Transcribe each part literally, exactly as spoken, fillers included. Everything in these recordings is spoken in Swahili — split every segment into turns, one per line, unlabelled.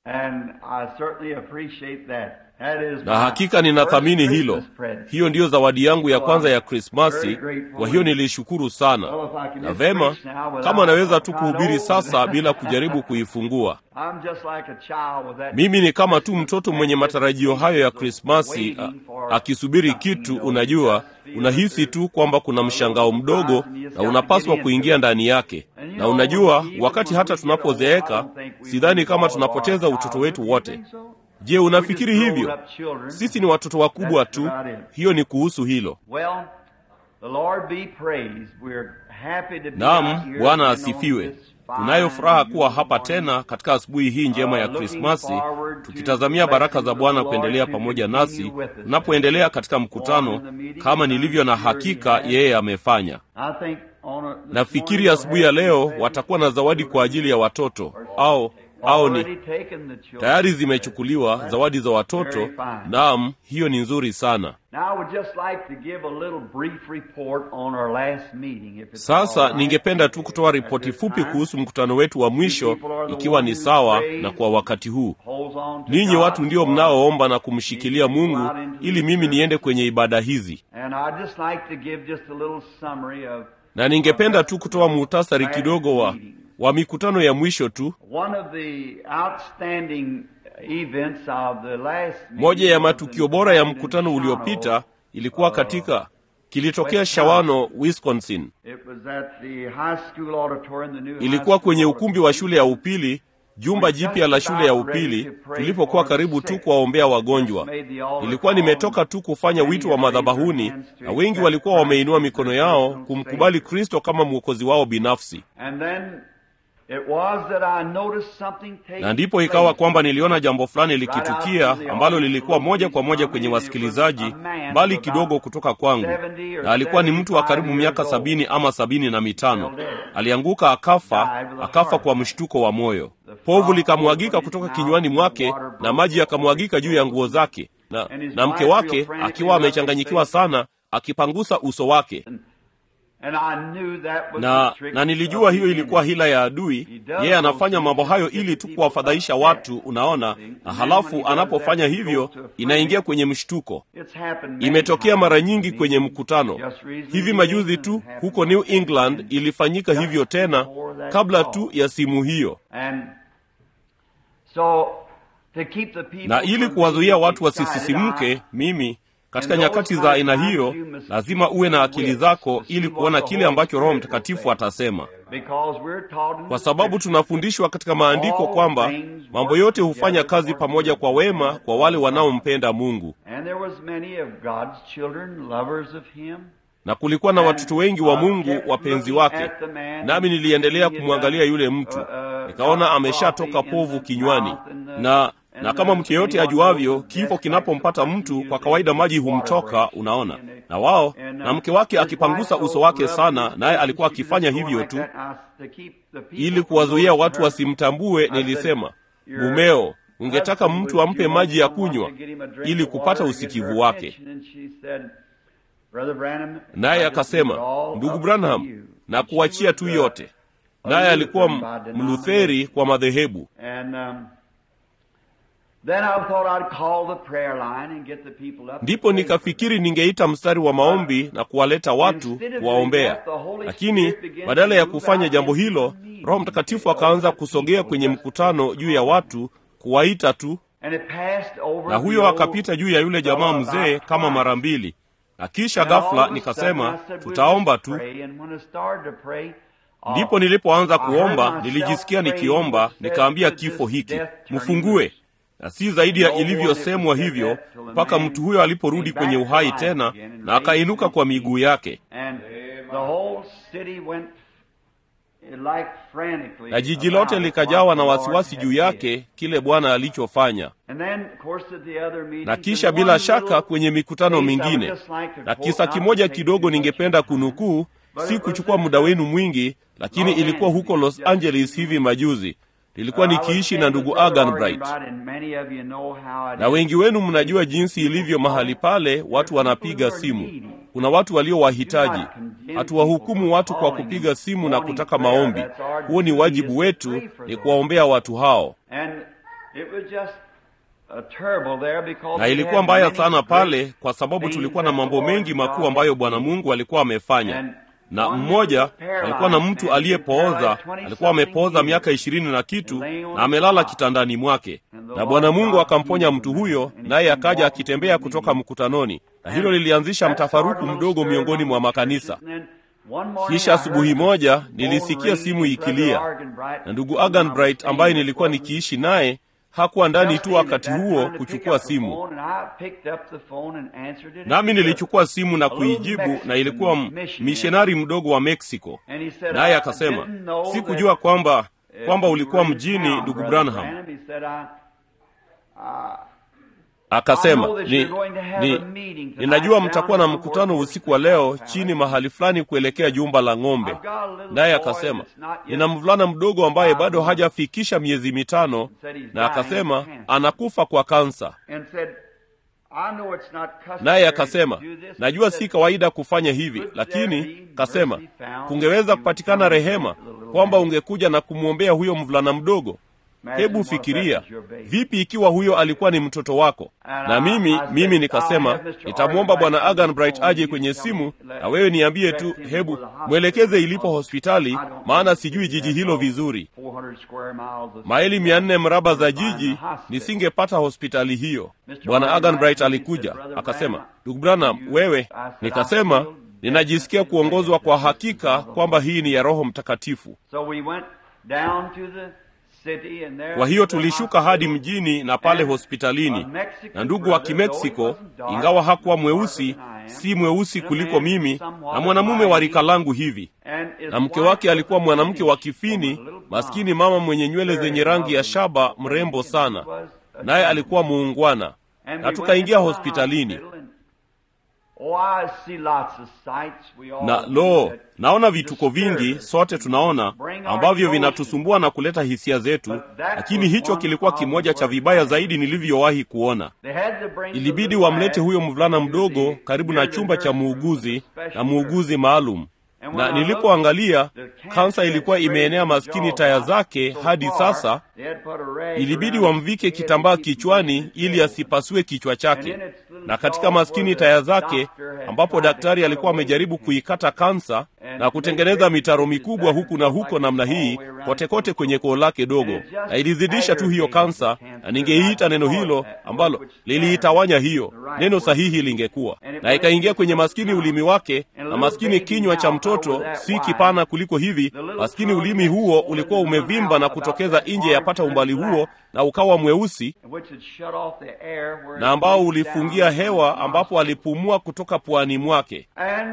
Na hakika ninathamini hilo. Hiyo ndiyo zawadi yangu ya kwanza ya Krismasi, kwa hiyo nilishukuru sana. Na vema, kama naweza tu kuhubiri sasa bila kujaribu kuifungua. Mimi ni kama tu mtoto mwenye matarajio hayo ya Krismasi, akisubiri kitu. Unajua, unahisi tu kwamba kuna mshangao mdogo na unapaswa kuingia ndani yake. Na unajua, wakati hata tunapozeeka, sidhani kama tunapoteza utoto wetu wote. Je, unafikiri hivyo? Sisi ni watoto wakubwa tu. Hiyo ni kuhusu hilo. Naam, Bwana asifiwe. Tunayo furaha kuwa hapa tena katika asubuhi hii njema ya Krismasi, tukitazamia baraka za Bwana kuendelea pamoja nasi tunapoendelea katika mkutano, kama nilivyo na hakika yeye amefanya. Nafikiri asubuhi ya leo watakuwa na zawadi kwa ajili ya watoto, au au ni tayari zimechukuliwa zawadi za watoto. Naam, hiyo ni nzuri sana. Sasa ningependa tu kutoa ripoti fupi kuhusu mkutano wetu wa mwisho, ikiwa ni sawa na kwa wakati huu. Ninyi watu ndio mnaoomba na kumshikilia Mungu ili mimi niende kwenye ibada hizi. Na ningependa tu kutoa muhtasari kidogo wa wa mikutano ya mwisho tu. Moja ya matukio bora ya mkutano uliopita ilikuwa katika kilitokea Shawano, Wisconsin. Ilikuwa kwenye ukumbi wa shule ya upili, jumba jipya la shule ya upili, tulipokuwa karibu tu kuwaombea wagonjwa. Nilikuwa nimetoka tu kufanya wito wa madhabahuni, na wengi walikuwa wameinua mikono yao kumkubali Kristo kama mwokozi wao binafsi. Na ndipo ikawa kwamba niliona jambo fulani likitukia ambalo lilikuwa moja kwa moja kwenye wasikilizaji, mbali kidogo kutoka kwangu. Na alikuwa ni mtu wa karibu miaka sabini ama sabini na mitano. Alianguka akafa, akafa kwa mshtuko wa moyo. Povu likamwagika kutoka kinywani mwake na maji yakamwagika juu ya nguo zake, na, na mke wake akiwa amechanganyikiwa sana akipangusa uso wake. Na, na nilijua hiyo ilikuwa hila ya adui. Yeye anafanya mambo hayo ili tu kuwafadhaisha watu, unaona, na halafu anapofanya hivyo inaingia kwenye mshtuko. Imetokea mara nyingi kwenye mkutano. Hivi majuzi tu huko New England ilifanyika hivyo tena, kabla tu ya simu hiyo. Na ili kuwazuia watu wasisisimke, mimi katika nyakati za aina hiyo lazima uwe na akili zako ili kuona kile ambacho Roho Mtakatifu atasema. Kwa sababu tunafundishwa katika maandiko kwamba mambo yote hufanya kazi pamoja kwa wema kwa wale wanaompenda Mungu. Na kulikuwa na watoto wengi wa Mungu wapenzi wake. Nami niliendelea kumwangalia yule mtu, nikaona ameshatoka povu kinywani. Na na kama mtu yeyote ajuavyo, kifo kinapompata mtu kwa kawaida maji humtoka, unaona. Na wao na mke wake akipangusa uso wake sana, naye alikuwa akifanya hivyo tu ili kuwazuia watu wasimtambue. Nilisema, mumeo, ungetaka mtu ampe maji ya kunywa ili kupata usikivu wake. Naye akasema, ndugu Branham, na kuachia tu yote. Naye alikuwa Mlutheri kwa madhehebu. Ndipo nikafikiri ningeita mstari wa maombi na kuwaleta watu kuwaombea. Lakini badala ya kufanya jambo hilo, Roho Mtakatifu akaanza kusogea kwenye mkutano juu ya watu, kuwaita tu. Na huyo akapita juu ya yule jamaa mzee kama mara mbili. Na kisha ghafla nikasema, tutaomba tu. Ndipo nilipoanza kuomba, nilijisikia nikiomba, nikaambia kifo hiki, mfungue. Na si zaidi ya ilivyosemwa hivyo, mpaka mtu huyo aliporudi kwenye uhai tena na akainuka kwa miguu yake. Na jiji lote likajawa na wasiwasi juu yake, kile Bwana alichofanya. Na kisha bila shaka kwenye mikutano mingine. Na kisa kimoja kidogo ningependa kunukuu, si kuchukua muda wenu mwingi, lakini ilikuwa huko Los Angeles hivi majuzi. Nilikuwa nikiishi na ndugu Agan Bright. Na wengi wenu mnajua jinsi ilivyo mahali pale, watu wanapiga simu. Kuna watu walio wahitaji. Hatuwahukumu watu kwa kupiga simu na kutaka maombi. Huo ni wajibu wetu, ni kuwaombea watu hao. Na ilikuwa mbaya sana pale kwa sababu tulikuwa na mambo mengi makuu ambayo Bwana Mungu alikuwa amefanya. Na mmoja alikuwa na mtu aliyepooza, alikuwa amepooza miaka ishirini na kitu na amelala kitandani mwake. Na Bwana Mungu akamponya mtu huyo, naye akaja akitembea kutoka mkutanoni. Na hilo lilianzisha mtafaruku mdogo miongoni mwa makanisa. Kisha asubuhi moja nilisikia simu ikilia, na ndugu Agan Bright ambaye nilikuwa nikiishi naye hakuwa ndani tu wakati huo kuchukua simu. Nami nilichukua simu na kuijibu, na ilikuwa missionari mdogo wa Mexico. Naye akasema, sikujua kwamba kwamba ulikuwa mjini ndugu Branham. Akasema, ni, ni, ninajua mtakuwa na mkutano usiku wa leo chini mahali fulani kuelekea jumba la ng'ombe. Naye akasema, nina mvulana mdogo ambaye bado hajafikisha miezi mitano, na akasema anakufa kwa kansa. Naye akasema, najua si kawaida kufanya hivi, lakini kasema, kungeweza kupatikana rehema kwamba ungekuja na kumwombea huyo mvulana mdogo. Hebu fikiria, vipi ikiwa huyo alikuwa ni mtoto wako? Na mimi mimi nikasema, nitamwomba Bwana Agan Bright aje kwenye simu, na wewe niambie tu, hebu mwelekeze ilipo hospitali, maana sijui jiji hilo vizuri. Maili mia nne mraba za jiji, nisingepata hospitali hiyo. Bwana Agan Bright alikuja, akasema, ndugu Branham, wewe? Nikasema, ninajisikia kuongozwa kwa hakika kwamba hii ni ya Roho Mtakatifu. Kwa hiyo tulishuka hadi mjini na pale hospitalini, na ndugu wa Kimeksiko, ingawa hakuwa mweusi, si mweusi kuliko mimi, na mwanamume wa rika langu hivi, na mke wake alikuwa mwanamke wa Kifini, maskini mama mwenye nywele zenye rangi ya shaba, mrembo sana, naye alikuwa muungwana. Na tukaingia hospitalini. Na lo, naona vituko vingi, sote tunaona, ambavyo vinatusumbua na kuleta hisia zetu, lakini hicho kilikuwa kimoja cha vibaya zaidi nilivyowahi kuona. Ilibidi wamlete huyo mvulana mdogo karibu na chumba cha muuguzi, na muuguzi maalum. Na nilipoangalia, kansa ilikuwa imeenea maskini taya zake hadi sasa. Ilibidi wamvike kitambaa kichwani ili asipasue kichwa chake. Na katika maskini taya zake, ambapo daktari alikuwa amejaribu kuikata kansa na kutengeneza mitaro mikubwa huku na huko namna hii, kote kote kwenye koo lake dogo, na ilizidisha tu hiyo kansa, na ningeiita neno hilo ambalo liliitawanya hiyo, neno sahihi lingekuwa. Na ikaingia kwenye maskini ulimi wake, na maskini kinywa cha mtoto si kipana kuliko hivi, maskini ulimi huo ulikuwa umevimba na kutokeza nje yapata umbali huo, na ukawa mweusi, na ambao ulifungia hewa ambapo alipumua kutoka puani mwake.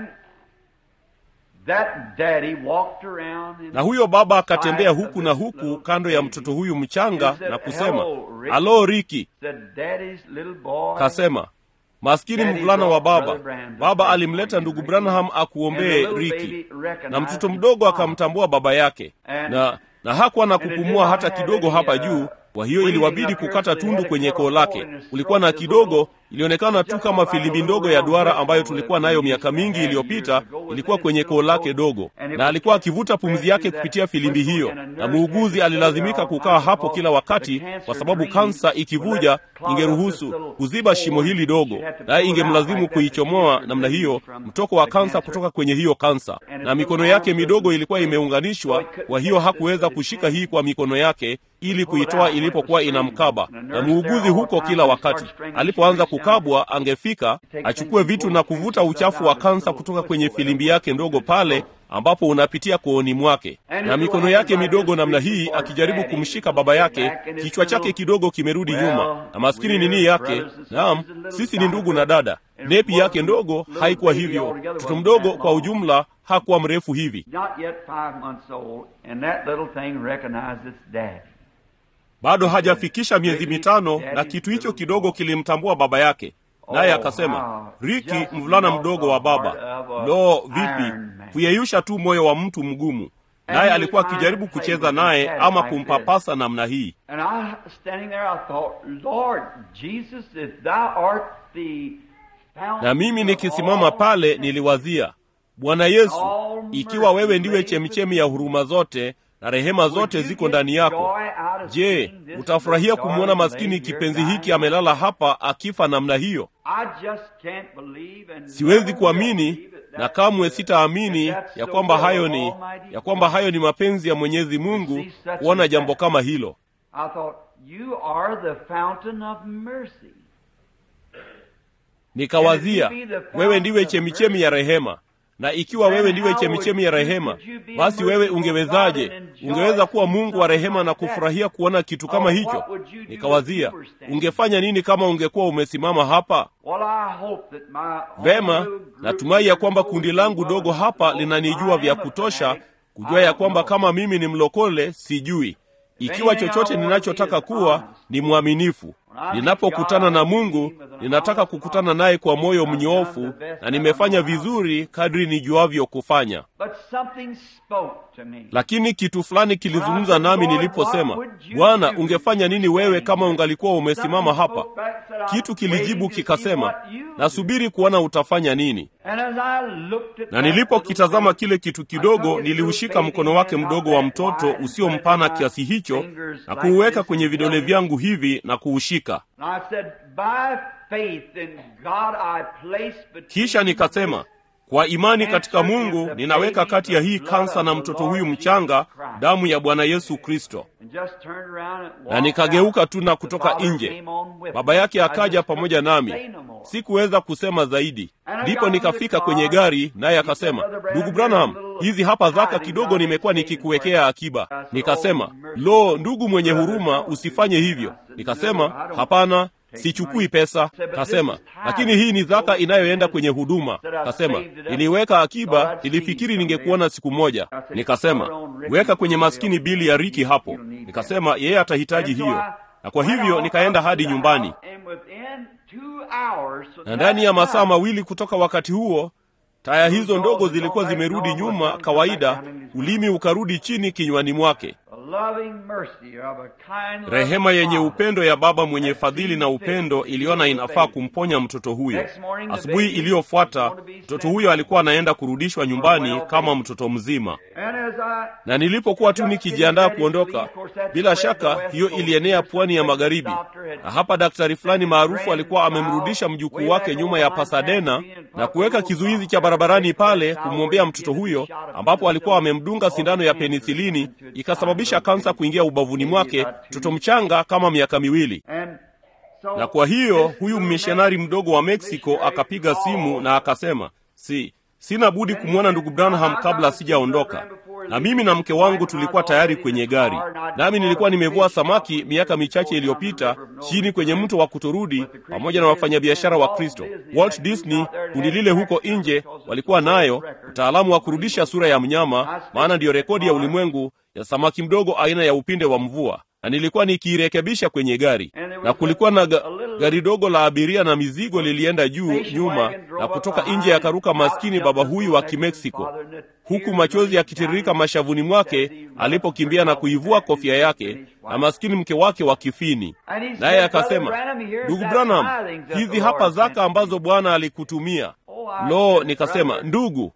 Na huyo baba akatembea huku na huku kando ya mtoto huyu mchanga na kusema, "Alo Ricky." Kasema, maskini mvulana wa baba. Baba alimleta ndugu Branham akuombee Ricky. Na mtoto mdogo akamtambua baba yake. Na na hakuwa na kupumua hata kidogo hapa juu. Kwa hiyo iliwabidi kukata tundu kwenye koo lake. Ulikuwa na kidogo, ilionekana tu kama filimbi ndogo ya duara ambayo tulikuwa nayo miaka mingi iliyopita, ilikuwa kwenye koo lake dogo. Na alikuwa akivuta pumzi yake kupitia filimbi hiyo. Na muuguzi alilazimika kukaa hapo kila wakati kwa sababu kansa ikivuja ingeruhusu kuziba shimo hili dogo. Na ingemlazimu kuichomoa namna hiyo mtoko wa kansa kutoka kwenye hiyo kansa. Na mikono yake midogo ilikuwa imeunganishwa, kwa hiyo hakuweza kushika hii kwa mikono yake ili kuitoa ilipokuwa inamkaba. Na muuguzi huko kila wakati alipoanza kukabwa, angefika achukue vitu na kuvuta uchafu wa kansa kutoka kwenye filimbi yake ndogo pale ambapo unapitia kooni mwake. Na mikono yake midogo namna hii akijaribu kumshika baba yake, kichwa chake kidogo kimerudi nyuma. Na maskini nini yake, naam, sisi ni ndugu na dada, nepi yake ndogo haikuwa hivyo. Mtoto mdogo kwa ujumla hakuwa mrefu hivi. Bado hajafikisha miezi mitano, na kitu hicho kidogo kilimtambua baba yake. Naye akasema, Ricky, mvulana mdogo wa baba. Lo, vipi kuyeyusha tu moyo wa mtu mgumu. Naye alikuwa akijaribu kucheza naye ama kumpapasa namna hii. Na mimi nikisimama pale niliwazia, Bwana Yesu, ikiwa wewe ndiwe chemchemi ya huruma zote na rehema zote ziko ndani yako, je, Utafurahia kumwona maskini kipenzi hiki amelala hapa akifa namna hiyo. Siwezi kuamini na kamwe sitaamini ya kwamba hayo ni ya kwamba hayo ni mapenzi ya Mwenyezi Mungu kuona jambo kama hilo. Nikawazia, wewe ndiwe chemichemi ya rehema. Na ikiwa wewe ndiwe chemichemi ya rehema, basi wewe ungewezaje? Ungeweza kuwa Mungu wa rehema na kufurahia kuona kitu kama hicho? Nikawazia, ungefanya nini kama ungekuwa umesimama hapa? Vema, natumai ya kwamba kundi langu dogo hapa linanijua vya kutosha kujua ya kwamba kama mimi ni mlokole sijui. Ikiwa chochote ninachotaka kuwa ni mwaminifu. Ninapokutana na Mungu, ninataka kukutana naye kwa moyo mnyoofu, na nimefanya vizuri kadri nijuavyo kufanya. Lakini kitu fulani kilizungumza nami niliposema, Bwana, ungefanya nini wewe kama ungalikuwa umesimama hapa? Kitu kilijibu kikasema, nasubiri kuona utafanya nini. Na nilipokitazama kile kitu kidogo, niliushika mkono wake mdogo wa mtoto usio mpana kiasi hicho na kuuweka kwenye vidole vyangu hivi na kuushika. Kisha nikasema, kwa imani katika Mungu ninaweka kati ya hii kansa na mtoto huyu mchanga damu ya Bwana Yesu Kristo. Na nikageuka tu na kutoka nje. Baba yake akaja pamoja nami. Sikuweza kusema zaidi. Ndipo nikafika kwenye gari, naye akasema, ndugu Branham, hizi hapa zaka kidogo nimekuwa nikikuwekea akiba. Nikasema, lo, ndugu mwenye huruma, usifanye hivyo. Nikasema, hapana, sichukui pesa. Kasema, lakini hii ni zaka inayoenda kwenye huduma. Kasema, niliweka akiba, nilifikiri ningekuona siku moja. Nikasema, weka kwenye maskini bili ya Riki hapo. Nikasema, yeye atahitaji hiyo. Na kwa hivyo nikaenda hadi nyumbani. Na ndani ya masaa mawili kutoka wakati huo, taya hizo ndogo zilikuwa zimerudi nyuma kawaida, ulimi ukarudi chini kinywani mwake. Rehema yenye upendo ya baba mwenye fadhili na upendo iliona inafaa kumponya mtoto huyo. Asubuhi iliyofuata, mtoto huyo alikuwa anaenda kurudishwa nyumbani kama mtoto mzima. Na nilipokuwa tu nikijiandaa kuondoka, bila shaka hiyo ilienea pwani ya magharibi. Na hapa daktari fulani maarufu alikuwa amemrudisha mjukuu wake nyuma ya Pasadena na kuweka kizuizi cha barabarani pale kumwombea mtoto huyo, ambapo alikuwa amemdunga sindano ya penisilini, ikasababisha kansa kuingia ubavuni mwake, mtoto mchanga kama miaka miwili. Na kwa hiyo huyu mmissionari mdogo wa Mexico akapiga simu na akasema, si sina budi kumwona ndugu Branham kabla sijaondoka. Na mimi na mke wangu tulikuwa tayari kwenye gari. Nami nilikuwa nimevua samaki miaka michache iliyopita chini kwenye mto wa kutorudi pamoja na wafanyabiashara wa Kristo. Walt Disney, kundi lile huko nje, walikuwa nayo utaalamu wa kurudisha sura ya mnyama, maana ndiyo rekodi ya ulimwengu ya samaki mdogo aina ya upinde wa mvua. Na nilikuwa nikirekebisha kwenye gari. Na kulikuwa na ga, gari dogo la abiria na mizigo lilienda juu nyuma, na kutoka nje akaruka maskini baba huyu wa Kimeksiko, huku machozi yakitiririka mashavuni mwake alipokimbia na kuivua kofia yake, na maskini mke wake wa kifini. Naye akasema, ndugu Branham, hizi hapa zaka ambazo Bwana alikutumia. Lo, nikasema, ndugu.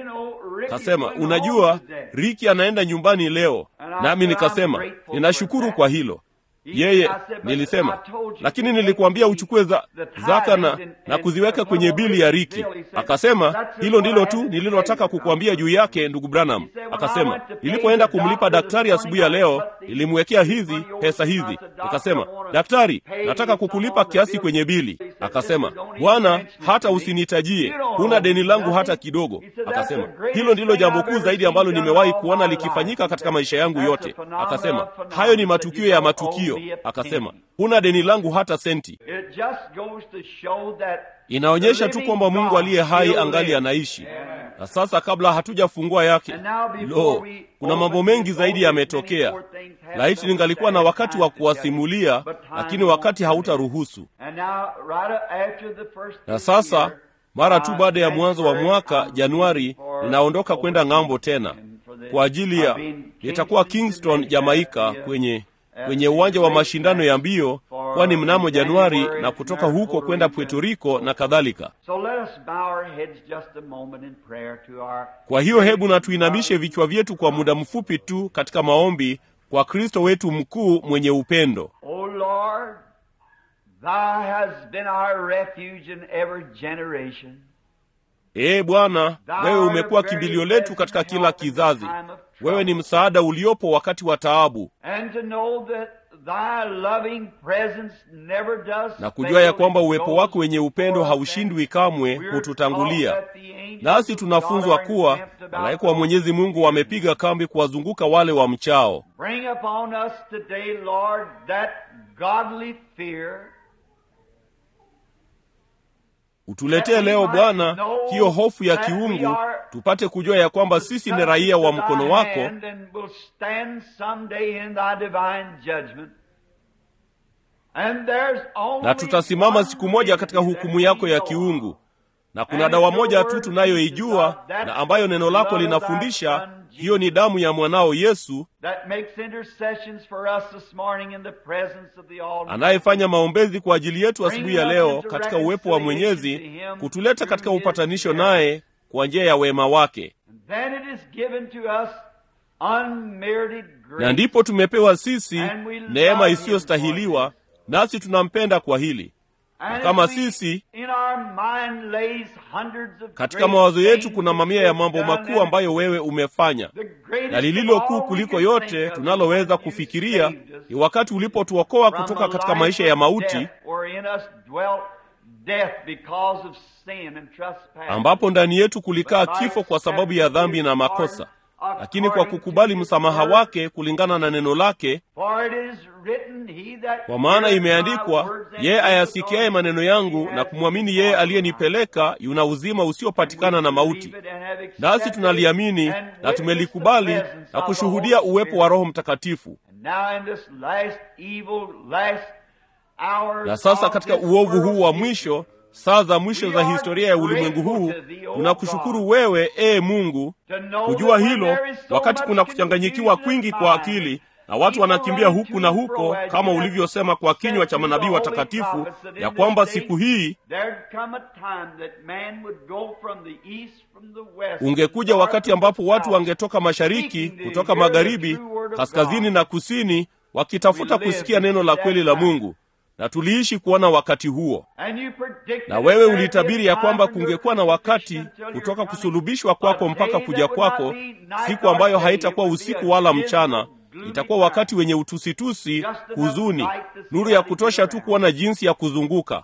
Kasema, unajua Riki anaenda nyumbani leo. Nami nikasema, ninashukuru kwa hilo. Yeye, nilisema, lakini nilikuambia uchukue za, zaka na, na kuziweka kwenye bili ya Riki. Akasema, hilo ndilo tu nililotaka kukuambia juu yake ndugu Branham. Akasema, nilipoenda kumlipa daktari asubuhi ya leo, nilimwekea hizi pesa hizi. Akasema, daktari, nataka kukulipa kiasi kwenye bili. Akasema, Bwana, hata usinitajie, huna deni langu hata kidogo. Akasema, hilo ndilo jambo kuu zaidi ambalo nimewahi kuona likifanyika katika maisha yangu yote. Akasema, hayo ni matukio ya matukio. Akasema, huna deni langu hata senti. Inaonyesha tu kwamba Mungu aliye hai angali anaishi. Na sasa kabla hatujafungua yake, lo, kuna mambo mengi zaidi yametokea. Laiti ningalikuwa na wakati wa kuwasimulia, lakini wakati hautaruhusu. Na sasa mara tu baada ya mwanzo wa mwaka Januari, ninaondoka kwenda ng'ambo tena kwa ajili ya nitakuwa Kingston, Jamaika, kwenye kwenye uwanja wa mashindano ya mbio, kwani mnamo Januari, na kutoka huko kwenda Puerto Rico na kadhalika. Kwa hiyo hebu na tuinamishe vichwa vyetu kwa muda mfupi tu katika maombi kwa Kristo wetu mkuu mwenye upendo.
O Lord, Thou hast been our refuge in every generation.
Ee Bwana, wewe umekuwa kimbilio letu katika kila kizazi. Wewe ni msaada uliopo wakati wa taabu.
And to know that Thy loving presence never does,
na kujua ya kwamba uwepo wako wenye upendo haushindwi kamwe hututangulia. Nasi tunafunzwa kuwa malaika wa Mwenyezi Mungu wamepiga kambi kuwazunguka wale wa mchao.
Bring upon us today, Lord, that godly fear.
Utuletee leo Bwana hiyo hofu ya kiungu, tupate kujua ya kwamba sisi ni raia wa mkono wako, na tutasimama siku moja katika hukumu yako ya kiungu. Na kuna dawa moja tu tunayoijua na ambayo neno lako linafundisha, hiyo ni damu ya mwanao Yesu, anayefanya maombezi kwa ajili yetu asubuhi ya leo katika uwepo wa Mwenyezi, kutuleta katika upatanisho naye kwa njia ya wema wake. Na ndipo tumepewa sisi neema isiyostahiliwa, nasi tunampenda kwa hili. Na kama sisi katika mawazo yetu kuna mamia ya mambo makuu ambayo wewe umefanya, na lililo kuu kuliko yote tunaloweza kufikiria ni wakati ulipotuokoa kutoka katika maisha ya mauti, ambapo ndani yetu kulikaa kifo kwa sababu ya dhambi na makosa. Lakini kwa kukubali msamaha wake kulingana na neno lake, kwa maana imeandikwa, yeye ayasikiaye maneno yangu na kumwamini yeye aliyenipeleka yuna uzima usiopatikana na mauti. Nasi tunaliamini na tumelikubali na kushuhudia uwepo wa Roho Mtakatifu. Na sasa katika uovu huu wa mwisho, saa za mwisho za historia ya ulimwengu huu, tunakushukuru wewe, ee Mungu, kujua hilo wakati kuna kuchanganyikiwa kwingi kwa akili na watu wanakimbia huku na huko, kama ulivyosema kwa kinywa cha manabii watakatifu ya kwamba siku hii ungekuja wakati ambapo watu wangetoka mashariki, kutoka magharibi, kaskazini na kusini, wakitafuta kusikia neno la kweli la Mungu. Na tuliishi kuona wakati huo. Na wewe ulitabiri ya kwamba kungekuwa na wakati kutoka kusulubishwa kwako mpaka kuja kwako, siku ambayo haitakuwa usiku wala mchana, itakuwa wakati wenye utusitusi, huzuni, nuru ya kutosha tu kuona jinsi ya kuzunguka.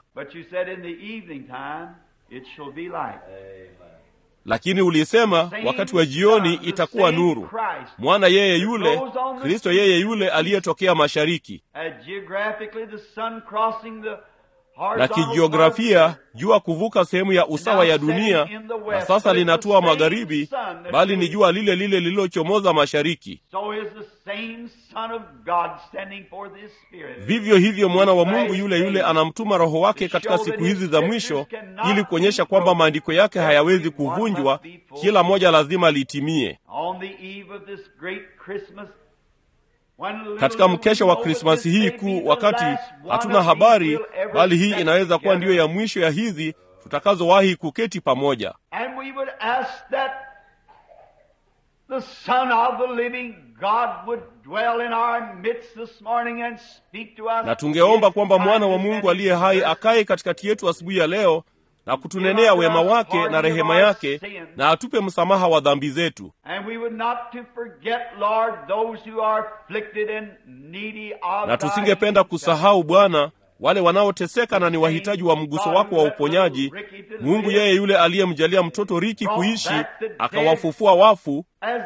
Lakini ulisema wakati wa jioni itakuwa nuru. Mwana yeye yule, Kristo yeye yule aliyetokea mashariki. Na kijiografia, jua kuvuka sehemu ya usawa ya dunia, na sasa linatua magharibi, bali ni jua lile lile lililochomoza mashariki. Vivyo hivyo mwana wa Mungu yule yule anamtuma Roho wake katika siku hizi za mwisho, ili kuonyesha kwamba maandiko yake hayawezi kuvunjwa, kila moja lazima litimie. Katika mkesha wa Krismasi hii kuu, wakati hatuna habari, bali hii inaweza kuwa ndiyo ya mwisho ya hizi tutakazowahi kuketi pamoja. Na tungeomba kwamba mwana wa Mungu aliye hai akae katikati yetu asubuhi ya leo na kutunenea wema wake na rehema yake, na atupe msamaha wa dhambi zetu. Na tusingependa kusahau Bwana wale wanaoteseka na ni wahitaji wa mguso wako wa uponyaji. Mungu yeye yule aliyemjalia mtoto Riki kuishi, akawafufua wafu,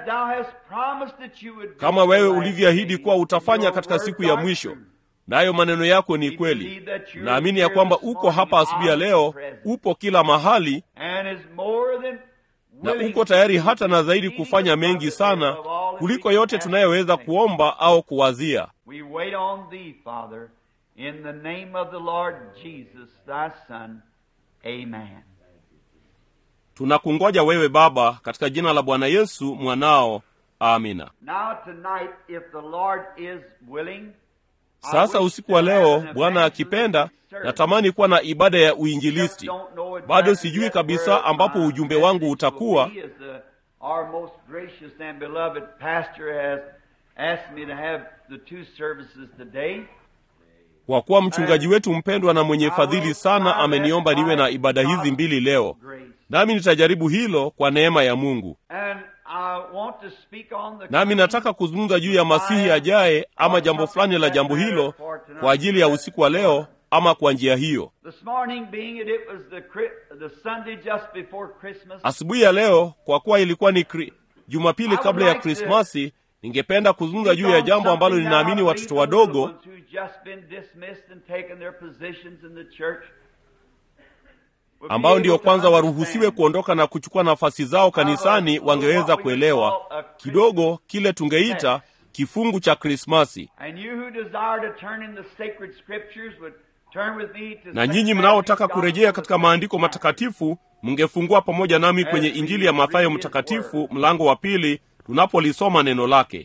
kama wewe ulivyoahidi kuwa utafanya katika siku ya mwisho. Nayo maneno yako ni kweli. Naamini ya kwamba uko hapa asubuhi ya leo, upo kila mahali, na uko tayari hata na zaidi kufanya mengi sana kuliko yote tunayoweza kuomba au kuwazia. Tunakungoja wewe Baba, katika jina la Bwana Yesu mwanao. Amina. Sasa usiku wa leo, Bwana akipenda, natamani kuwa na ibada ya uinjilisti. Bado sijui kabisa ambapo ujumbe wangu utakuwa,
asked me to have the two services today.
Kwa kuwa mchungaji wetu mpendwa na mwenye fadhili sana ameniomba niwe na ibada hizi mbili leo, nami nitajaribu hilo kwa neema ya Mungu. Nami nataka kuzungumza juu ya Masihi ajaye, ama jambo fulani la jambo hilo kwa ajili ya usiku wa leo, ama kwa njia hiyo. Asubuhi ya leo, kwa kuwa ilikuwa ni kri, Jumapili kabla ya Krismasi, ningependa kuzungumza juu ya jambo ambalo ninaamini watoto wadogo ambao ndio kwanza waruhusiwe kuondoka na kuchukua nafasi zao kanisani wangeweza kuelewa kidogo kile tungeita kifungu cha Krismasi. Na nyinyi mnaotaka kurejea katika maandiko matakatifu, mngefungua pamoja nami kwenye Injili ya Mathayo mtakatifu mlango wa pili tunapolisoma neno lake.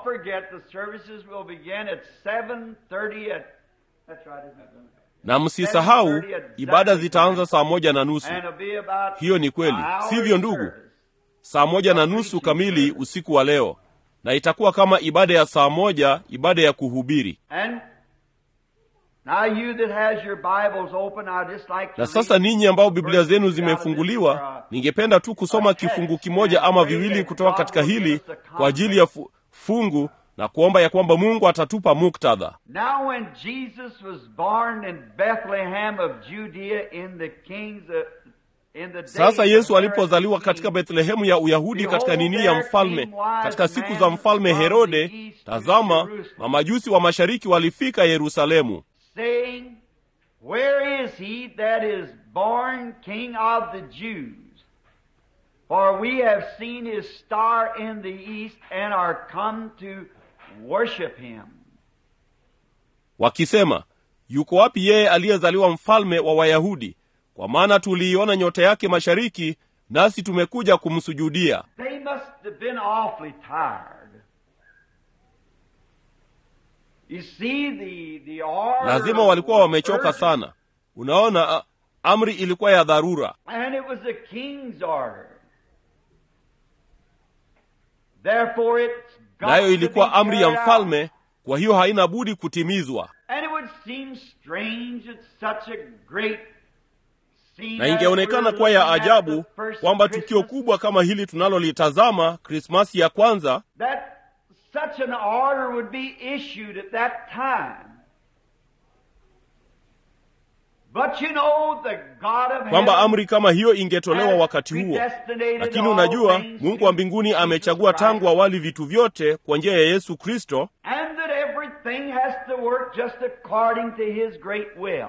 Na msisahau ibada zitaanza saa moja na nusu. Hiyo ni kweli, sivyo ndugu? Saa moja na nusu kamili usiku wa leo, na itakuwa kama ibada ya saa moja, ibada ya kuhubiri. Na sasa ninyi ambao Biblia zenu zimefunguliwa, ningependa tu kusoma kifungu kimoja ama viwili kutoka katika hili kwa ajili ya fu, fungu na kuomba ya kwamba Mungu atatupa muktadha.
Now when Jesus was born in Bethlehem of Judea in the kings in the
Sasa Yesu alipozaliwa katika Bethlehemu ya Uyahudi katika nini ya mfalme, katika siku za mfalme Herode, tazama mamajusi wa mashariki walifika Yerusalemu,
saying, where is he that is born King of the Jews? For we have seen his star in the east and are come to worship him.
Wakisema, yuko wapi yeye aliyezaliwa mfalme wa Wayahudi? Kwa maana tuliiona nyota yake mashariki, nasi tumekuja kumsujudia.
They must have been awfully tired. You see the the order.
Lazima walikuwa wamechoka sana. Unaona, amri ilikuwa ya dharura.
And it was the king's order. Therefore it's got
nayo
to
ilikuwa
be
amri ya
carried out.
mfalme, kwa hiyo haina budi kutimizwa.
And it would seem strange that such a great scene
Na ingeonekana kuwa ya ajabu kwamba tukio kubwa kama hili tunalolitazama, Krismasi ya kwanza,
that such an order would be issued at that time. But you know the God of
kwamba
heaven
amri kama hiyo ingetolewa wakati huo. Lakini unajua, Mungu wa mbinguni amechagua tangu awali vitu vyote kwa njia ya Yesu Kristo,
and that everything has to work just according to his great will.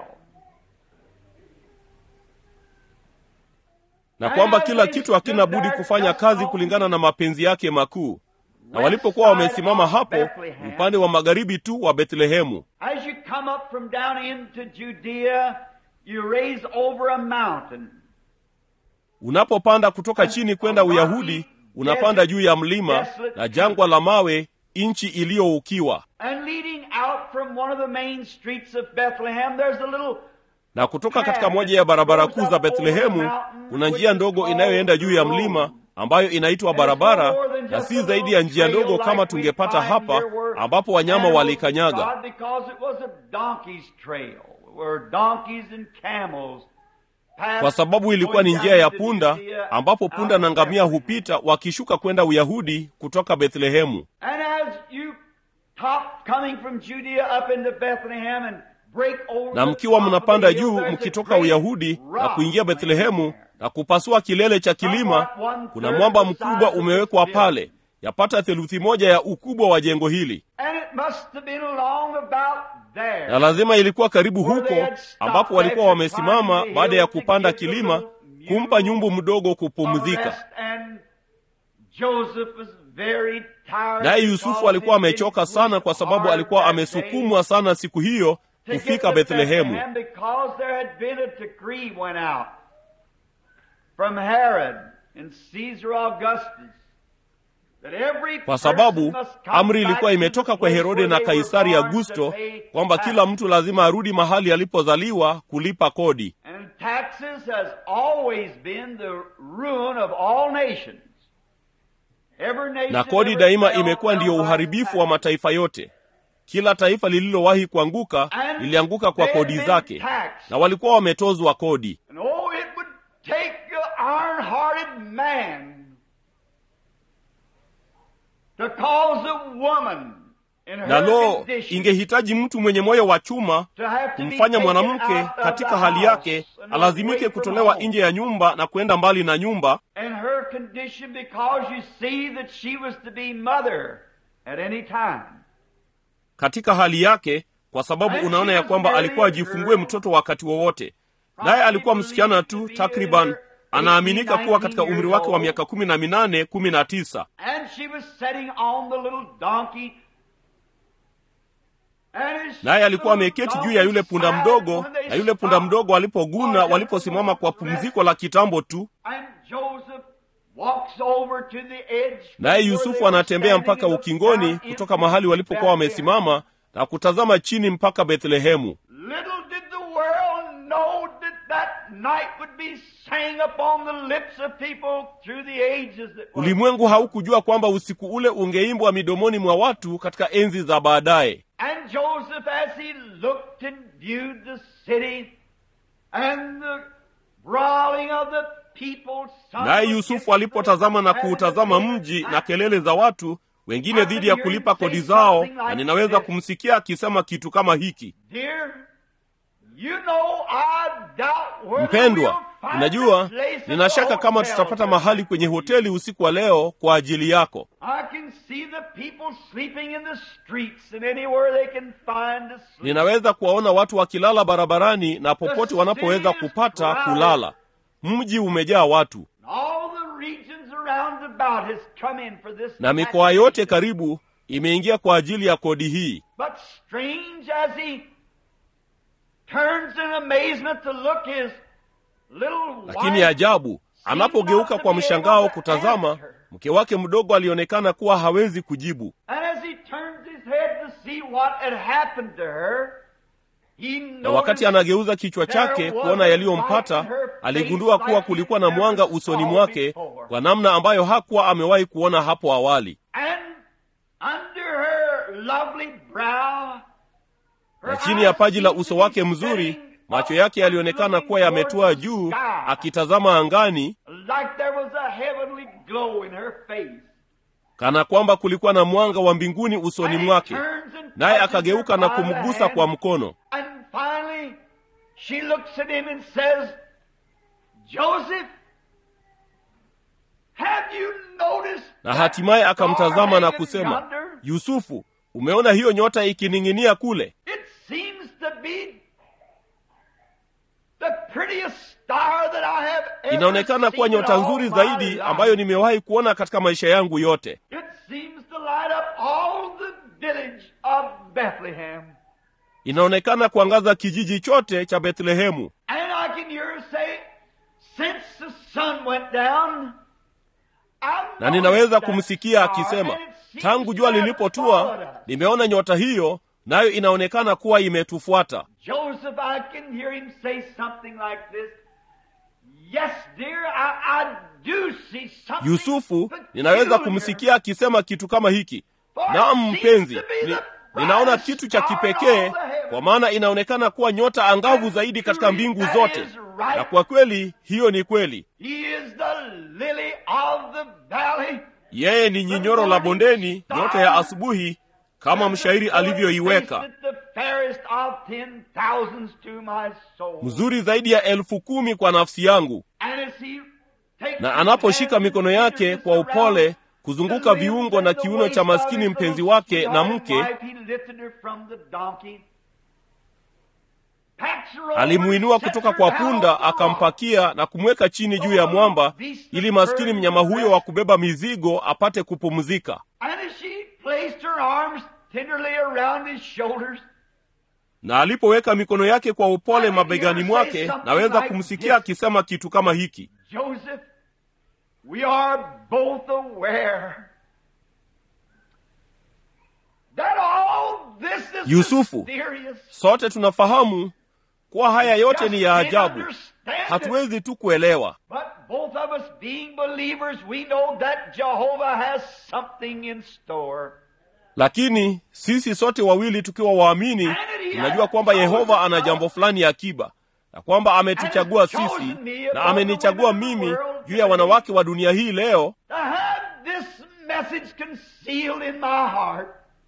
na kwamba kila kitu hakina budi kufanya kazi kulingana na mapenzi yake makuu. Na walipokuwa wamesimama hapo upande wa magharibi tu wa Bethlehemu,
As you come up from down into Judea, you raise over a mountain.
unapopanda kutoka chini kwenda Uyahudi, unapanda juu ya mlima na jangwa la mawe, nchi iliyoukiwa.
And leading out from one of the main streets of Bethlehem, there's a little
Na kutoka katika moja ya barabara kuu za Bethlehemu, kuna njia ndogo inayoenda juu ya mlima ambayo inaitwa barabara, na si zaidi ya njia ndogo kama tungepata hapa ambapo wanyama walikanyaga.
Because it was a donkey's trail, where donkeys and camels passed,
Kwa sababu ilikuwa ni njia ya punda ambapo punda na ngamia hupita wakishuka kwenda Uyahudi kutoka Bethlehemu.
And as you top coming from Judea up into Bethlehem and break over
Na
the
mkiwa
top of
mnapanda
the hill,
juu
there's a
mkitoka
great
Uyahudi na
rock
kuingia Bethlehemu
laying there.
na kupasua kilele cha kilima, kuna mwamba mkubwa umewekwa pale, yapata theluthi moja ya ukubwa wa jengo hili.
And it must have been along about there.
Na lazima ilikuwa karibu huko ambapo walikuwa wamesimama baada ya kupanda kilima kumpa nyumbu mdogo kupumzika.
And Joseph was very tired.
Naye Yusufu alikuwa amechoka sana kwa sababu alikuwa amesukumwa sana siku hiyo kufika Bethlehemu.
Because there had been a decree went out from Herod and Caesar Augustus that every
Kwa sababu
person must come
amri ilikuwa
back to
imetoka
the
kwa
place
Herode
where
na
they were
Kaisari
born
Augusto
to pay
kwamba
tax.
kila mtu lazima arudi mahali alipozaliwa kulipa kodi.
And taxes has always been the ruin of all nations.
Na kodi daima imekuwa ndiyo uharibifu wa mataifa yote. Kila taifa lililowahi kuanguka lilianguka kwa kodi zake, na walikuwa wametozwa kodi. Na lo, ingehitaji mtu mwenye moyo wa chuma kumfanya mwanamke katika hali yake alazimike kutolewa nje ya nyumba na kwenda mbali na nyumba, katika hali yake, kwa sababu unaona ya kwamba alikuwa ajifungue mtoto wakati wowote. Naye alikuwa msichana tu, takriban anaaminika kuwa katika umri wake wa miaka kumi na minane, kumi na tisa. Naye alikuwa ameketi juu ya yule punda mdogo, na yule punda mdogo alipoguna, waliposimama kwa pumziko la kitambo tu, naye Yusufu anatembea mpaka ukingoni kutoka mahali walipokuwa wamesimama na kutazama chini mpaka Bethlehemu. Ulimwengu haukujua kwamba usiku ule ungeimbwa midomoni mwa watu katika enzi za baadaye.
And Joseph, as he looked and viewed the city and the brawling of the people,
naye Yusufu alipotazama na kuutazama mji na kelele za watu wengine dhidi ya kulipa kodi zao, na ninaweza kumsikia akisema kitu kama hiki: mpendwa, unajua, ninashaka kama tutapata mahali kwenye hoteli usiku wa leo kwa ajili yako. Ninaweza kuwaona watu wakilala barabarani na popote wanapoweza kupata kulala. Mji umejaa watu, na mikoa yote karibu imeingia kwa ajili ya kodi hii. Lakini ajabu, anapogeuka kwa mshangao kutazama, mke wake mdogo alionekana kuwa hawezi kujibu. Na wakati anageuza kichwa chake kuona yaliyompata, aligundua kuwa kulikuwa na mwanga usoni mwake kwa namna ambayo hakuwa amewahi kuona hapo awali. Na chini ya paji la uso wake mzuri, macho yake yalionekana kuwa yametua juu, akitazama angani, kana kwamba kulikuwa na mwanga wa mbinguni usoni mwake. Naye akageuka na kumgusa kwa mkono. Na hatimaye akamtazama na kusema, Yusufu, umeona hiyo nyota ikining'inia kule? Inaonekana kuwa nyota nzuri zaidi ambayo nimewahi kuona katika maisha yangu yote. Inaonekana kuangaza kijiji chote cha Bethlehemu. Na ninaweza kumsikia akisema, tangu jua lilipotua nimeona nyota hiyo, nayo inaonekana kuwa imetufuata.
Joseph, I can hear him say something like this. Yes, dear, I, I do see something.
Yusufu, ninaweza kumsikia akisema kitu kama hiki. Naam mpenzi, ni, ninaona kitu cha kipekee, kwa maana inaonekana kuwa nyota angavu zaidi katika mbingu zote. Na kwa kweli, hiyo ni kweli. Yeye ni nyinyoro la bondeni, nyota ya asubuhi, kama mshairi alivyoiweka, mzuri zaidi ya elfu kumi kwa nafsi yangu. Na anaposhika mikono yake kwa upole kuzunguka viungo na kiuno cha maskini mpenzi wake na mke, alimuinua kutoka kwa punda, akampakia na kumweka chini juu ya mwamba, ili maskini mnyama huyo wa kubeba mizigo apate kupumzika. Na alipoweka mikono yake kwa upole mabegani mwake, naweza kumsikia akisema kitu kama hiki:
Joseph, we are both aware that all this is
Yusufu, sote tunafahamu kuwa haya yote ni ya ajabu. hatuwezi tu kuelewa.
But both of us being believers, we know that Jehovah has something in store.
Lakini sisi sote wawili tukiwa waamini, tunajua kwamba Yehova ana jambo fulani akiba, na kwamba ametuchagua sisi na amenichagua mimi juu ya wanawake wa dunia hii leo,
To have this message concealed in my heart.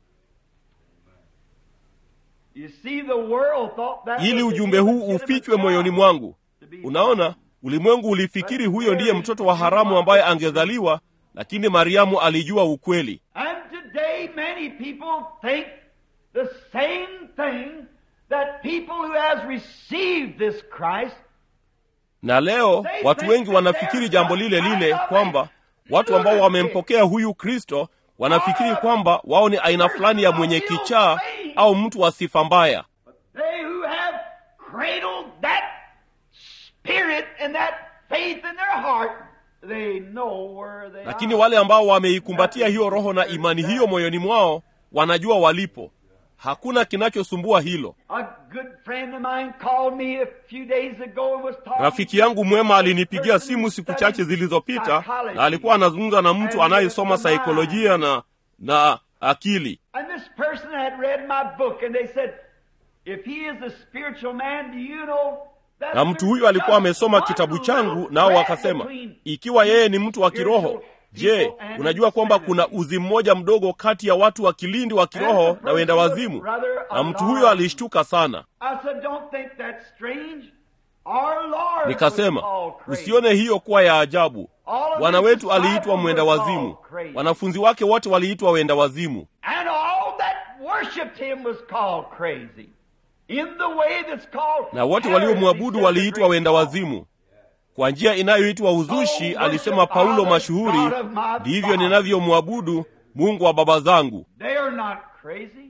You see, the world thought that
ili ujumbe huu ufichwe moyoni mwangu. Unaona, ulimwengu ulifikiri huyo ndiye mtoto wa haramu ambaye angezaliwa, lakini Mariamu alijua ukweli.
And today many people think the same thing, that people who has received this Christ,
Na leo watu wengi wanafikiri jambo lile lile, kwamba watu ambao wamempokea huyu Kristo wanafikiri kwamba wao ni aina fulani ya mwenye kichaa au mtu wa sifa mbaya.
they who have cradled that spirit and that faith in their heart, they know where they
Lakini
are.
wale ambao wameikumbatia hiyo roho na imani hiyo moyoni mwao, wanajua walipo. Hakuna kinachosumbua hilo.
A good friend of mine called me a few days ago and was talking.
Rafiki yangu mwema alinipigia simu siku chache zilizopita, na alikuwa anazungumza na mtu anayesoma saikolojia na na akili.
And this person had read my book and they said, if he is a spiritual man, do you know that
Na mtu huyu alikuwa amesoma kitabu changu, nao wakasema, ikiwa yeye ni mtu wa kiroho, je, unajua kwamba kuna uzi mmoja mdogo kati ya watu wa kilindi wa kiroho na wenda wazimu? Na mtu huyo alishtuka sana.
I said, don't think that's strange. Our Lord
Nikasema,
was called crazy.
usione hiyo kuwa ya ajabu.
All of
Bwana
his
wetu aliitwa
disciples
mwenda
were
wazimu.
called crazy.
Wanafunzi wake wote waliitwa wenda wazimu.
And all that worshipped him was called crazy. In the way that's called
Na wote
heresy,
waliomwabudu
said
waliitwa
the
wenda
great
wazimu. Kwa njia inayoitwa uzushi, alisema Paulo mashuhuri, ndivyo ninavyomwabudu Mungu wa baba zangu.
They are not crazy.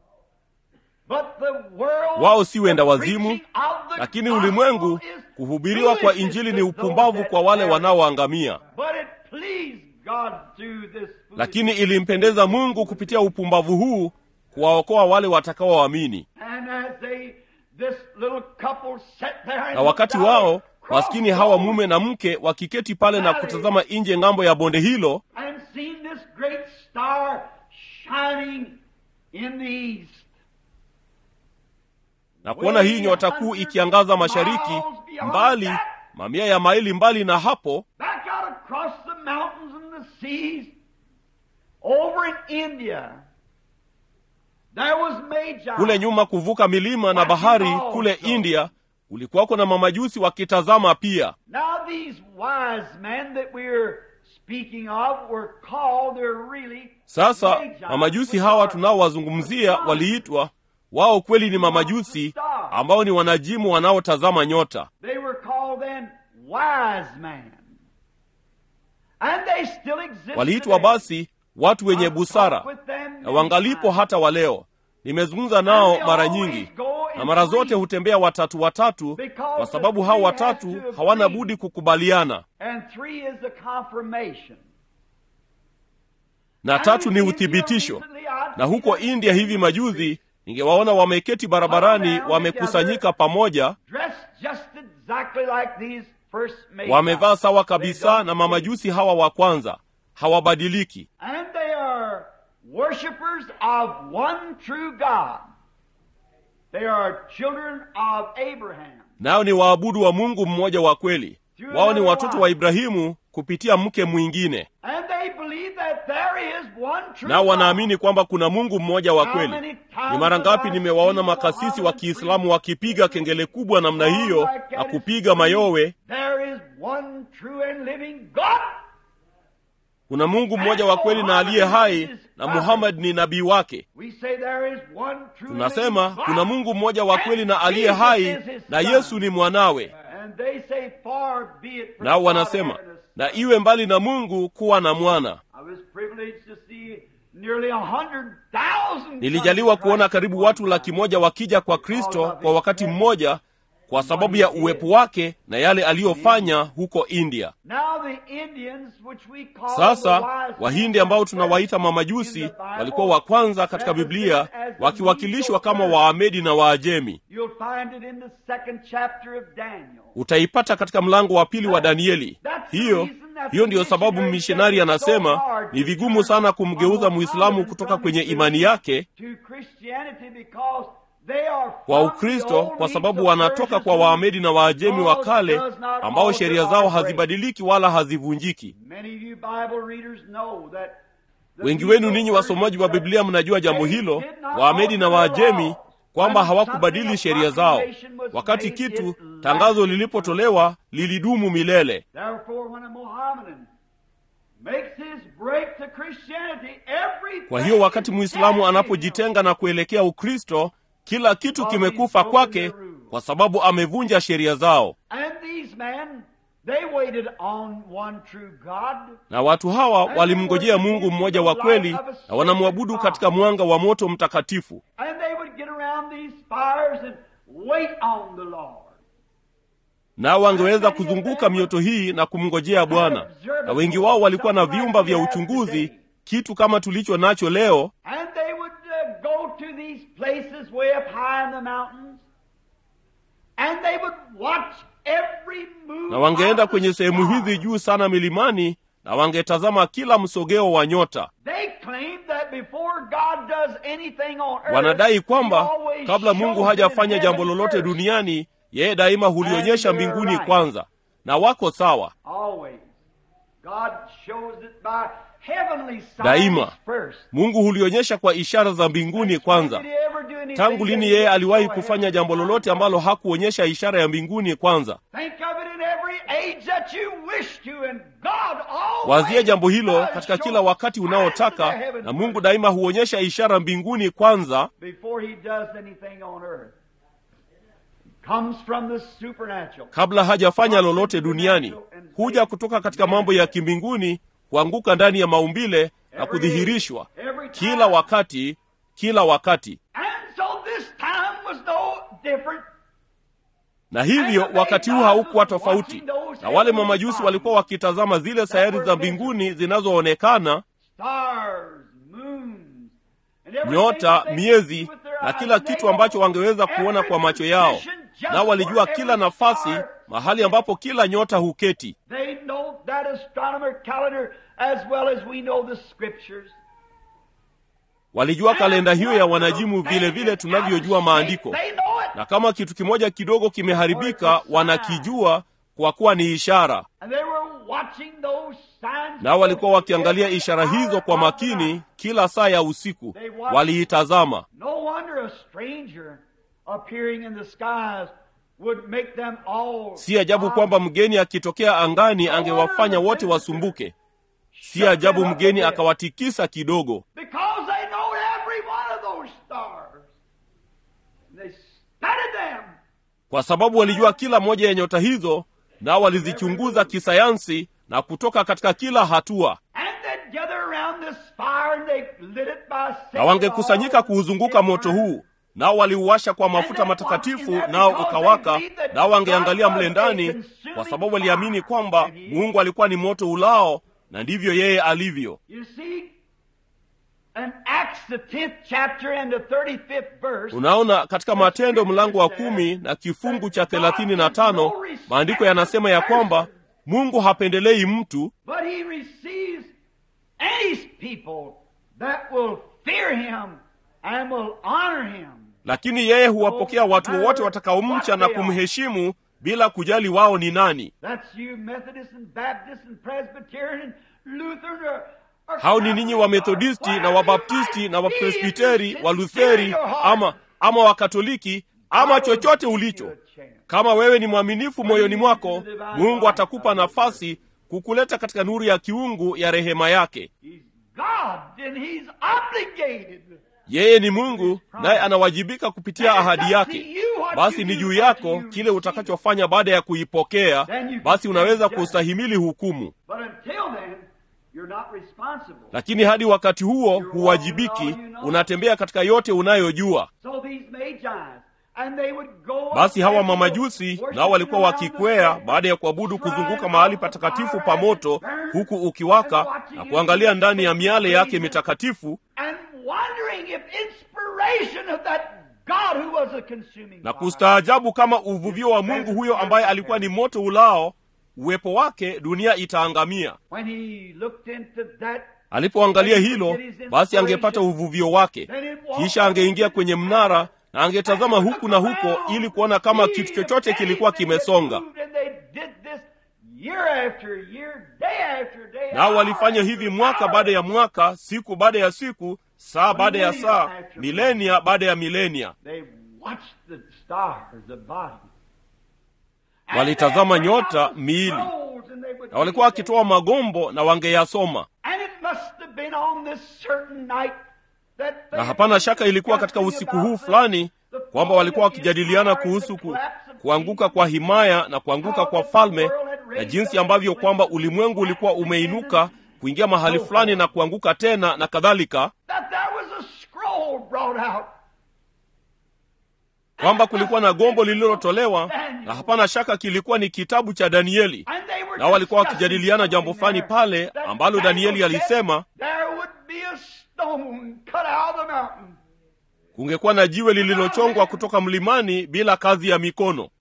But the world,
Wao si wenda
the
wazimu,
preaching of the
lakini
gospel
ulimwengu,
is
kuhubiriwa kwa
foolishness
Injili
to
ni
those
upumbavu
that
kwa wale
perish.
wanaoangamia.
But it pleased God through this foolishness.
Lakini ilimpendeza Mungu kupitia upumbavu huu kuwaokoa wale watakaoamini.
And as they, this little couple sat there and
Na wakati
looked out
wao
across
maskini hawa
the
mume na mke wakiketi pale na kutazama nje ng'ambo ya bonde hilo,
and seen this great star shining in the east.
na kuona hii nyota kuu ikiangaza mashariki, mbali mamia ya maili mbali na hapo,
Back out across the mountains and the seas, over in India, there was Magi.
kule nyuma kuvuka milima na bahari kule India, kulikuwako na mamajusi wakitazama pia.
Now these wise men that we're speaking of were called, they're really
Sasa
Magi,
mamajusi
which
hawa
are
tunaowazungumzia waliitwa, wao kweli ni mamajusi ambao ni wanajimu wanaotazama nyota.
They were called then wise men. And they still exist
Waliitwa
today.
basi watu wenye busara, na wangalipo hata wa leo. Nimezungumza nao mara nyingi, na mara zote hutembea watatu watatu, kwa sababu hao watatu hawana budi kukubaliana,
And three is the confirmation.
na tatu ni uthibitisho. Na huko India hivi majuzi ningewaona wameketi barabarani, wamekusanyika pamoja,
Dressed just exactly like these first Magi.
wamevaa sawa kabisa na mamajusi hawa wa kwanza, hawabadiliki.
And they are worshipers of one true God. They are children of Abraham.
Nao ni waabudu wa Mungu mmoja wa kweli. Wao ni watoto wa Ibrahimu kupitia mke mwingine.
And they believe that there is one true
Nao
God.
wanaamini kwamba kuna Mungu mmoja wa kweli. Ni mara ngapi nimewaona makasisi wa Kiislamu wakipiga kengele kubwa namna hiyo na kupiga mayowe,
There is one true and living God.
kuna Mungu mmoja wa kweli na aliye hai, na Muhammad ni nabii wake.
We say there is one true
Tunasema
and living
kuna
God.
Mungu mmoja wa kweli na aliye hai, na Yesu ni mwanawe.
And they say far be it from
Nao
God
wanasema,
having a son.
na iwe mbali na Mungu kuwa na mwana.
I was privileged to see nearly a hundred thousand.
Nilijaliwa kuona karibu watu laki moja wakija kwa Kristo kwa wakati mmoja, kwa sababu ya uwepo wake na yale aliyofanya huko India. Sasa Wahindi ambao tunawaita mamajusi walikuwa wa kwanza katika Biblia, wakiwakilishwa kama Waamedi na Waajemi. Utaipata katika mlango wa pili wa Danieli. Hiyo hiyo ndiyo sababu mmishenari anasema ni vigumu sana kumgeuza Muislamu kutoka kwenye imani yake kwa Ukristo, kwa sababu wanatoka kwa Waamedi na Waajemi wa kale ambao sheria zao hazibadiliki wala hazivunjiki. Wengi wenu ninyi wasomaji wa Biblia mnajua jambo hilo, Waamedi na Waajemi, kwamba hawakubadili sheria zao. Wakati kitu tangazo lilipotolewa lilidumu milele. Kwa hiyo wakati Muislamu anapojitenga na kuelekea Ukristo, kila kitu kimekufa kwake kwa sababu amevunja sheria zao. Na watu hawa walimngojea Mungu mmoja wa kweli na wanamwabudu katika mwanga wa moto mtakatifu. Na wangeweza kuzunguka mioto hii na kumngojea Bwana. Na wengi wao walikuwa na vyumba vya uchunguzi, kitu kama tulicho nacho leo. Na wangeenda kwenye sehemu hizi juu sana milimani na wangetazama kila msogeo wa nyota. Wanadai kwamba kabla Mungu hajafanya jambo lolote duniani, yeye daima hulionyesha mbinguni kwanza. Na wako sawa. Daima Mungu hulionyesha kwa ishara za mbinguni kwanza. Tangu lini yeye aliwahi kufanya jambo lolote ambalo hakuonyesha ishara ya mbinguni kwanza? Wazia jambo hilo katika kila wakati unaotaka, na Mungu daima huonyesha ishara mbinguni kwanza kabla hajafanya lolote duniani. Huja kutoka katika mambo ya kimbinguni kuanguka ndani ya maumbile na kudhihirishwa kila wakati, kila wakati. Na hivyo wakati huu haukuwa tofauti. Na wale mamajusi walikuwa wakitazama zile sayari za mbinguni zinazoonekana, nyota, miezi na kila kitu ambacho wangeweza kuona kwa macho yao. Na walijua kila nafasi, mahali ambapo kila nyota huketi. Walijua kalenda hiyo ya wanajimu vile vile tunavyojua maandiko. Na kama kitu kimoja kidogo kimeharibika, wanakijua kwa kuwa ni ishara. Na walikuwa wakiangalia ishara hizo kwa makini kila saa ya usiku. Waliitazama. Si ajabu kwamba mgeni akitokea angani angewafanya wote wasumbuke. Si ajabu mgeni akawatikisa kidogo. Kwa sababu walijua kila moja ya nyota hizo, na walizichunguza kisayansi na kutoka katika kila hatua. Na wangekusanyika kuuzunguka moto huu, nao waliuwasha kwa mafuta matakatifu, nao ukawaka, nao wangeangalia mle ndani, kwa sababu waliamini kwamba Mungu alikuwa ni moto ulao, na ndivyo yeye alivyo. Unaona, katika Matendo mlango wa kumi na kifungu cha thelathini na tano, maandiko yanasema ya kwamba Mungu hapendelei mtu, lakini yeye huwapokea watu wote watakaomcha na kumheshimu bila kujali wao ni nani. Hao ni ninyi wa Methodisti na Wabaptisti na Wapresbiteri, Walutheri ama ama Wakatoliki ama chochote ulicho. Kama wewe ni mwaminifu moyoni mwako, Mungu atakupa nafasi kukuleta katika nuru ya kiungu ya rehema yake. Yeye ni Mungu, naye anawajibika kupitia ahadi yake. Basi ni juu yako kile utakachofanya baada ya kuipokea. Basi unaweza kustahimili hukumu. Lakini hadi wakati huo huwajibiki, unatembea katika yote unayojua. Basi hawa mamajusi nao walikuwa wakikwea baada ya kuabudu kuzunguka mahali patakatifu pa moto huku ukiwaka na kuangalia ndani ya miale yake mitakatifu na kustaajabu kama uvuvio wa Mungu huyo ambaye alikuwa ni moto ulao, uwepo wake dunia itaangamia. Alipoangalia hilo, basi angepata uvuvio wake, kisha angeingia kwenye mnara na angetazama huku na huko ili kuona kama kitu chochote kilikuwa kimesonga. Nao walifanya hivi mwaka baada ya mwaka, siku baada ya siku, saa baada ya saa, milenia baada ya milenia. Walitazama nyota, miili, na walikuwa wakitoa magombo na wangeyasoma. Na hapana shaka ilikuwa katika usiku huu fulani kwamba walikuwa wakijadiliana kuhusu ku, kuanguka kwa himaya na kuanguka kwa falme, na jinsi ambavyo kwamba ulimwengu ulikuwa umeinuka kuingia mahali fulani na kuanguka tena na kadhalika, kwamba kulikuwa na gombo lililotolewa, na hapana shaka kilikuwa ni kitabu cha Danieli. Na walikuwa wakijadiliana jambo fulani pale ambalo Danieli alisema kungekuwa na jiwe lililochongwa kutoka mlimani bila kazi ya mikono.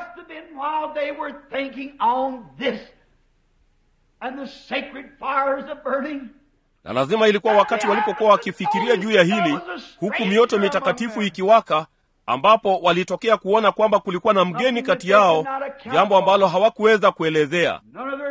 Na lazima ilikuwa wakati walipokuwa wakifikiria juu ya hili, huku mioto mitakatifu ikiwaka, ambapo walitokea kuona kwamba kulikuwa na mgeni kati yao, jambo ambalo hawakuweza kuelezea.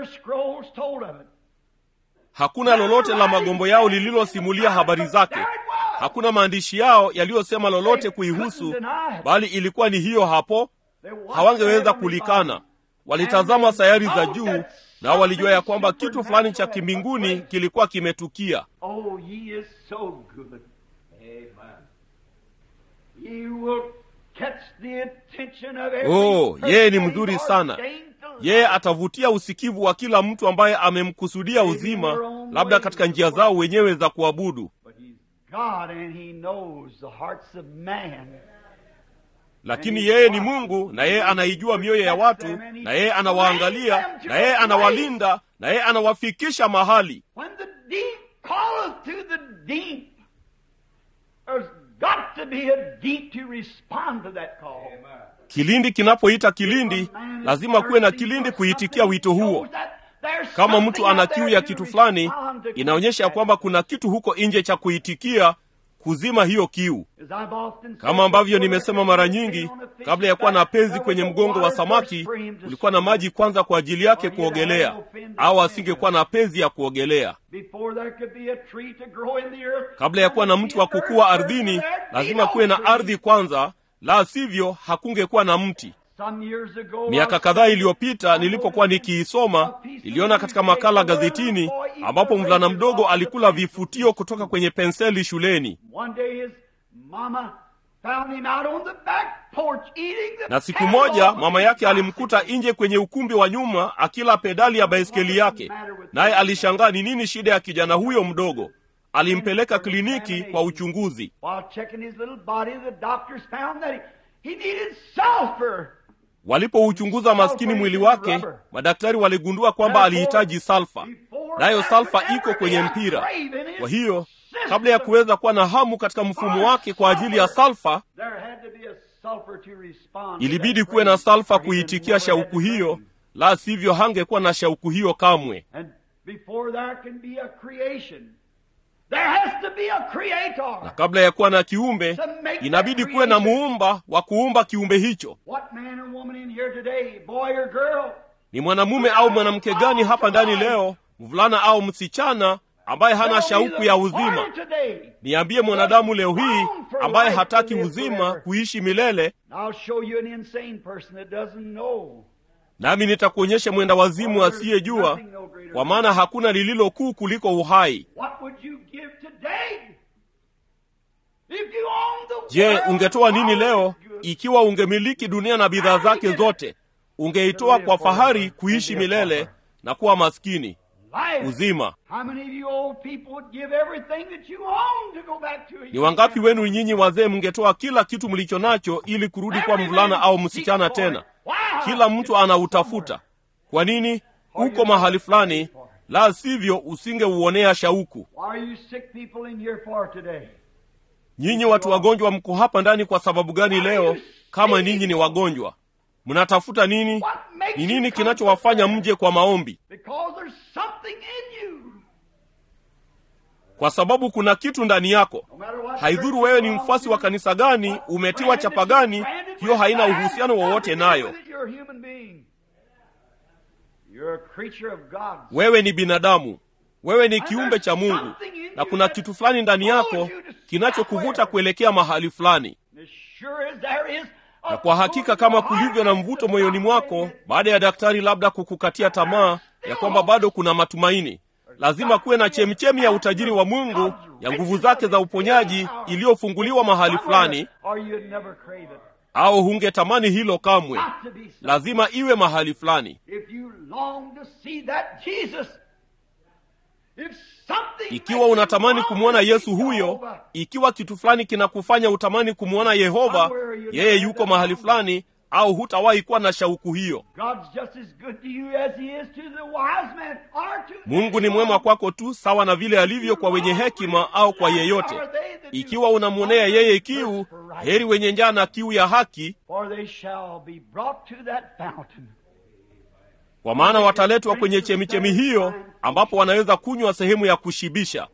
Hakuna lolote la magombo yao lililosimulia habari zake. Hakuna maandishi yao yaliyosema lolote kuihusu, bali ilikuwa ni hiyo hapo. Hawangeweza kulikana. Walitazama sayari za juu, na walijua ya kwamba kitu fulani cha kimbinguni kilikuwa kimetukia.
Oh, he is so good. Amen. He will catch the attention of every
Oh, yeye ni mzuri sana. Yeye atavutia usikivu wa kila mtu ambaye amemkusudia uzima, labda katika njia zao wenyewe za kuabudu.
God and he knows the hearts of man.
Lakini yeye ni Mungu, na yeye anaijua mioyo ya watu, na yeye anawaangalia, na yeye anawalinda, na yeye anawafikisha mahali.
When the deep calleth to the deep, there's got to be a deep to respond to that call.
Kilindi kinapoita kilindi, lazima kuwe na kilindi kuitikia wito huo. Kama mtu ana kiu ya kitu fulani, inaonyesha kwamba kuna kitu huko nje cha kuitikia, kuzima hiyo kiu. Kama ambavyo nimesema mara nyingi, kabla ya kuwa na penzi kwenye mgongo wa samaki, kulikuwa na maji kwanza kwa ajili yake kuogelea, au asingekuwa na penzi ya kuogelea. Kabla ya kuwa na mti wa kukua ardhini, lazima kuwe na ardhi kwanza, la sivyo hakungekuwa na mti. Miaka kadhaa iliyopita nilipokuwa nikiisoma, niliona katika makala gazetini ambapo mvulana mdogo alikula vifutio kutoka kwenye penseli shuleni. Na siku moja mama yake alimkuta nje kwenye ukumbi wa nyuma akila pedali ya baiskeli yake, naye alishangaa ni nini shida ya kijana huyo mdogo. Alimpeleka kliniki kwa uchunguzi. Walipouchunguza maskini mwili wake, madaktari waligundua kwamba alihitaji salfa, nayo salfa iko kwenye mpira. Kwa hiyo kabla ya kuweza kuwa na hamu katika mfumo wake kwa ajili ya salfa, ilibidi kuwe na salfa kuitikia shauku hiyo, la sivyo hangekuwa na shauku hiyo kamwe. Na kabla ya kuwa na kiumbe, inabidi kuwe na muumba wa kuumba kiumbe hicho. Ni mwanamume au mwanamke gani hapa ndani leo, mvulana au msichana, ambaye hana shauku ya uzima? Niambie mwanadamu leo hii ambaye hataki uzima kuishi milele, nami nitakuonyesha mwenda wazimu asiyejua, kwa maana hakuna lililo kuu kuliko uhai. Je, ungetoa nini leo ikiwa ungemiliki dunia na bidhaa zake zote? Ungeitoa kwa fahari kuishi milele na kuwa maskini. uzima. Ni wangapi wenu nyinyi wazee mngetoa kila kitu mlicho nacho ili kurudi kwa mvulana au msichana tena? Kila mtu anautafuta. Kwa nini? Uko mahali fulani, la sivyo usingeuonea shauku. Nyinyi watu wagonjwa mko hapa ndani kwa sababu gani leo? Kama ninyi ni wagonjwa, mnatafuta nini? Ni nini kinachowafanya mje kwa maombi? Kwa sababu kuna kitu ndani yako. Haidhuru wewe ni mfuasi wa kanisa gani, umetiwa chapa gani, hiyo haina uhusiano wowote nayo. Wewe ni binadamu. Wewe ni kiumbe cha Mungu, na kuna kitu fulani ndani yako kinachokuvuta kuelekea mahali fulani. Na kwa hakika kama kulivyo na mvuto moyoni mwako baada ya daktari labda kukukatia tamaa ya kwamba bado kuna matumaini, lazima kuwe na chemchemi ya utajiri wa Mungu, ya nguvu zake za uponyaji iliyofunguliwa mahali fulani, au hungetamani hilo kamwe. Lazima iwe mahali fulani. Ikiwa unatamani kumwona Yesu huyo, ikiwa kitu fulani kinakufanya utamani kumwona Yehova, yeye yuko mahali fulani, au hutawahi kuwa na shauku hiyo. Mungu ni mwema kwako tu sawa na vile alivyo kwa wenye hekima au kwa yeyote. Ikiwa unamwonea yeye kiu, heri wenye njaa na kiu ya haki, kwa maana wataletwa kwenye chemichemi hiyo ambapo wanaweza kunywa sehemu ya kushibisha.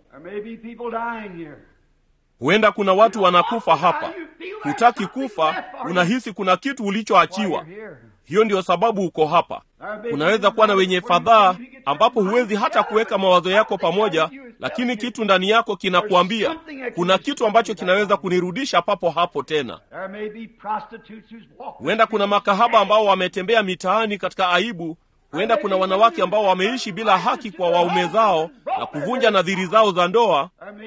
Huenda kuna watu wanakufa hapa. Hutaki kufa, unahisi kuna kitu ulichoachiwa. Hiyo ndio sababu uko hapa. Unaweza kuwa na wenye fadhaa ambapo huwezi hata kuweka mawazo yako pamoja, lakini kitu ndani yako kinakuambia kuna kitu ambacho kinaweza kunirudisha papo hapo tena. Huenda kuna makahaba ambao wametembea mitaani katika aibu. Huenda kuna wanawake ambao wameishi bila haki kwa waume zao na kuvunja nadhiri zao za ndoa.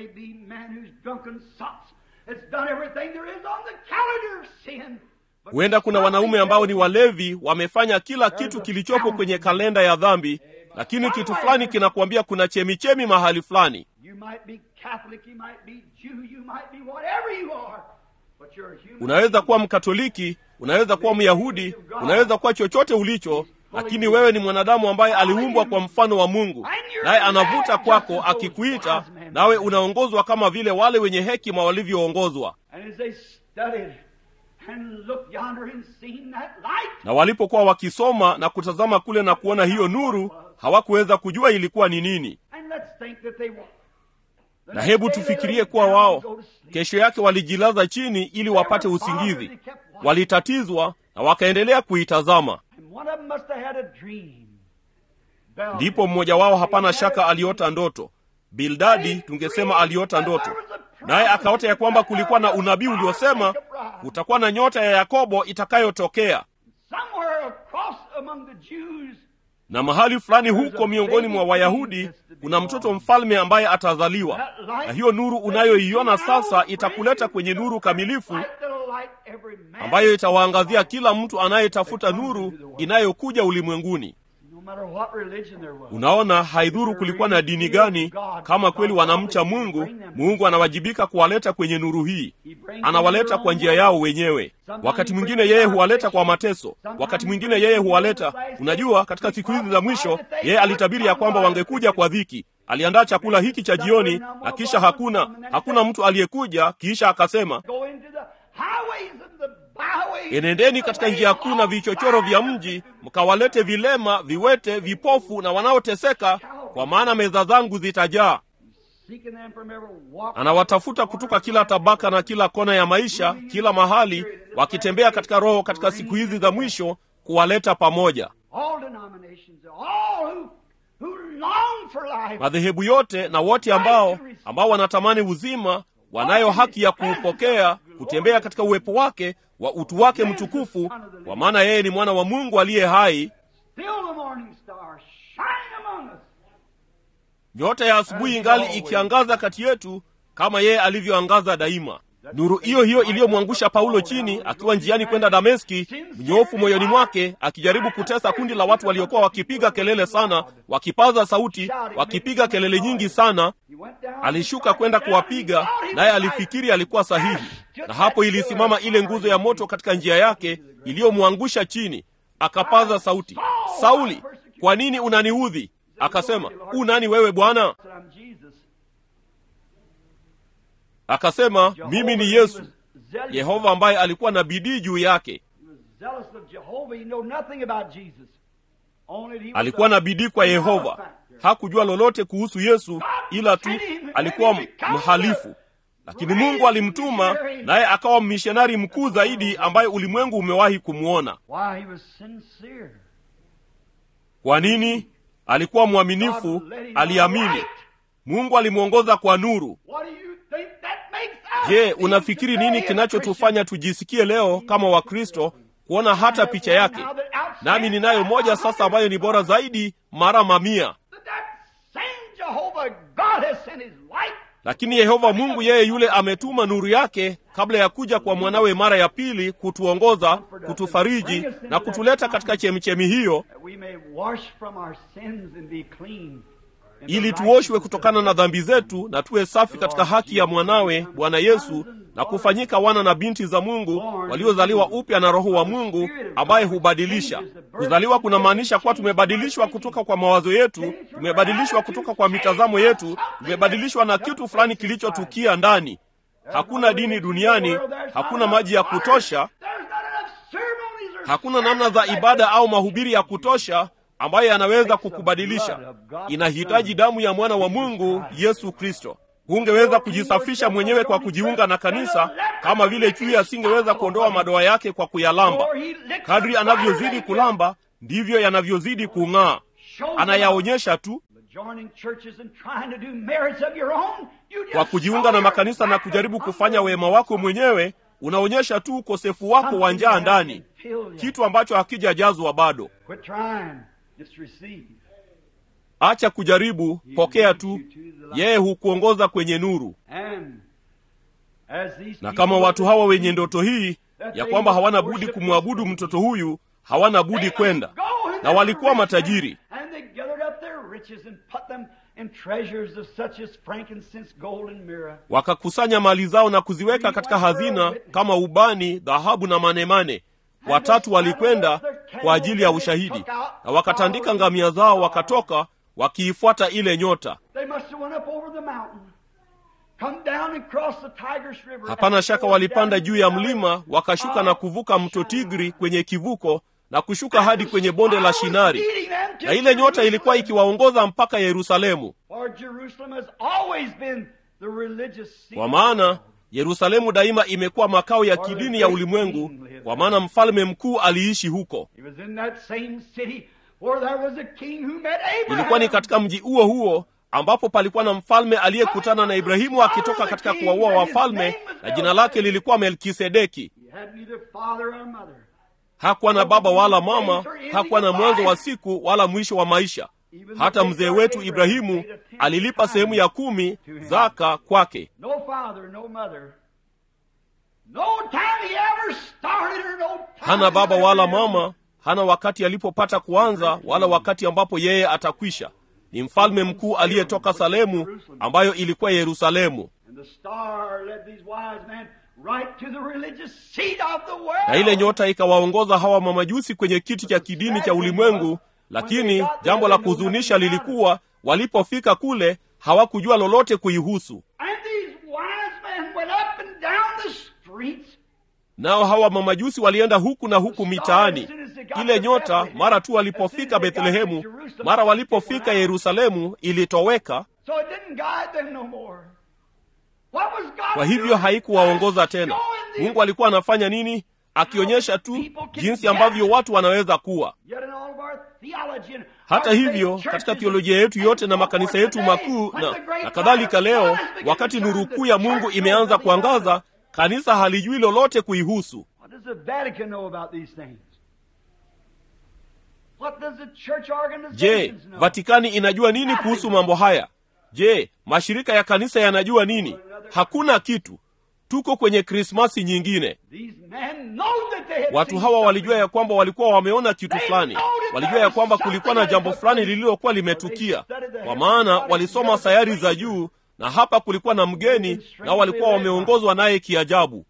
Huenda kuna wanaume ambao ni walevi, wamefanya kila kitu kilichopo kwenye kalenda ya dhambi, lakini kitu fulani kinakuambia kuna chemichemi mahali fulani. Unaweza kuwa Mkatoliki, unaweza kuwa Myahudi, unaweza kuwa chochote ulicho, lakini wewe ni mwanadamu ambaye aliumbwa kwa mfano wa Mungu, naye anavuta kwako akikuita, nawe unaongozwa kama vile wale wenye hekima walivyoongozwa. Na walipokuwa wakisoma na kutazama kule na kuona hiyo nuru, hawakuweza kujua ilikuwa ni nini. Na hebu tufikirie kuwa wao kesho yake walijilaza chini ili wapate usingizi. Walitatizwa na wakaendelea kuitazama. Ndipo mmoja wao, hapana shaka, aliota ndoto. Bildadi tungesema aliota ndoto. Naye akaota ya kwamba kulikuwa na unabii uliosema utakuwa na nyota ya Yakobo itakayotokea. Na mahali fulani huko miongoni mwa Wayahudi kuna mtoto mfalme ambaye atazaliwa. Na hiyo nuru unayoiona sasa itakuleta kwenye nuru kamilifu ambayo itawaangazia kila mtu anayetafuta nuru inayokuja ulimwenguni. Unaona, haidhuru kulikuwa na dini gani, kama kweli wanamcha Mungu, Mungu anawajibika kuwaleta kwenye nuru hii. Anawaleta kwa njia yao wenyewe. Wakati mwingine yeye huwaleta kwa mateso, wakati mwingine yeye huwaleta, unajua, katika siku hizi za mwisho yeye alitabiri ya kwamba wangekuja kwa dhiki. Aliandaa chakula hiki cha jioni, na kisha hakuna hakuna mtu aliyekuja, kisha akasema, enendeni katika njia kuu na vichochoro vya mji, mkawalete vilema, viwete, vipofu na wanaoteseka, kwa maana meza zangu zitajaa. Anawatafuta kutoka kila tabaka na kila kona ya maisha, kila mahali, wakitembea katika roho katika siku hizi za mwisho, kuwaleta pamoja. Madhehebu yote na wote ambao ambao wanatamani uzima, wanayo haki ya kuupokea, kutembea katika uwepo wake wa utu wake mtukufu, kwa maana yeye ni mwana wa Mungu aliye hai. Nyota ya asubuhi ingali ikiangaza kati yetu, kama yeye alivyoangaza daima. Nuru hiyo hiyo iliyomwangusha Paulo chini akiwa njiani kwenda Dameski, mnyofu moyoni mwake, akijaribu kutesa kundi la watu waliokuwa wakipiga kelele sana, wakipaza sauti, wakipiga kelele nyingi sana. Alishuka kwenda kuwapiga, naye alifikiri alikuwa sahihi. Na hapo ilisimama ile nguzo ya moto katika njia yake iliyomwangusha chini. Akapaza sauti, Sauli, kwa nini unaniudhi? Akasema, u nani wewe Bwana? Akasema, mimi ni Yesu. Yehova ambaye alikuwa na bidii juu yake. Alikuwa na bidii kwa Yehova. Hakujua lolote kuhusu Yesu, ila tu alikuwa mhalifu. Lakini Mungu alimtuma, naye akawa mishonari mkuu zaidi ambaye ulimwengu umewahi kumuona. Kwa nini? Alikuwa mwaminifu, aliamini. Mungu alimuongoza kwa nuru. Je, unafikiri nini kinachotufanya tujisikie leo kama Wakristo kuona hata picha yake? Nami ninayo moja sasa ambayo ni bora zaidi mara mamia. Lakini Yehova Mungu yeye yule ametuma nuru yake kabla ya kuja kwa mwanawe mara ya pili kutuongoza, kutufariji na kutuleta katika chemichemi hiyo, ili tuoshwe kutokana na dhambi zetu na tuwe safi katika haki ya mwanawe Bwana Yesu, na kufanyika wana na binti za Mungu waliozaliwa upya na Roho wa Mungu ambaye hubadilisha. Kuzaliwa kuna maanisha kuwa tumebadilishwa kutoka kwa mawazo yetu, tumebadilishwa kutoka kwa mitazamo yetu, tumebadilishwa na kitu fulani kilichotukia ndani. Hakuna dini duniani, hakuna maji ya kutosha, hakuna namna za ibada au mahubiri ya kutosha ambaye anaweza kukubadilisha. Inahitaji damu ya mwana wa Mungu, Yesu Kristo. Hungeweza kujisafisha mwenyewe kwa kujiunga na kanisa, kama vile chui asingeweza kuondoa madoa yake kwa kuyalamba. Kadri anavyozidi kulamba, ndivyo yanavyozidi kung'aa. Anayaonyesha tu. Kwa kujiunga na makanisa na kujaribu kufanya wema wako mwenyewe, unaonyesha tu ukosefu wako wa njaa ndani, kitu ambacho hakijajazwa bado. Acha kujaribu, pokea tu. Yeye hukuongoza kwenye nuru. Na kama watu hawa wenye ndoto hii ya kwamba hawana budi kumwabudu mtoto huyu, hawana budi kwenda. Na walikuwa matajiri, wakakusanya mali zao na kuziweka katika hazina kama ubani, dhahabu na manemane. Watatu walikwenda kwa ajili ya ushahidi, na wakatandika ngamia zao, wakatoka wakiifuata ile nyota. Hapana shaka walipanda juu ya mlima, wakashuka na kuvuka mto Tigri kwenye kivuko, na kushuka hadi kwenye bonde la Shinari. Na ile nyota ilikuwa ikiwaongoza mpaka Yerusalemu. Kwa maana Yerusalemu daima imekuwa makao ya kidini ya ulimwengu, kwa maana mfalme mkuu aliishi huko. Ilikuwa ni katika mji huo huo ambapo palikuwa na mfalme aliyekutana na Ibrahimu akitoka katika kuwaua wafalme, na jina lake lilikuwa Melkisedeki. Hakuwa na baba wala mama, hakuwa na mwanzo wa siku wala mwisho wa maisha. Hata mzee wetu Ibrahimu alilipa sehemu ya kumi zaka kwake. Hana baba wala mama, hana wakati alipopata kuanza wala wakati ambapo yeye atakwisha. Ni mfalme mkuu aliyetoka Salemu, ambayo ilikuwa Yerusalemu. Na ile nyota ikawaongoza hawa mamajusi kwenye kiti cha kidini cha ulimwengu. Lakini jambo la kuhuzunisha lilikuwa, walipofika kule hawakujua lolote kuihusu. Nao hawa mamajusi walienda huku na huku mitaani. Ile nyota mara tu walipofika Bethlehemu, mara walipofika Yerusalemu, ilitoweka. Kwa hivyo haikuwaongoza tena. Mungu alikuwa anafanya nini? Akionyesha tu jinsi ambavyo watu wanaweza kuwa. Hata hivyo, katika teolojia yetu yote na makanisa yetu makuu na, na kadhalika, leo wakati nuru kuu ya Mungu imeanza kuangaza, kanisa halijui lolote kuihusu. Je, Vatikani inajua nini kuhusu mambo haya? Je, mashirika ya kanisa yanajua nini? Hakuna kitu. tuko kwenye Krismasi nyingine. Watu hawa walijua ya kwamba walikuwa wameona kitu fulani. Walijua ya kwamba kulikuwa na jambo fulani lililokuwa limetukia, kwa maana walisoma sayari za juu, na hapa kulikuwa na mgeni, na walikuwa wameongozwa naye kiajabu.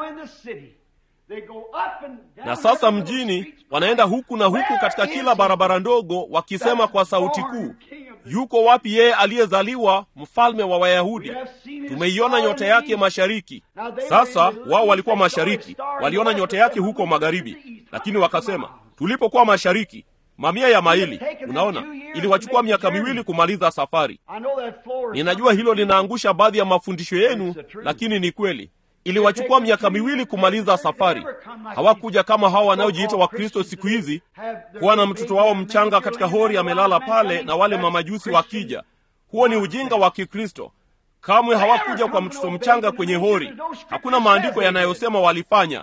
Na sasa mjini wanaenda huku na huku katika kila barabara ndogo, wakisema kwa sauti kuu, yuko wapi yeye aliyezaliwa mfalme wa Wayahudi? Tumeiona nyota yake mashariki. Sasa wao walikuwa mashariki, waliona nyota yake huko magharibi, lakini wakasema, tulipokuwa mashariki mamia ya maili. Unaona, iliwachukua miaka miwili kumaliza safari. Ninajua hilo linaangusha baadhi ya mafundisho yenu, lakini ni kweli. Iliwachukua miaka miwili kumaliza safari. Hawakuja kama hawa wanaojiita wa Kristo siku hizi, kuwa na mtoto wao mchanga katika hori amelala pale na wale mamajusi wakija. Huo ni ujinga wa Kikristo. Kamwe hawakuja kwa mtoto mchanga kwenye hori. Hakuna maandiko yanayosema walifanya.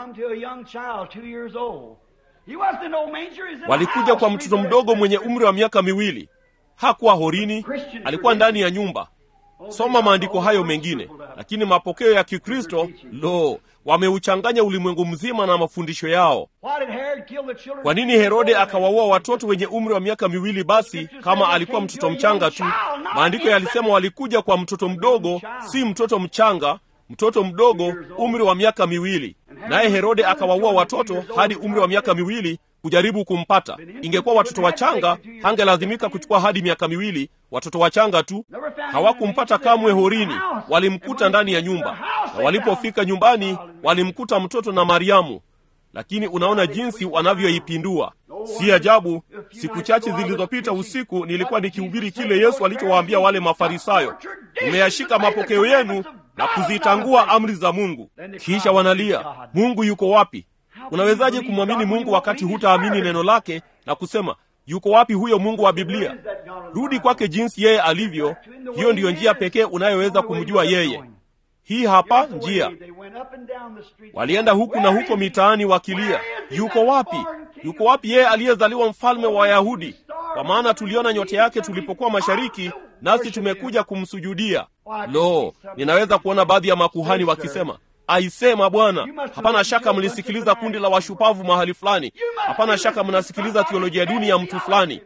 Walikuja kwa mtoto mdogo mwenye umri wa miaka miwili. Hakuwa horini, alikuwa ndani ya nyumba. Soma maandiko hayo mengine. Lakini mapokeo ya Kikristo, lo, wameuchanganya ulimwengu mzima na mafundisho yao. Kwa nini Herode akawaua watoto wenye umri wa miaka miwili basi, kama alikuwa mtoto mchanga tu? Maandiko yalisema walikuja kwa mtoto mdogo, si mtoto mchanga, mtoto mdogo, umri wa miaka miwili. Naye Herode akawaua watoto hadi umri wa miaka miwili kujaribu kumpata. Ingekuwa watoto wachanga, hangelazimika kuchukua hadi miaka miwili. Watoto wachanga tu. Hawakumpata kamwe horini, walimkuta ndani ya nyumba. Na walipofika nyumbani, walimkuta mtoto na Mariamu. Lakini unaona jinsi wanavyoipindua. Si ajabu, siku chache zilizopita usiku nilikuwa nikihubiri kile Yesu alichowaambia wale Mafarisayo, umeyashika mapokeo yenu na kuzitangua amri za Mungu. Kisha wanalia, Mungu yuko wapi? Unawezaje kumwamini Mungu wakati hutaamini neno lake na kusema, yuko wapi huyo Mungu wa Biblia? Rudi kwake jinsi yeye alivyo. Hiyo ndiyo njia pekee unayoweza kumjua yeye. Hii hapa njia. Walienda huku na huko mitaani wakilia, yuko wapi? Yuko wapi yeye aliyezaliwa mfalme wa Wayahudi? Kwa maana tuliona nyota yake tulipokuwa mashariki, nasi tumekuja kumsujudia. Lo, ninaweza kuona baadhi ya makuhani wakisema, aisema Bwana, hapana shaka mlisikiliza kundi la washupavu mahali fulani. Hapana shaka mnasikiliza teolojia duni ya mtu fulani.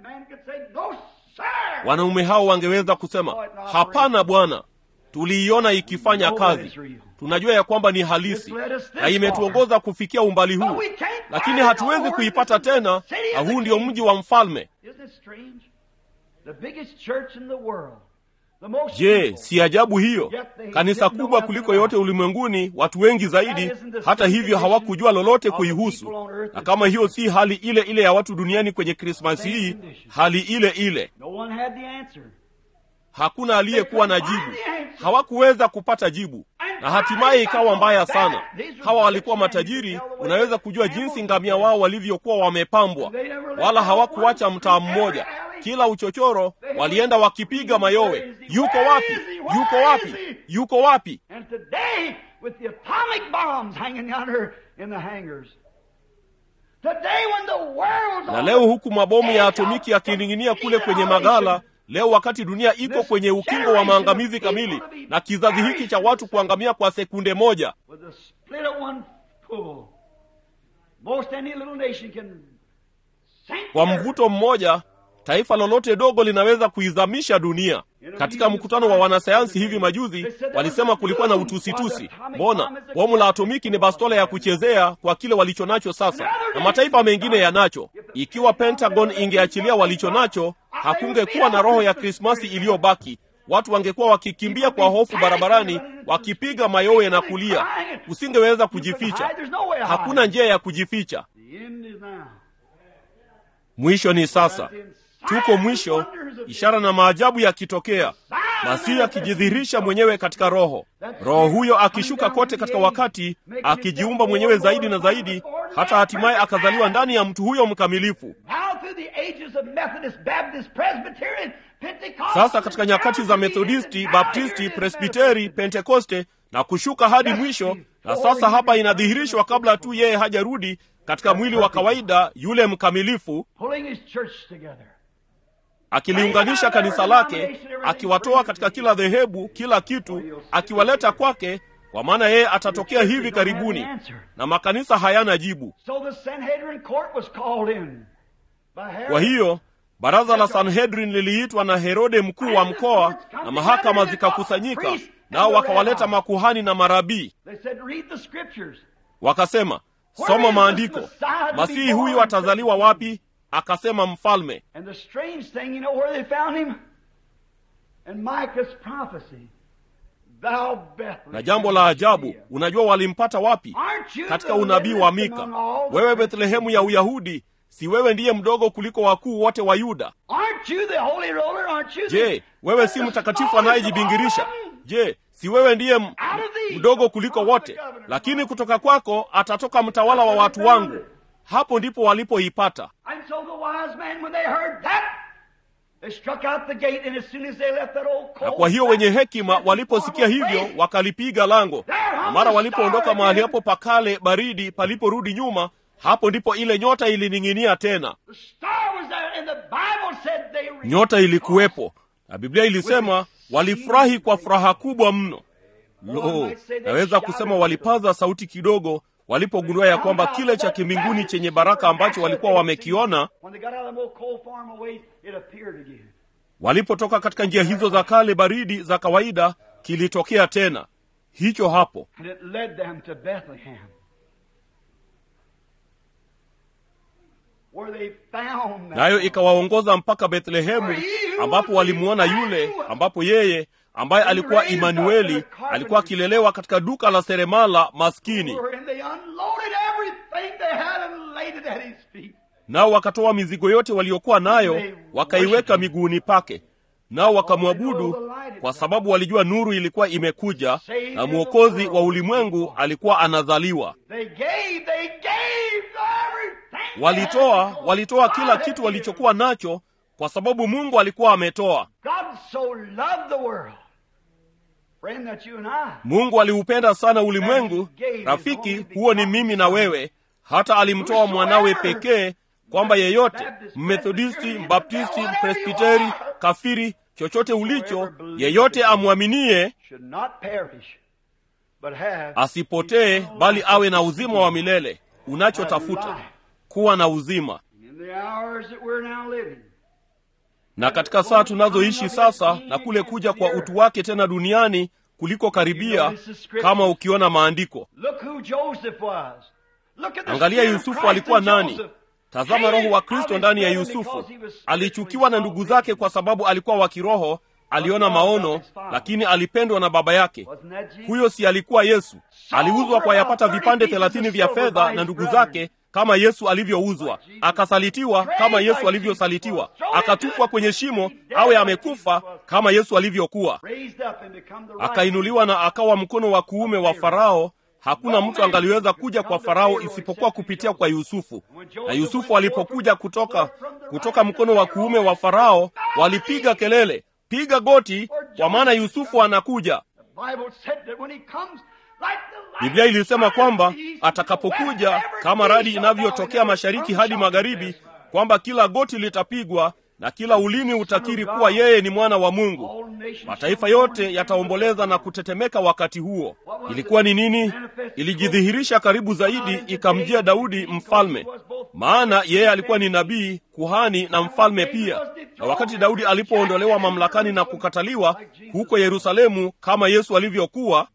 Wanaume hao wangeweza kusema, hapana Bwana, tuliiona ikifanya kazi. Tunajua ya kwamba ni halisi na imetuongoza kufikia umbali huu, lakini hatuwezi kuipata tena, na huu ndio mji wa mfalme. Je, si ajabu hiyo? Kanisa kubwa kuliko yote ulimwenguni, watu wengi zaidi, hata hivyo hawakujua lolote kuihusu. Na kama hiyo si hali ile ile ya watu duniani kwenye Krismasi hii, hali ile ile. Hakuna aliyekuwa na jibu. Hawakuweza kupata jibu. Na hatimaye ikawa mbaya sana. Hawa walikuwa matajiri, unaweza kujua jinsi ngamia wao walivyokuwa wamepambwa. Wala hawakuacha mtaa mmoja. Kila uchochoro walienda wakipiga mayowe. Yuko wapi? Yuko wapi? Yuko wapi? Na leo huku mabomu ya atomiki yakining'inia kule kwenye magala, leo wakati dunia iko kwenye ukingo wa maangamizi kamili, na kizazi hiki cha watu kuangamia kwa sekunde moja, kwa mvuto mmoja, taifa lolote dogo linaweza kuizamisha dunia. Katika mkutano wa wanasayansi hivi majuzi, walisema kulikuwa na utusitusi. Mbona bomu la atomiki ni bastola ya kuchezea kwa kile walichonacho sasa, na mataifa mengine yanacho. Ikiwa Pentagon ingeachilia walichonacho, hakungekuwa na roho ya Krismasi iliyobaki. Watu wangekuwa wakikimbia kwa hofu barabarani, wakipiga mayowe na kulia. Usingeweza kujificha. Hakuna njia ya kujificha. Mwisho ni sasa. Tuko mwisho, ishara na maajabu yakitokea. Masihi akijidhihirisha mwenyewe katika roho. Roho huyo akishuka kote katika wakati, akijiumba mwenyewe zaidi na zaidi, hata hatimaye akazaliwa ndani ya mtu huyo mkamilifu. Sasa katika nyakati za Methodisti, Baptisti, Presbiteri, Pentekoste na kushuka hadi mwisho, na sasa hapa inadhihirishwa kabla tu yeye hajarudi katika mwili wa kawaida, yule mkamilifu, akiliunganisha kanisa lake, akiwatoa katika kila dhehebu, kila kitu, akiwaleta kwake, kwa maana yeye atatokea hivi karibuni, na makanisa hayana jibu. Kwa hiyo baraza la Sanhedrin liliitwa na Herode mkuu wa mkoa, na mahakama zikakusanyika, nao wakawaleta makuhani na marabii. Wakasema, soma maandiko, Masihi huyu atazaliwa wapi? Akasema, mfalme. Na jambo la ajabu, unajua walimpata wapi? Katika unabii wa Mika. Wewe Bethlehemu ya Uyahudi, si wewe ndiye mdogo kuliko wakuu wote wa Yuda? Je, wewe si mtakatifu anayejibingirisha? Je, si wewe ndiye m- mdogo kuliko wote? Lakini kutoka kwako atatoka mtawala wa watu wangu. Hapo ndipo walipoipata. Na kwa hiyo wenye hekima waliposikia hivyo wakalipiga lango, na mara walipoondoka mahali hapo pakale baridi paliporudi nyuma, hapo ndipo ile nyota ilining'inia tena. Nyota ilikuwepo, na Biblia ilisema walifurahi kwa furaha kubwa mno. Lo, naweza kusema walipaza sauti kidogo walipogundua ya kwamba kile cha kimbinguni chenye baraka ambacho walikuwa wamekiona, walipotoka katika njia hizo za kale baridi za kawaida, kilitokea tena. Hicho hapo. Nayo ikawaongoza mpaka Bethlehemu, ambapo walimuona yule, ambapo yeye ambaye alikuwa Imanueli alikuwa akilelewa katika duka la seremala maskini. Nao wakatoa mizigo yote waliokuwa nayo wakaiweka miguuni pake, nao wakamwabudu, kwa sababu walijua nuru ilikuwa imekuja na mwokozi wa ulimwengu alikuwa anazaliwa. Walitoa, walitoa kila kitu walichokuwa nacho, kwa sababu Mungu alikuwa ametoa. Mungu aliupenda sana ulimwengu, rafiki, huo ni mimi na wewe, hata alimtoa mwanawe pekee, kwamba yeyote, Mmethodisti, Mbaptisti, Presbiteri, kafiri, chochote ulicho, yeyote amwaminie asipotee, bali awe na uzima wa milele. Unachotafuta kuwa na uzima. Na katika saa tunazoishi sasa, na kule kuja kwa utu wake tena duniani kuliko karibia, kama ukiona maandiko. Angalia Yusufu alikuwa nani? Tazama roho wa Kristo ndani ya Yusufu. Alichukiwa na ndugu zake kwa sababu alikuwa wa kiroho, aliona maono, lakini alipendwa na baba yake. Huyo si alikuwa Yesu? Aliuzwa kwa yapata vipande thelathini vya fedha na ndugu zake, kama Yesu alivyouzwa. Akasalitiwa kama Yesu alivyosalitiwa. Akatupwa kwenye shimo awe amekufa kama Yesu alivyokuwa. Akainuliwa na akawa mkono wa kuume wa Farao. Hakuna mtu angaliweza kuja kwa Farao isipokuwa kupitia kwa Yusufu. Na Yusufu alipokuja kutoka kutoka mkono wa kuume wa Farao, walipiga kelele, piga goti, kwa maana Yusufu anakuja. Biblia ilisema kwamba atakapokuja kama radi inavyotokea mashariki hadi magharibi, kwamba kila goti litapigwa na kila ulimi utakiri kuwa yeye ni mwana wa Mungu. Mataifa yote yataomboleza na kutetemeka wakati huo. Ilikuwa ni nini? Ilijidhihirisha karibu zaidi, ikamjia Daudi mfalme, maana yeye alikuwa ni nabii, kuhani na mfalme pia. Na wakati Daudi alipoondolewa mamlakani na kukataliwa huko Yerusalemu kama Yesu alivyokuwa,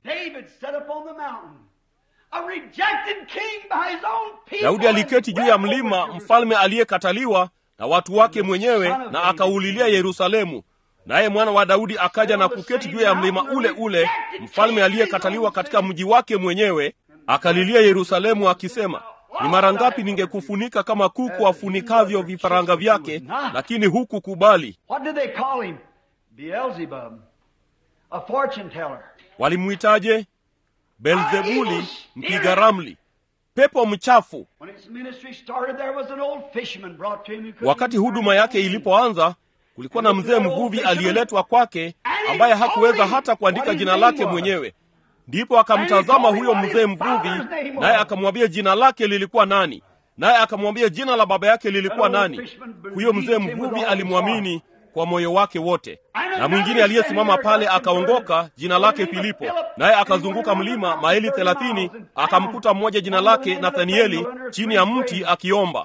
Daudi aliketi juu ya mlima, mfalme aliyekataliwa na watu wake mwenyewe, na akaulilia Yerusalemu. Naye mwana wa Daudi akaja na kuketi juu ya mlima ule ule, mfalme aliyekataliwa katika mji wake mwenyewe, akalilia Yerusalemu akisema, ni mara ngapi ningekufunika kama kuku afunikavyo vifaranga vyake, lakini hukukubali. Walimuitaje? Beelzebuli, mpiga ramli, pepo mchafu. Wakati huduma yake ilipoanza, kulikuwa na mzee mvuvi aliyeletwa kwake, ambaye hakuweza hata kuandika jina lake mwenyewe. Ndipo akamtazama huyo mzee mvuvi, naye akamwambia jina lake lilikuwa nani, naye akamwambia jina la baba yake lilikuwa nani. Huyo mzee mvuvi alimwamini, kwa moyo wake wote. Na mwingine aliyesimama pale akaongoka, jina lake Filipo, naye akazunguka mlima maili thelathini, akamkuta mmoja jina lake Nathanieli chini ya mti akiomba.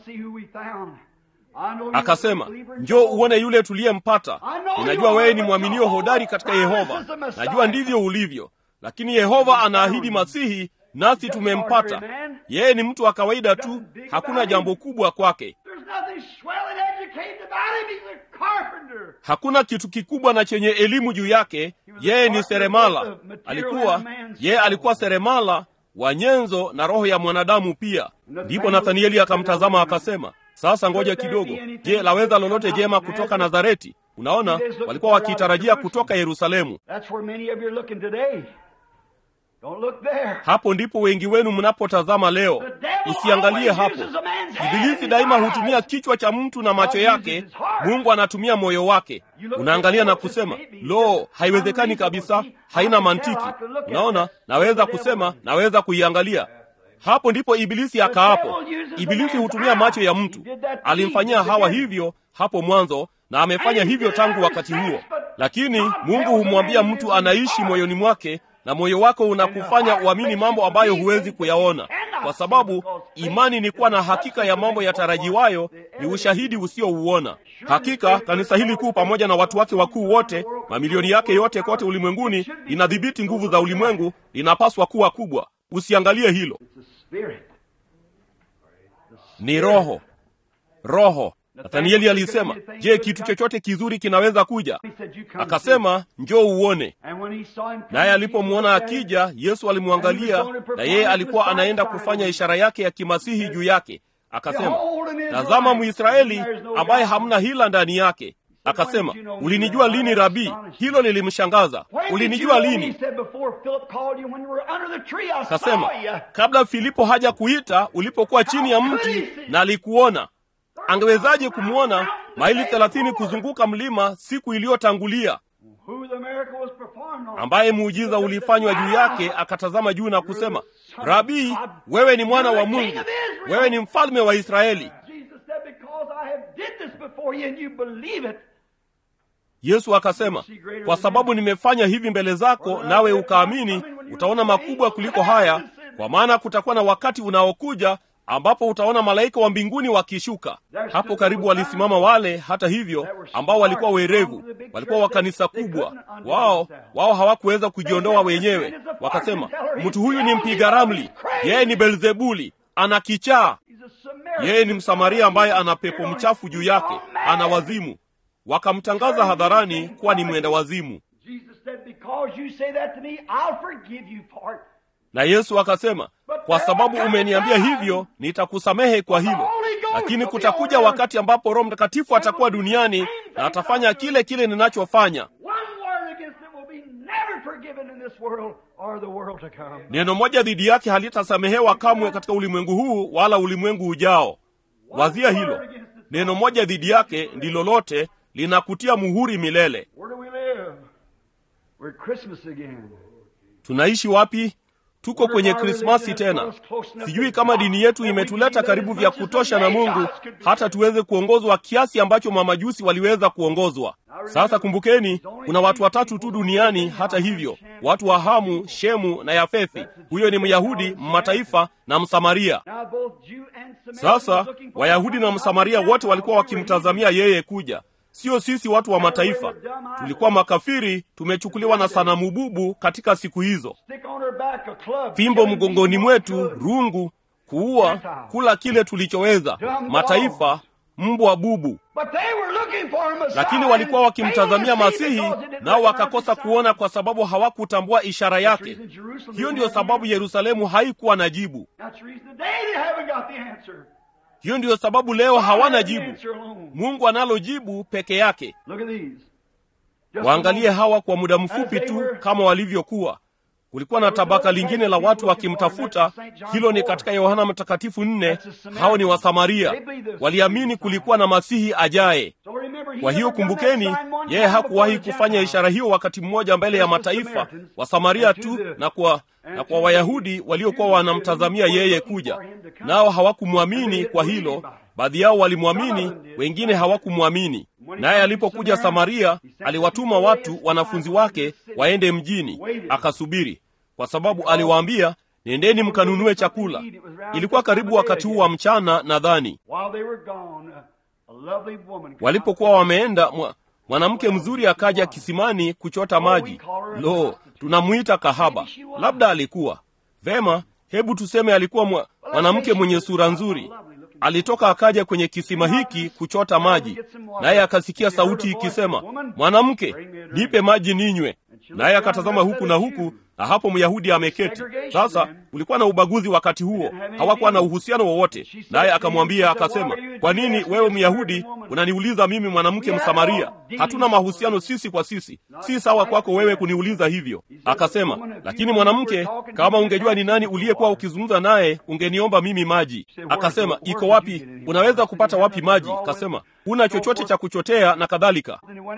Akasema, njoo uone yule tuliyempata. Ninajua wewe ni mwaminio hodari katika Yehova. Najua ndivyo ulivyo. Lakini Yehova anaahidi Masihi, nasi tumempata. Yeye ni mtu wa kawaida tu, hakuna jambo kubwa kwake. Hakuna kitu kikubwa na chenye elimu juu yake. Yeye ni seremala. Alikuwa, yeye alikuwa seremala wa nyenzo na roho ya mwanadamu pia. Ndipo Nathanieli akamtazama akasema, sasa ngoja kidogo. Je, laweza lolote jema kutoka Nazareti? Unaona, walikuwa wakitarajia kutoka Yerusalemu. Hapo ndipo wengi wenu mnapotazama leo. Usiangalie hapo. Ibilisi daima hutumia kichwa cha mtu na macho yake. Mungu anatumia moyo wake. Unaangalia na kusema, lo, haiwezekani kabisa, haina mantiki. Unaona, naweza kusema, naweza kuiangalia. Hapo ndipo Ibilisi akaapo. Ibilisi hutumia macho ya mtu. Alimfanyia Hawa hivyo hapo mwanzo, na amefanya hivyo tangu wakati huo. Lakini Mungu humwambia mtu anaishi moyoni mwake, na moyo wako unakufanya uamini mambo ambayo huwezi kuyaona. Kwa sababu imani ni kuwa na hakika ya mambo yatarajiwayo, ni ushahidi usiouona. Hakika kanisa hili kuu pamoja na watu wake wakuu wote, mamilioni yake yote kote ulimwenguni, inadhibiti nguvu za ulimwengu, inapaswa kuwa kubwa. Usiangalie hilo. Ni roho. Roho. Nathanieli alisema, je, kitu chochote kizuri kinaweza kuja? Akasema, njoo uone. Naye alipomwona akija, Yesu alimwangalia, na yeye alikuwa anaenda kufanya ishara yake ya kimasihi juu yake. Akasema, tazama Mwisraeli ambaye hamna hila ndani yake. Akasema, ulinijua lini Rabii? Hilo lilimshangaza. Ulinijua lini? Akasema, kabla Filipo haja kuita, ulipokuwa chini ya mti na alikuona. Angewezaje kumwona maili thelathini kuzunguka mlima siku iliyotangulia? Ambaye muujiza ulifanywa juu yake, akatazama juu na kusema, Rabii, wewe ni mwana wa Mungu, wewe ni mfalme wa Israeli. Yesu akasema, kwa sababu nimefanya hivi mbele zako nawe ukaamini, utaona makubwa kuliko haya, kwa maana kutakuwa na wakati unaokuja ambapo utaona malaika wa mbinguni wakishuka. Hapo karibu walisimama wale, hata hivyo, ambao walikuwa werevu, walikuwa wa kanisa kubwa. Wao wao hawakuweza kujiondoa wenyewe. Wakasema, mtu huyu ni mpiga ramli, yeye ni Beelzebuli, ana kichaa. Yeye ni Msamaria ambaye ana pepo mchafu juu yake, ana wazimu. Wakamtangaza hadharani kuwa ni mwenda wazimu. Na Yesu akasema, kwa sababu umeniambia hivyo, nitakusamehe kwa hilo. Lakini kutakuja wakati ambapo Roho Mtakatifu atakuwa duniani na atafanya kile kile ninachofanya. Neno moja dhidi yake halitasamehewa kamwe katika ulimwengu huu wala ulimwengu ujao. Wazia hilo. Neno moja dhidi yake ndilo lote, linakutia muhuri milele. Tunaishi wapi? Tuko kwenye Krismasi tena. Sijui kama dini yetu imetuleta karibu vya kutosha na Mungu hata tuweze kuongozwa kiasi ambacho mamajusi waliweza kuongozwa. Sasa kumbukeni, kuna watu watatu tu duniani hata hivyo, watu wa Hamu, Shemu na Yafethi. Huyo ni Myahudi, Mmataifa na Msamaria. Sasa Wayahudi na Msamaria wote walikuwa wakimtazamia yeye kuja. Sio sisi watu wa mataifa. Tulikuwa makafiri, tumechukuliwa na sanamu bubu katika siku hizo. Fimbo mgongoni mwetu, rungu, kuua, kula kile tulichoweza. Mataifa, mbwa bubu. Lakini walikuwa wakimtazamia Masihi, nao wakakosa kuona kwa sababu hawakutambua ishara yake. Hiyo ndio sababu Yerusalemu haikuwa na jibu. Hiyo ndiyo sababu leo hawana jibu. Mungu analo jibu peke yake. Waangalie hawa kwa muda mfupi tu kama walivyokuwa. Kulikuwa na tabaka lingine la watu wakimtafuta. Hilo ni katika Yohana Mtakatifu nne. Hao ni Wasamaria. Waliamini kulikuwa na Masihi ajaye. Kwa hiyo kumbukeni, yeye hakuwahi kufanya ishara hiyo wakati mmoja mbele ya mataifa, Wasamaria tu na kwa na kwa Wayahudi waliokuwa wanamtazamia yeye kuja. Nao hawakumwamini kwa hilo. Baadhi yao walimwamini, wengine hawakumwamini. Naye alipokuja Samaria, aliwatuma watu wanafunzi wake waende mjini, akasubiri, kwa sababu aliwaambia, nendeni mkanunue chakula. Ilikuwa karibu wakati huu wa mchana nadhani. Walipokuwa wameenda, mwanamke mzuri akaja kisimani kuchota maji. Lo, tunamuita kahaba. Labda alikuwa vema, hebu tuseme alikuwa mwanamke mwenye sura nzuri. Alitoka akaja kwenye kisima hiki kuchota maji, naye akasikia sauti ikisema, mwanamke, nipe maji ninywe. Naye akatazama huku na huku, na hapo Myahudi ameketi. Sasa ulikuwa na ubaguzi wakati huo, hawakuwa na uhusiano wowote. Naye akamwambia akasema, kwa nini wewe Myahudi unaniuliza mimi mwanamke Msamaria? Hatuna mahusiano sisi kwa sisi, si sawa kwako wewe kuniuliza hivyo. Akasema, lakini mwanamke, kama ungejua ni nani uliyekuwa ukizungumza naye, ungeniomba mimi maji. Akasema, iko wapi? Unaweza kupata wapi maji? Akasema, huna chochote cha kuchotea na kadhalika.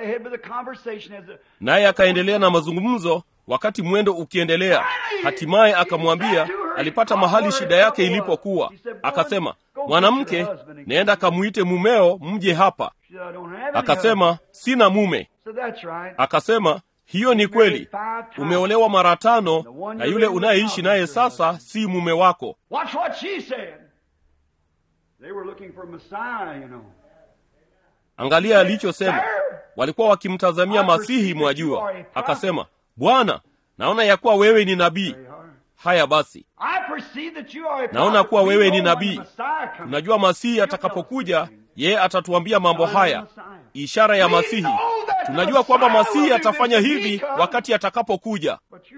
Naye akaendelea na mazungumzo. Wakati mwendo ukiendelea, hatimaye akamwambia alipata mahali shida yake ilipokuwa. Akasema, mwanamke, nenda kamuite mumeo mje hapa. Akasema, sina mume. Akasema, hiyo ni kweli, umeolewa mara tano, na yule unayeishi naye sasa si mume wako. Angalia alichosema. Walikuwa wakimtazamia Masihi, mwajua. Akasema, Bwana, naona ya kuwa wewe ni nabii. Haya basi, naona kuwa wewe ni nabii. Unajua Masihi atakapokuja, yeye atatuambia mambo haya, ishara ya Masihi. Tunajua kwamba Masihi atafanya hivi wakati atakapokuja.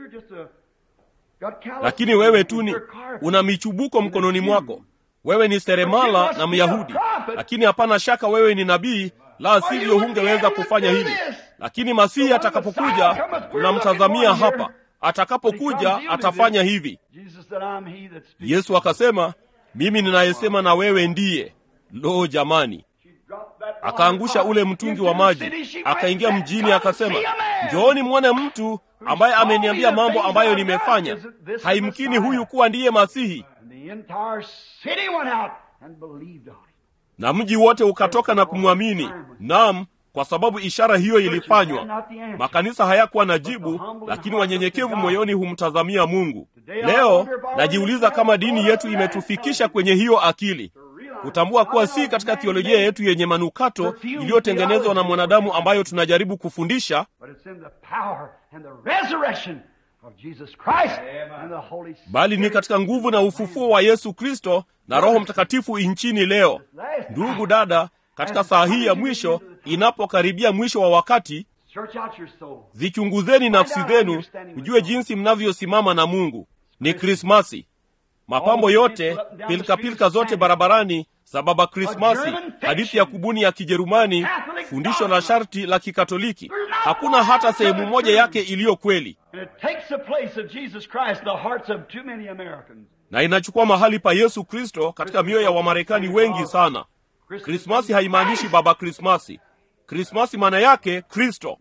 Lakini wewe tu ni una michubuko mkononi mwako. Wewe ni seremala na Myahudi, lakini hapana shaka wewe ni nabii, la sivyo hungeweza kufanya hili. Lakini Masihi atakapokuja, tunamtazamia hapa. Atakapokuja atafanya hivi. Yesu akasema, mimi ninayesema na wewe ndiye. Lo jamani! Akaangusha ule mtungi wa maji, akaingia mjini, akasema, njooni muone mtu ambaye ameniambia mambo ambayo nimefanya. Haimkini huyu kuwa ndiye Masihi. Na mji wote ukatoka na kumwamini. Naam, kwa sababu ishara hiyo ilifanywa. Makanisa hayakuwa na jibu, lakini wanyenyekevu moyoni humtazamia Mungu. Leo najiuliza kama dini yetu imetufikisha kwenye hiyo akili, kutambua kuwa si katika theolojia yetu yenye manukato iliyotengenezwa na mwanadamu ambayo tunajaribu kufundisha, bali ni katika nguvu na ufufuo wa Yesu Kristo na Roho Mtakatifu inchini leo. Ndugu dada, katika saa hii ya mwisho, inapokaribia mwisho wa wakati, zichunguzeni nafsi zenu, mjue jinsi mnavyosimama na Mungu. Ni Krismasi. Mapambo yote, pilika pilika zote barabarani za Baba Krismasi, hadithi ya kubuni ya Kijerumani, fundisho la sharti la Kikatoliki, hakuna hata sehemu moja yake iliyo kweli. Na inachukua mahali pa Yesu Kristo katika mioyo ya Wamarekani wengi sana. Krismasi haimaanishi Baba Krismasi. Krismasi maana yake Kristo.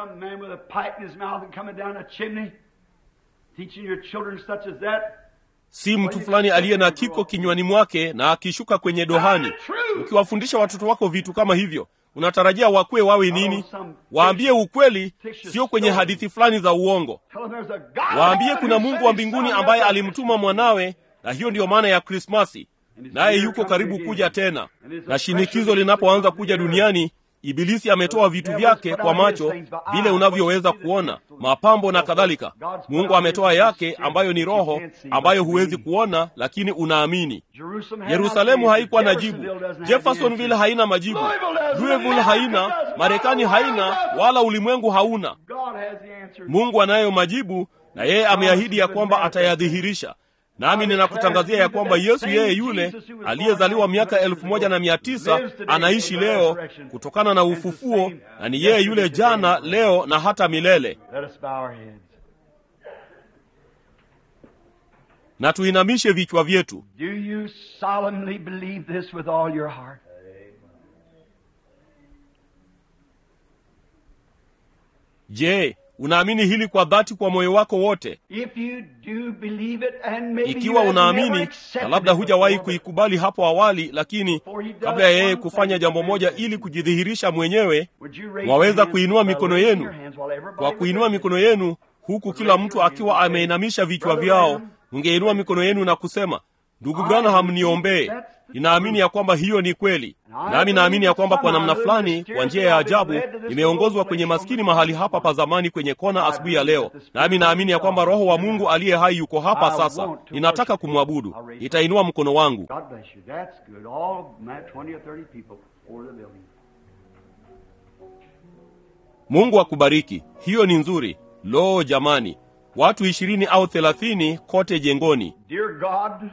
Si mtu fulani aliye na kiko kinywani mwake na akishuka kwenye dohani. Ukiwafundisha watoto wako vitu kama hivyo, unatarajia wakue wawe nini? Waambie ukweli, sio kwenye hadithi fulani za uongo. Waambie kuna Mungu wa mbinguni ambaye alimtuma mwanawe, na hiyo ndiyo maana ya Krismasi. Naye yuko karibu kuja tena. Na shinikizo linapoanza kuja duniani, Ibilisi ametoa vitu vyake kwa macho, vile unavyoweza kuona, mapambo na kadhalika. Mungu ametoa yake ambayo ni roho, ambayo huwezi kuona lakini unaamini. Yerusalemu haikuwa na jibu. Jeffersonville haina majibu. Louisville haina, Marekani haina, wala ulimwengu hauna. Mungu anayo majibu, na yeye ameahidi ya kwamba atayadhihirisha. Nami ninakutangazia ya kwamba Yesu yeye yule aliyezaliwa miaka elfu moja na mia tisa anaishi leo kutokana na ufufuo, na ni yeye yule jana, leo na hata milele. Na tuinamishe vichwa vyetu.
Do you solemnly believe this with all your heart?
Je, Unaamini hili kwa dhati kwa moyo wako wote?
If you do believe it and maybe
Ikiwa
you have never
unaamini na
accepted
labda
it
hujawahi
before,
kuikubali hapo awali, lakini kabla ya yeye kufanya jambo moja ili kujidhihirisha mwenyewe,
would you raise
mwaweza
your hands,
kuinua
uh,
mikono
raise
yenu.
your hands while everybody
Kwa
was
kuinua
raising
mikono
their
yenu huku kila mtu akiwa ameinamisha vichwa vyao, mngeinua mikono yenu na kusema, ndugu Branham, niombee. Ninaamini ya kwamba hiyo ni kweli. Nami naamini ya kwamba kwa namna fulani, kwa njia ya ajabu, nimeongozwa kwenye maskini mahali hapa pa zamani kwenye kona asubuhi ya leo. Nami naamini ya kwamba Roho wa Mungu aliye hai yuko hapa sasa. Ninataka kumwabudu. Nitainua mkono wangu.
God bless you. That's good. All twenty or thirty people over the building.
Mungu akubariki. Hiyo ni nzuri. Lo jamani, watu ishirini au thelathini kote jengoni.
Dear God,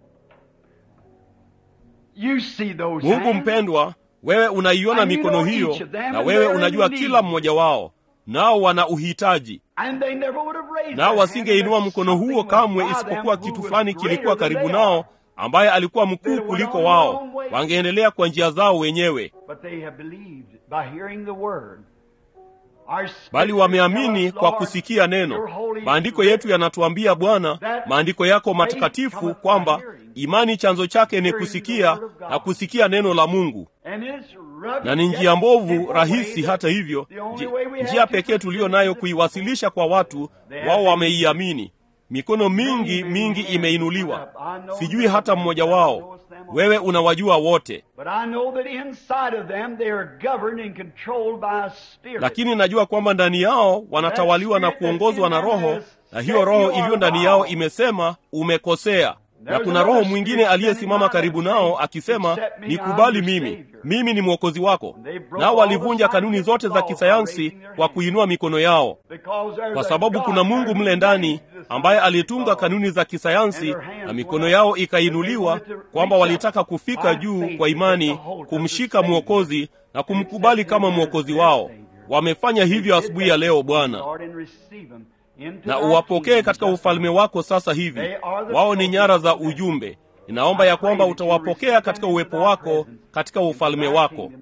you see those
Mungu
hands.
mpendwa, wewe unaiona mikono hiyo, na wewe unajua kila mmoja wao, nao wana uhitaji.
And they never would have raised
Nao
their
wasingeinua
hand
mkono
unless
huo
something was
kamwe,
by
isipokuwa
them who
kitu
was
fulani
greater
kilikuwa
than
karibu
they
nao,
are.
ambaye alikuwa mkuu kuliko wao. Wangeendelea kwa njia zao wenyewe,
But they have believed by hearing the word. Our
bali wameamini kwa kusikia neno. Maandiko yetu yanatuambia, Bwana, maandiko yako matakatifu, kwamba imani chanzo chake ni kusikia, na kusikia neno la Mungu. Na ni njia mbovu rahisi, hata hivyo, njia pekee tulio nayo kuiwasilisha kwa watu, wao wameiamini. Mikono mingi mingi imeinuliwa. Sijui hata mmoja wao. Wewe unawajua wote. Lakini najua kwamba ndani yao wanatawaliwa na kuongozwa na Roho, na hiyo Roho iliyo ndani yao imesema, umekosea. Na kuna roho mwingine aliyesimama karibu nao akisema, nikubali mimi, mimi ni mwokozi wako. Nao walivunja kanuni zote za kisayansi kwa kuinua mikono yao, kwa sababu kuna Mungu mle ndani ambaye alitunga kanuni za kisayansi, na mikono yao ikainuliwa, kwamba walitaka kufika juu kwa imani, kumshika mwokozi na kumkubali kama mwokozi wao. Wamefanya hivyo asubuhi ya leo, Bwana, na uwapokee katika ufalme wako sasa hivi. Wao ni nyara za ujumbe. Ninaomba ya kwamba utawapokea katika uwepo wako, katika ufalme wako,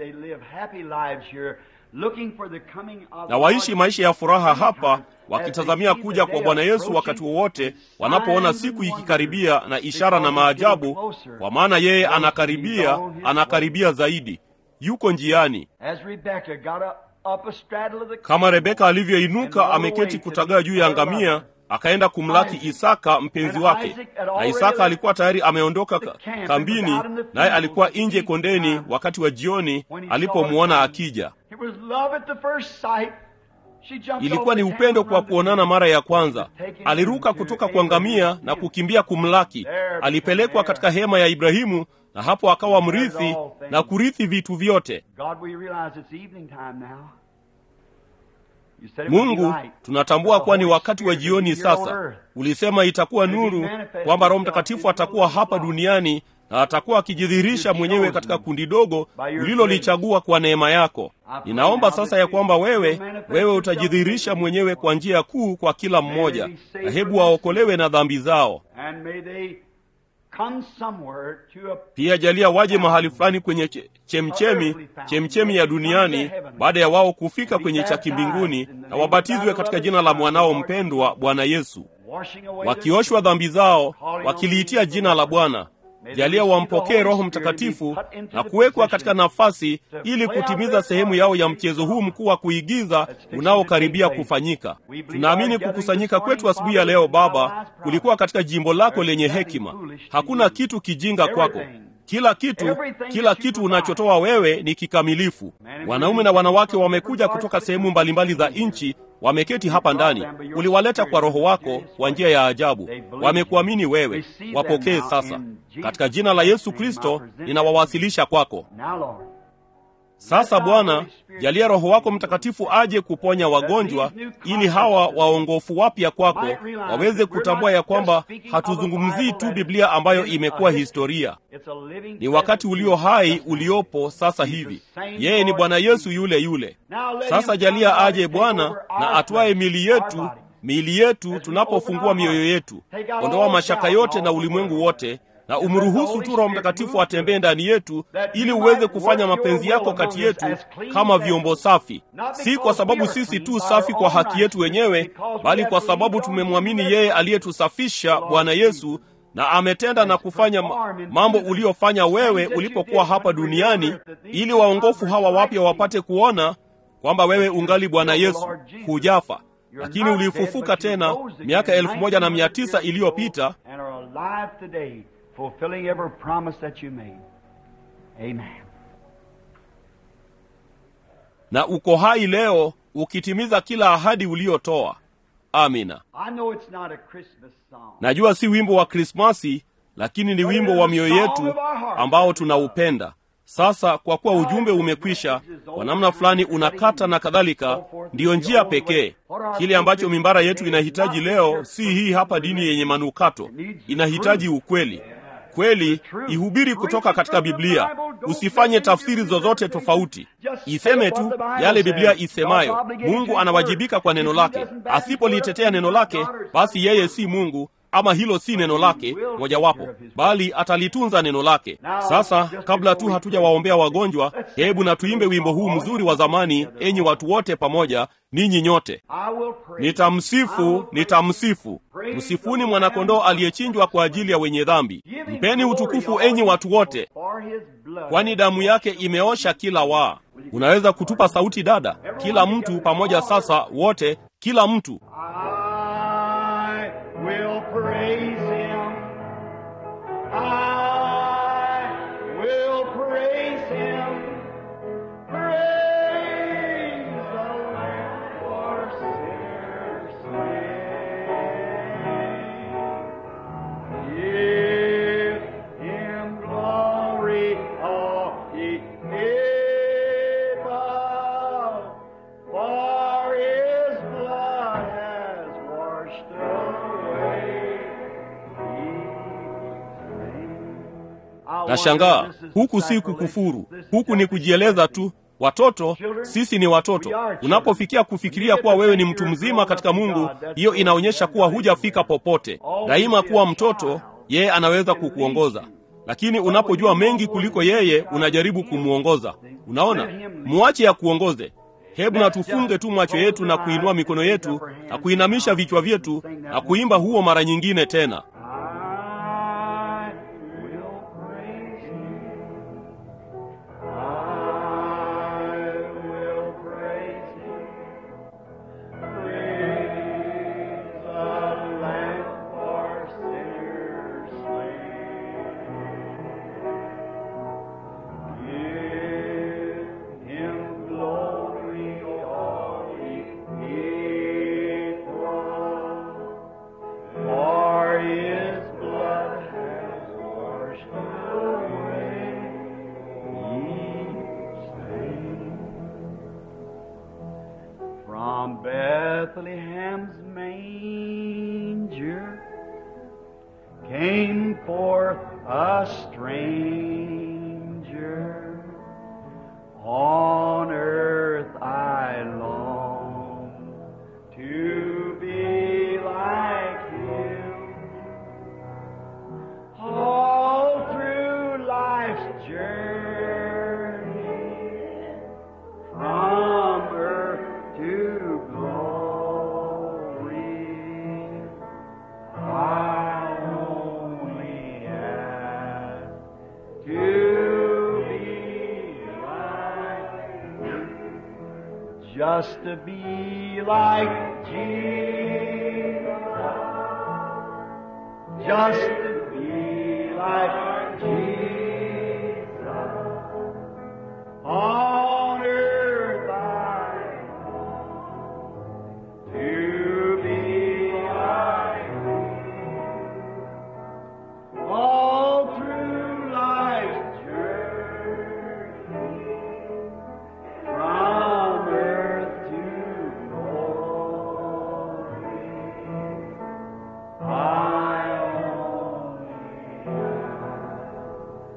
na waishi maisha ya furaha hapa, wakitazamia kuja kwa Bwana Yesu wakati wowote, wanapoona siku ikikaribia na ishara na maajabu, kwa maana yeye anakaribia, anakaribia zaidi. Yuko njiani. Kama Rebeka alivyoinuka ameketi kutagaa juu ya ngamia, akaenda kumlaki Isaka mpenzi wake. Na Isaka alikuwa tayari ameondoka kambini, naye alikuwa nje kondeni wakati wa jioni alipomuona akija. Ilikuwa ni upendo kwa kuonana mara ya kwanza. Aliruka kutoka kwa ngamia na kukimbia kumlaki. Alipelekwa katika hema ya Ibrahimu, na hapo akawa mrithi na kurithi vitu vyote. Mungu, tunatambua kuwa ni wakati wa jioni sasa. Ulisema itakuwa nuru, kwamba Roho Mtakatifu atakuwa hapa duniani na atakuwa akijidhihirisha mwenyewe katika kundi dogo ulilolichagua kwa neema yako. Ninaomba sasa ya kwamba wewe wewe utajidhihirisha mwenyewe kwa njia kuu kwa kila mmoja, na hebu waokolewe na dhambi zao. Pia jalia waje mahali fulani kwenye chemchemi chemchemi ya duniani, baada ya wao kufika kwenye cha kimbinguni, na wabatizwe katika jina la mwanao mpendwa Bwana Yesu, wakioshwa dhambi zao, wakiliitia jina la Bwana. Jalia wampokee Roho Mtakatifu na kuwekwa katika nafasi ili kutimiza sehemu yao ya mchezo huu mkuu wa kuigiza unaokaribia kufanyika. Tunaamini kukusanyika kwetu asubuhi ya leo, Baba, kulikuwa katika jimbo lako lenye hekima. Hakuna kitu kijinga kwako. Kila kitu, kila kitu unachotoa wewe ni kikamilifu. Wanaume na wanawake wamekuja kutoka sehemu mbalimbali za nchi, wameketi hapa ndani. Uliwaleta kwa Roho wako kwa njia ya ajabu. Wamekuamini wewe. Wapokee sasa. Katika jina la Yesu Kristo ninawawasilisha kwako. Sasa Bwana, jalia Roho wako Mtakatifu aje kuponya wagonjwa, ili hawa waongofu wapya kwako waweze kutambua ya kwamba hatuzungumzii tu Biblia ambayo imekuwa historia. Ni wakati ulio hai uliopo sasa hivi. Yeye ni Bwana Yesu yule yule. Sasa jalia aje Bwana na atwae mili yetu, mili yetu tunapofungua mioyo yetu. Ondoa mashaka yote na ulimwengu wote, na umruhusu tu Roho Mtakatifu atembee ndani yetu, ili uweze kufanya mapenzi yako kati yetu kama vyombo safi, si kwa sababu sisi tu safi kwa haki yetu wenyewe, bali kwa sababu tumemwamini yeye aliyetusafisha, Bwana Yesu, na ametenda na kufanya mambo uliofanya wewe ulipokuwa hapa duniani, ili waongofu hawa wapya wapate kuona kwamba wewe ungali Bwana Yesu, hujafa, lakini ulifufuka tena miaka elfu moja na mia tisa iliyopita, na uko hai leo ukitimiza kila ahadi uliotoa. Amina. Najua si wimbo wa Krismasi, lakini ni wimbo wa mioyo yetu ambao tunaupenda. Sasa kwa kuwa ujumbe umekwisha, kwa namna fulani unakata na kadhalika, ndiyo njia pekee. Kile ambacho mimbara yetu inahitaji leo si hii hapa dini yenye manukato. Inahitaji ukweli. Kweli ihubiri kutoka katika Biblia. Usifanye tafsiri zozote tofauti. Iseme tu yale Biblia isemayo. Mungu anawajibika kwa neno lake. Asipolitetea neno lake, basi yeye si Mungu, ama hilo si neno lake mojawapo, bali atalitunza neno lake. Sasa kabla tu hatuja waombea wagonjwa, hebu na tuimbe wimbo huu mzuri wa zamani, enyi watu wote pamoja, ninyi nyote. Nitamsifu, nitamsifu. Msifuni mwanakondoo aliyechinjwa kwa ajili ya wenye dhambi. Mpeni utukufu enyi watu wote, kwani damu yake imeosha kila waa. Unaweza kutupa sauti dada? Kila mtu pamoja sasa, wote, kila mtu.
Will praise him. I will praise him. Praise the Lamb for sinners slain. Give him glory, all ye people, for his blood has washed away.
Nashangaa, huku si kukufuru, huku ni kujieleza tu. Watoto, sisi ni watoto. Unapofikia kufikiria kuwa wewe ni mtu mzima katika Mungu, hiyo inaonyesha kuwa hujafika popote. Daima kuwa mtoto, yeye anaweza kukuongoza. Lakini unapojua mengi kuliko yeye, unajaribu kumuongoza. Unaona? Muache ya kuongoze. Hebu na tufunge tu macho yetu na kuinua mikono yetu na kuinamisha vichwa vyetu na kuimba huo mara nyingine tena.
Bethlehem's manger came forth a stranger. On earth I long to be like him. All through life's journey, from earth to just to be like Jesus, just to be like Jesus. On earth I long to be like him. All through life's journey, from earth to glory, I only ask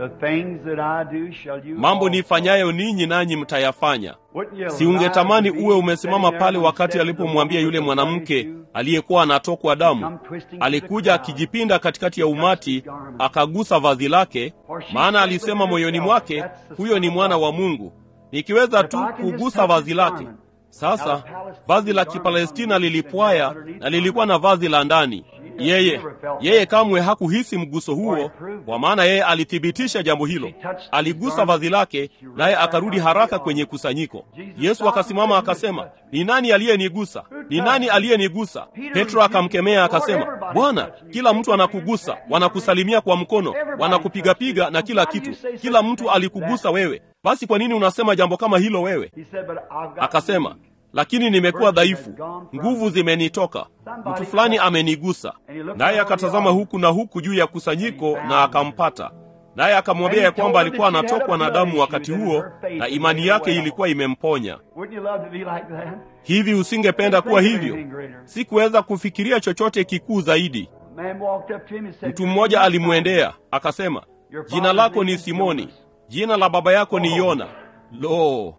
mambo nifanyayo ninyi nanyi mtayafanya. Si ungetamani uwe umesimama pale wakati alipomwambia yule mwanamke aliyekuwa anatokwa damu? Alikuja akijipinda katikati ya umati, akagusa vazi lake, maana alisema moyoni mwake, huyo ni mwana wa Mungu. Nikiweza tu kugusa vazi lake. Sasa vazi la Kipalestina lilipwaya na lilikuwa na vazi la ndani. Yeye yeye kamwe hakuhisi mguso huo, kwa maana yeye alithibitisha jambo hilo. Aligusa vazi lake, naye akarudi haraka kwenye kusanyiko. Yesu akasimama akasema, ni nani aliyenigusa? Ni nani aliyenigusa? Petro akamkemea akasema, Bwana, kila mtu anakugusa, wanakusalimia kwa mkono, wanakupiga-piga na kila kitu. Kila mtu alikugusa wewe. Basi kwa nini unasema jambo kama hilo wewe? Akasema, lakini nimekuwa dhaifu, nguvu zimenitoka, mtu fulani amenigusa. Naye akatazama huku na huku juu ya kusanyiko na akampata. Naye akamwambia ya kwamba alikuwa anatokwa na damu wakati huo, na imani yake ilikuwa imemponya. Hivi usingependa kuwa hivyo? Sikuweza kufikiria chochote kikuu zaidi. Mtu mmoja alimwendea akasema, jina lako ni Simoni, jina la baba yako ni Yona. Lo,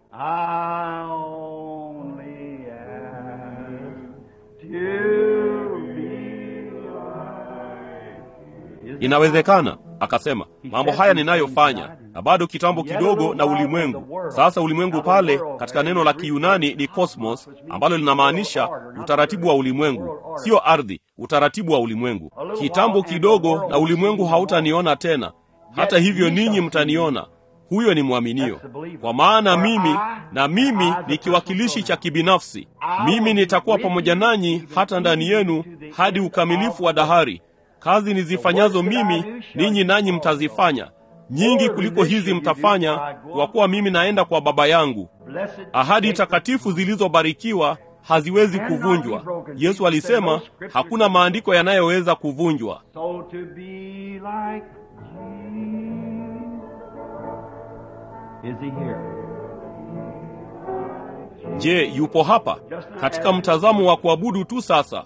inawezekana. Akasema, mambo haya ninayofanya, na bado kitambo kidogo na ulimwengu. Sasa ulimwengu pale katika neno la Kiyunani ni cosmos, ambalo linamaanisha utaratibu wa ulimwengu, sio ardhi, utaratibu wa ulimwengu. Kitambo kidogo na ulimwengu hautaniona tena, hata hivyo ninyi mtaniona. Huyo ni mwaminio. Kwa maana mimi, na mimi ni kiwakilishi cha kibinafsi. Mimi nitakuwa pamoja nanyi hata ndani yenu hadi ukamilifu wa dahari. Kazi nizifanyazo mimi, ninyi nanyi mtazifanya. Nyingi kuliko hizi mtafanya, kwa kuwa mimi naenda kwa Baba yangu. Ahadi takatifu zilizobarikiwa haziwezi kuvunjwa. Yesu alisema, hakuna maandiko yanayoweza kuvunjwa. Je, yupo hapa? Katika mtazamo wa kuabudu tu sasa.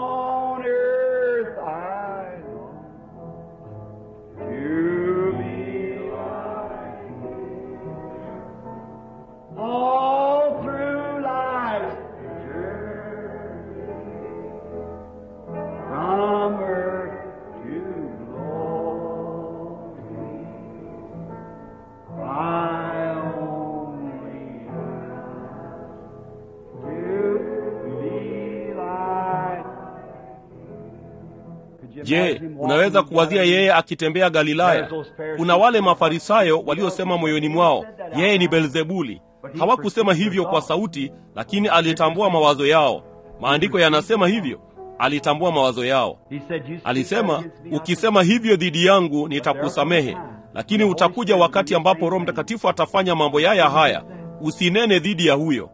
Je, unaweza kuwazia yeye akitembea Galilaya? Kuna wale Mafarisayo waliosema moyoni mwao, yeye ni Beelzebuli. Hawakusema hivyo kwa sauti, lakini alitambua mawazo yao. Maandiko yanasema hivyo. Alitambua mawazo yao. Alisema, ukisema hivyo dhidi yangu nitakusamehe, lakini utakuja wakati ambapo Roho Mtakatifu atafanya mambo yaya haya. Usinene dhidi ya huyo.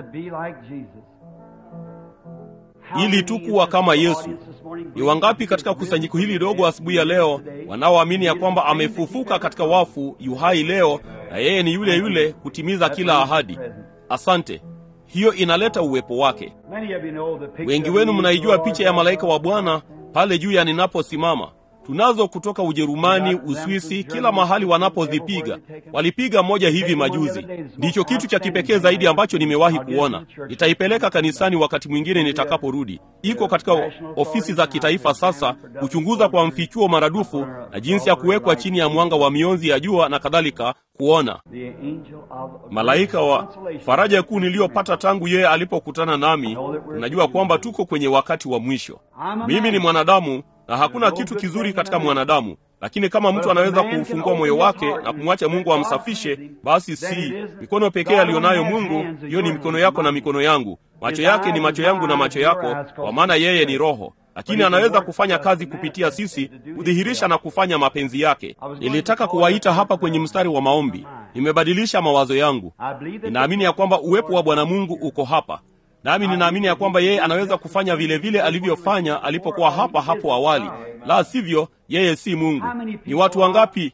Ili tu kuwa kama Yesu. Ni wangapi katika kusanyiko hili dogo asubuhi ya leo wanaoamini ya kwamba amefufuka katika wafu, yuhai leo, na yeye ni yule yule kutimiza kila ahadi? Asante. Hiyo inaleta uwepo wake. Wengi wenu mnaijua picha ya malaika wa Bwana pale juu ya ninaposimama. Tunazo kutoka Ujerumani, Uswisi, kila mahali wanapozipiga. Walipiga moja hivi majuzi. Ndicho kitu cha kipekee zaidi ambacho nimewahi kuona. Nitaipeleka kanisani wakati mwingine nitakaporudi. Iko katika ofisi za kitaifa sasa, kuchunguza kwa mfichuo maradufu na jinsi ya kuwekwa chini ya mwanga wa mionzi ya jua na kadhalika, kuona. Malaika wa faraja kuu niliyopata tangu yeye alipokutana nami, tunajua kwamba tuko kwenye wakati wa mwisho. Mimi ni mwanadamu, na hakuna kitu kizuri katika mwanadamu, lakini kama mtu anaweza kuufungua moyo wake na kumwacha Mungu amsafishe, basi si mikono pekee alionayo Mungu, hiyo ni mikono yako na mikono yangu. Macho yake ni macho yangu na macho yako, kwa maana yeye ni Roho. Lakini anaweza kufanya kazi kupitia sisi, kudhihirisha na kufanya mapenzi yake. Nilitaka kuwaita hapa kwenye mstari wa maombi. Nimebadilisha mawazo yangu. Ninaamini ya kwamba uwepo wa Bwana Mungu uko hapa. Nami ninaamini ya kwamba yeye anaweza kufanya vile vile alivyofanya alipokuwa hapa hapo awali. La sivyo, yeye si Mungu. Ni watu wangapi?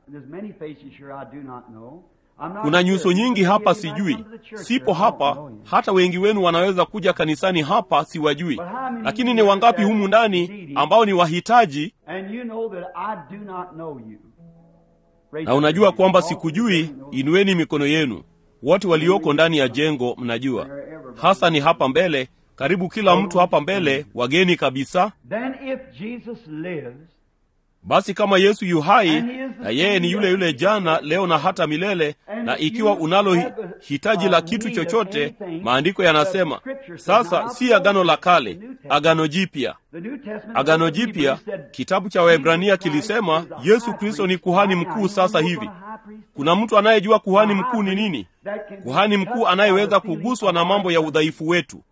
Kuna nyuso nyingi hapa sijui. Sipo hapa, hata wengi wenu wanaweza kuja kanisani hapa siwajui. Lakini ni wangapi humu ndani ambao ni wahitaji? Na unajua kwamba sikujui, inueni mikono yenu. Wote walioko ndani ya jengo mnajua. Hasa ni hapa mbele, karibu kila mtu hapa mbele, wageni kabisa.
Then if Jesus lives,
basi kama Yesu yu hai, na yeye ni yule yule jana, leo na hata milele, na ikiwa unalo hitaji la kitu chochote, maandiko yanasema, sasa si agano la kale, agano jipya. Agano jipya, kitabu cha Waebrania kilisema, Yesu Kristo ni kuhani mkuu sasa hivi. Kuna mtu anayejua kuhani mkuu ni nini? Kuhani mkuu anayeweza kuguswa na mambo ya udhaifu wetu.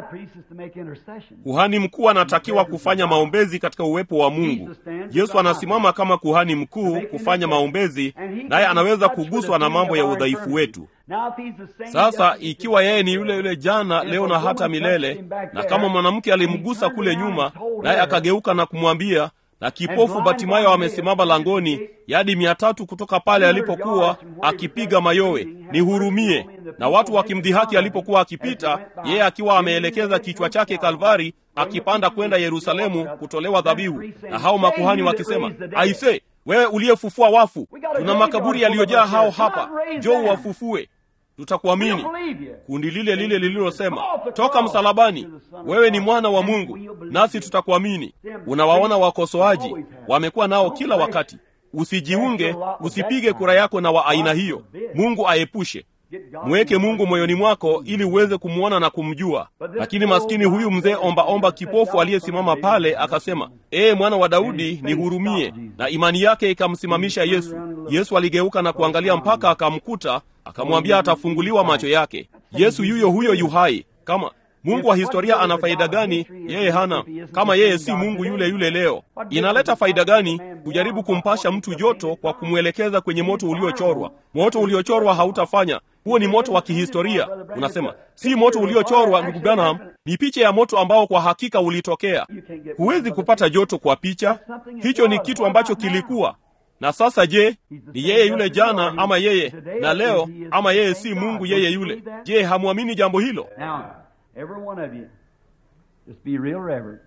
Kuhani mkuu anatakiwa kufanya maombezi katika uwepo wa Mungu. Yesu anasimama kama kuhani mkuu kufanya maombezi, naye anaweza kuguswa na mambo ya udhaifu wetu. Sasa ikiwa yeye ni yule yule jana, leo na hata milele, na kama mwanamke alimgusa kule nyuma, naye akageuka na kumwambia, na kipofu Batimayo amesimama langoni, yadi mia tatu kutoka pale alipokuwa akipiga mayowe, nihurumie, na watu wakimdhihaki alipokuwa akipita, yeye akiwa ameelekeza kichwa chake Kalvari, akipanda kwenda Yerusalemu kutolewa dhabihu, na hao makuhani wakisema, aise, wewe uliyefufua wafu, tuna makaburi yaliyojaa hao hapa, njoo wafufue, tutakuamini. Kundi lile lile lililosema, toka msalabani, wewe ni mwana wa Mungu, nasi tutakuamini. Unawaona wakosoaji, wamekuwa nao kila wakati. Usijiunge, usipige kura yako na wa aina hiyo. Mungu aepushe. Mweke Mungu moyoni mwako ili uweze kumuona na kumjua. Lakini maskini huyu mzee omba omba kipofu aliyesimama pale akasema, ee mwana wa Daudi, nihurumie, na imani yake ikamsimamisha Yesu. Yesu aligeuka na kuangalia mpaka akamkuta, akamwambia atafunguliwa macho yake. Yesu yuyo huyo yu hai. Kama Mungu wa historia ana faida gani? Yeye hana. Kama yeye si Mungu yule yule leo, inaleta faida gani kujaribu kumpasha mtu joto kwa kumwelekeza kwenye moto uliochorwa? Moto uliochorwa hautafanya. Huo ni moto wa kihistoria. Unasema, si moto uliochorwa, ndugu Branham, ni picha ya moto ambao kwa hakika ulitokea. Huwezi kupata joto kwa picha. Hicho ni kitu ambacho kilikuwa. Na sasa je, ni yeye yule jana ama yeye na leo, ama yeye si Mungu yeye yule? Je, hamuamini jambo hilo?
Every one of you, just be real reverent.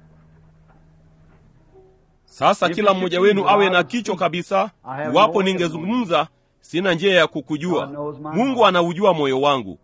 Sasa kila mmoja wenu awe na kicho kabisa. Iwapo ningezungumza, sina njia ya kukujua. Mungu anaujua moyo wangu.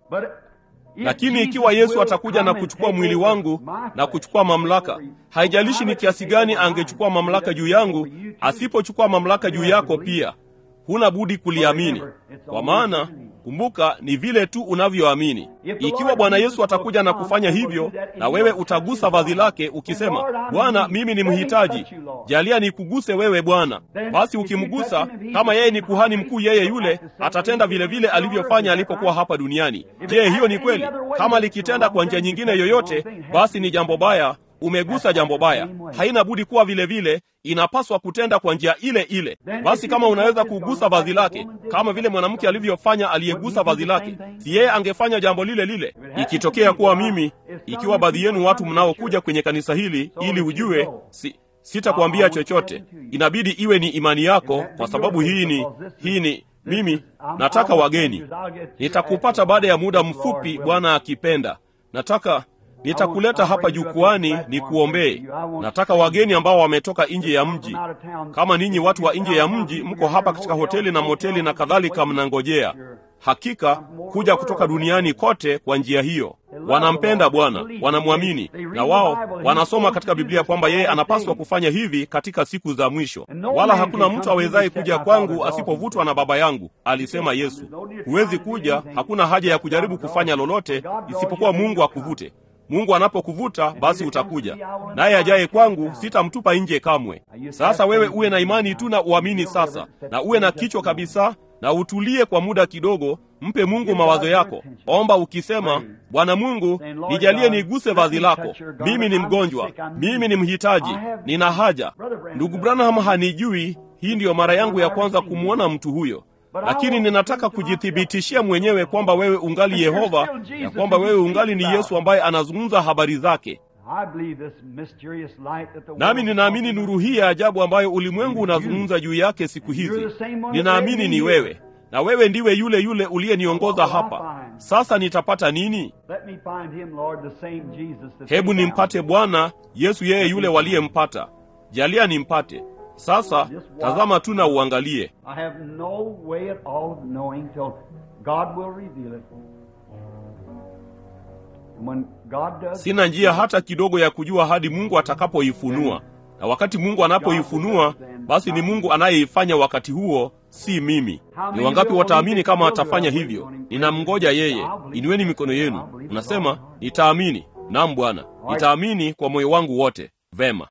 Lakini ikiwa Yesu atakuja na kuchukua mwili wangu na kuchukua mamlaka, haijalishi ni kiasi gani angechukua mamlaka juu yangu, asipochukua mamlaka juu yako pia, huna budi kuliamini. Kwa maana kumbuka, ni vile tu unavyoamini. Ikiwa Bwana Yesu atakuja na kufanya hivyo, na wewe utagusa vazi lake ukisema, Bwana, mimi ni mhitaji, jalia nikuguse wewe Bwana, basi ukimgusa, kama yeye ni kuhani mkuu yeye yule, atatenda vile vile alivyofanya alipokuwa hapa duniani. Je, hiyo ni kweli? Kama likitenda kwa njia nyingine yoyote, basi ni jambo baya. Umegusa jambo baya. Haina budi kuwa vile vile, inapaswa kutenda kwa njia ile ile. Basi kama unaweza kugusa vazi lake, kama vile mwanamke alivyofanya aliyegusa vazi lake, si yeye angefanya jambo lile lile? Ikitokea kuwa mimi, ikiwa baadhi yenu watu mnaokuja kwenye kanisa hili ili ujue, si sitakwambia chochote. Inabidi iwe ni imani yako, kwa sababu hii ni hii ni mimi nataka wageni. Nitakupata baada ya muda mfupi, Bwana akipenda. Nataka nitakuleta hapa jukwani ni kuombee. Nataka wageni ambao wametoka nje ya mji. Kama ninyi watu wa nje ya mji mko hapa katika hoteli na moteli na kadhalika mnangojea, hakika kuja kutoka duniani kote kwa njia hiyo. Wanampenda Bwana, wanamwamini, na wao wanasoma katika Biblia kwamba yeye anapaswa kufanya hivi katika siku za mwisho. Wala hakuna mtu awezaye kuja kwangu asipovutwa na Baba yangu, alisema Yesu. Huwezi kuja, hakuna haja ya kujaribu kufanya lolote isipokuwa Mungu akuvute. Mungu anapokuvuta basi utakuja. Naye ajaye kwangu sitamtupa nje kamwe. Sasa wewe uwe na imani tu na uamini sasa, na uwe na kichwa kabisa, na utulie kwa muda kidogo. Mpe Mungu mawazo yako. Omba ukisema, Bwana Mungu, nijalie niguse vazi lako. Mimi ni mgonjwa, mimi ni mhitaji, nina haja. Ndugu Branham hanijui, hii ndiyo mara yangu ya kwanza kumwona mtu huyo. Lakini ninataka kujithibitishia mwenyewe kwamba wewe ungali Yehova, ya kwamba wewe ungali ni Yesu ambaye anazungumza habari zake. Nami ninaamini nuru hii ya ajabu ambayo ulimwengu unazungumza juu yake siku hizi. Ninaamini ni wewe, na wewe ndiwe yule yule uliyeniongoza hapa. Sasa nitapata nini? Hebu nimpate Bwana Yesu, yeye yule waliyempata. Jalia nimpate. Sasa tazama tu na uangalie.
I have no way at all of knowing till God will reveal it. When God does,
sina njia hata kidogo ya kujua hadi Mungu atakapoifunua. Na wakati Mungu anapoifunua, basi ni Mungu anayeifanya wakati huo, si mimi. Ni wangapi wataamini kama atafanya hivyo? Ninamngoja yeye. Inueni mikono yenu. Unasema, nitaamini. Naam Bwana, nitaamini kwa moyo wangu wote. Vema.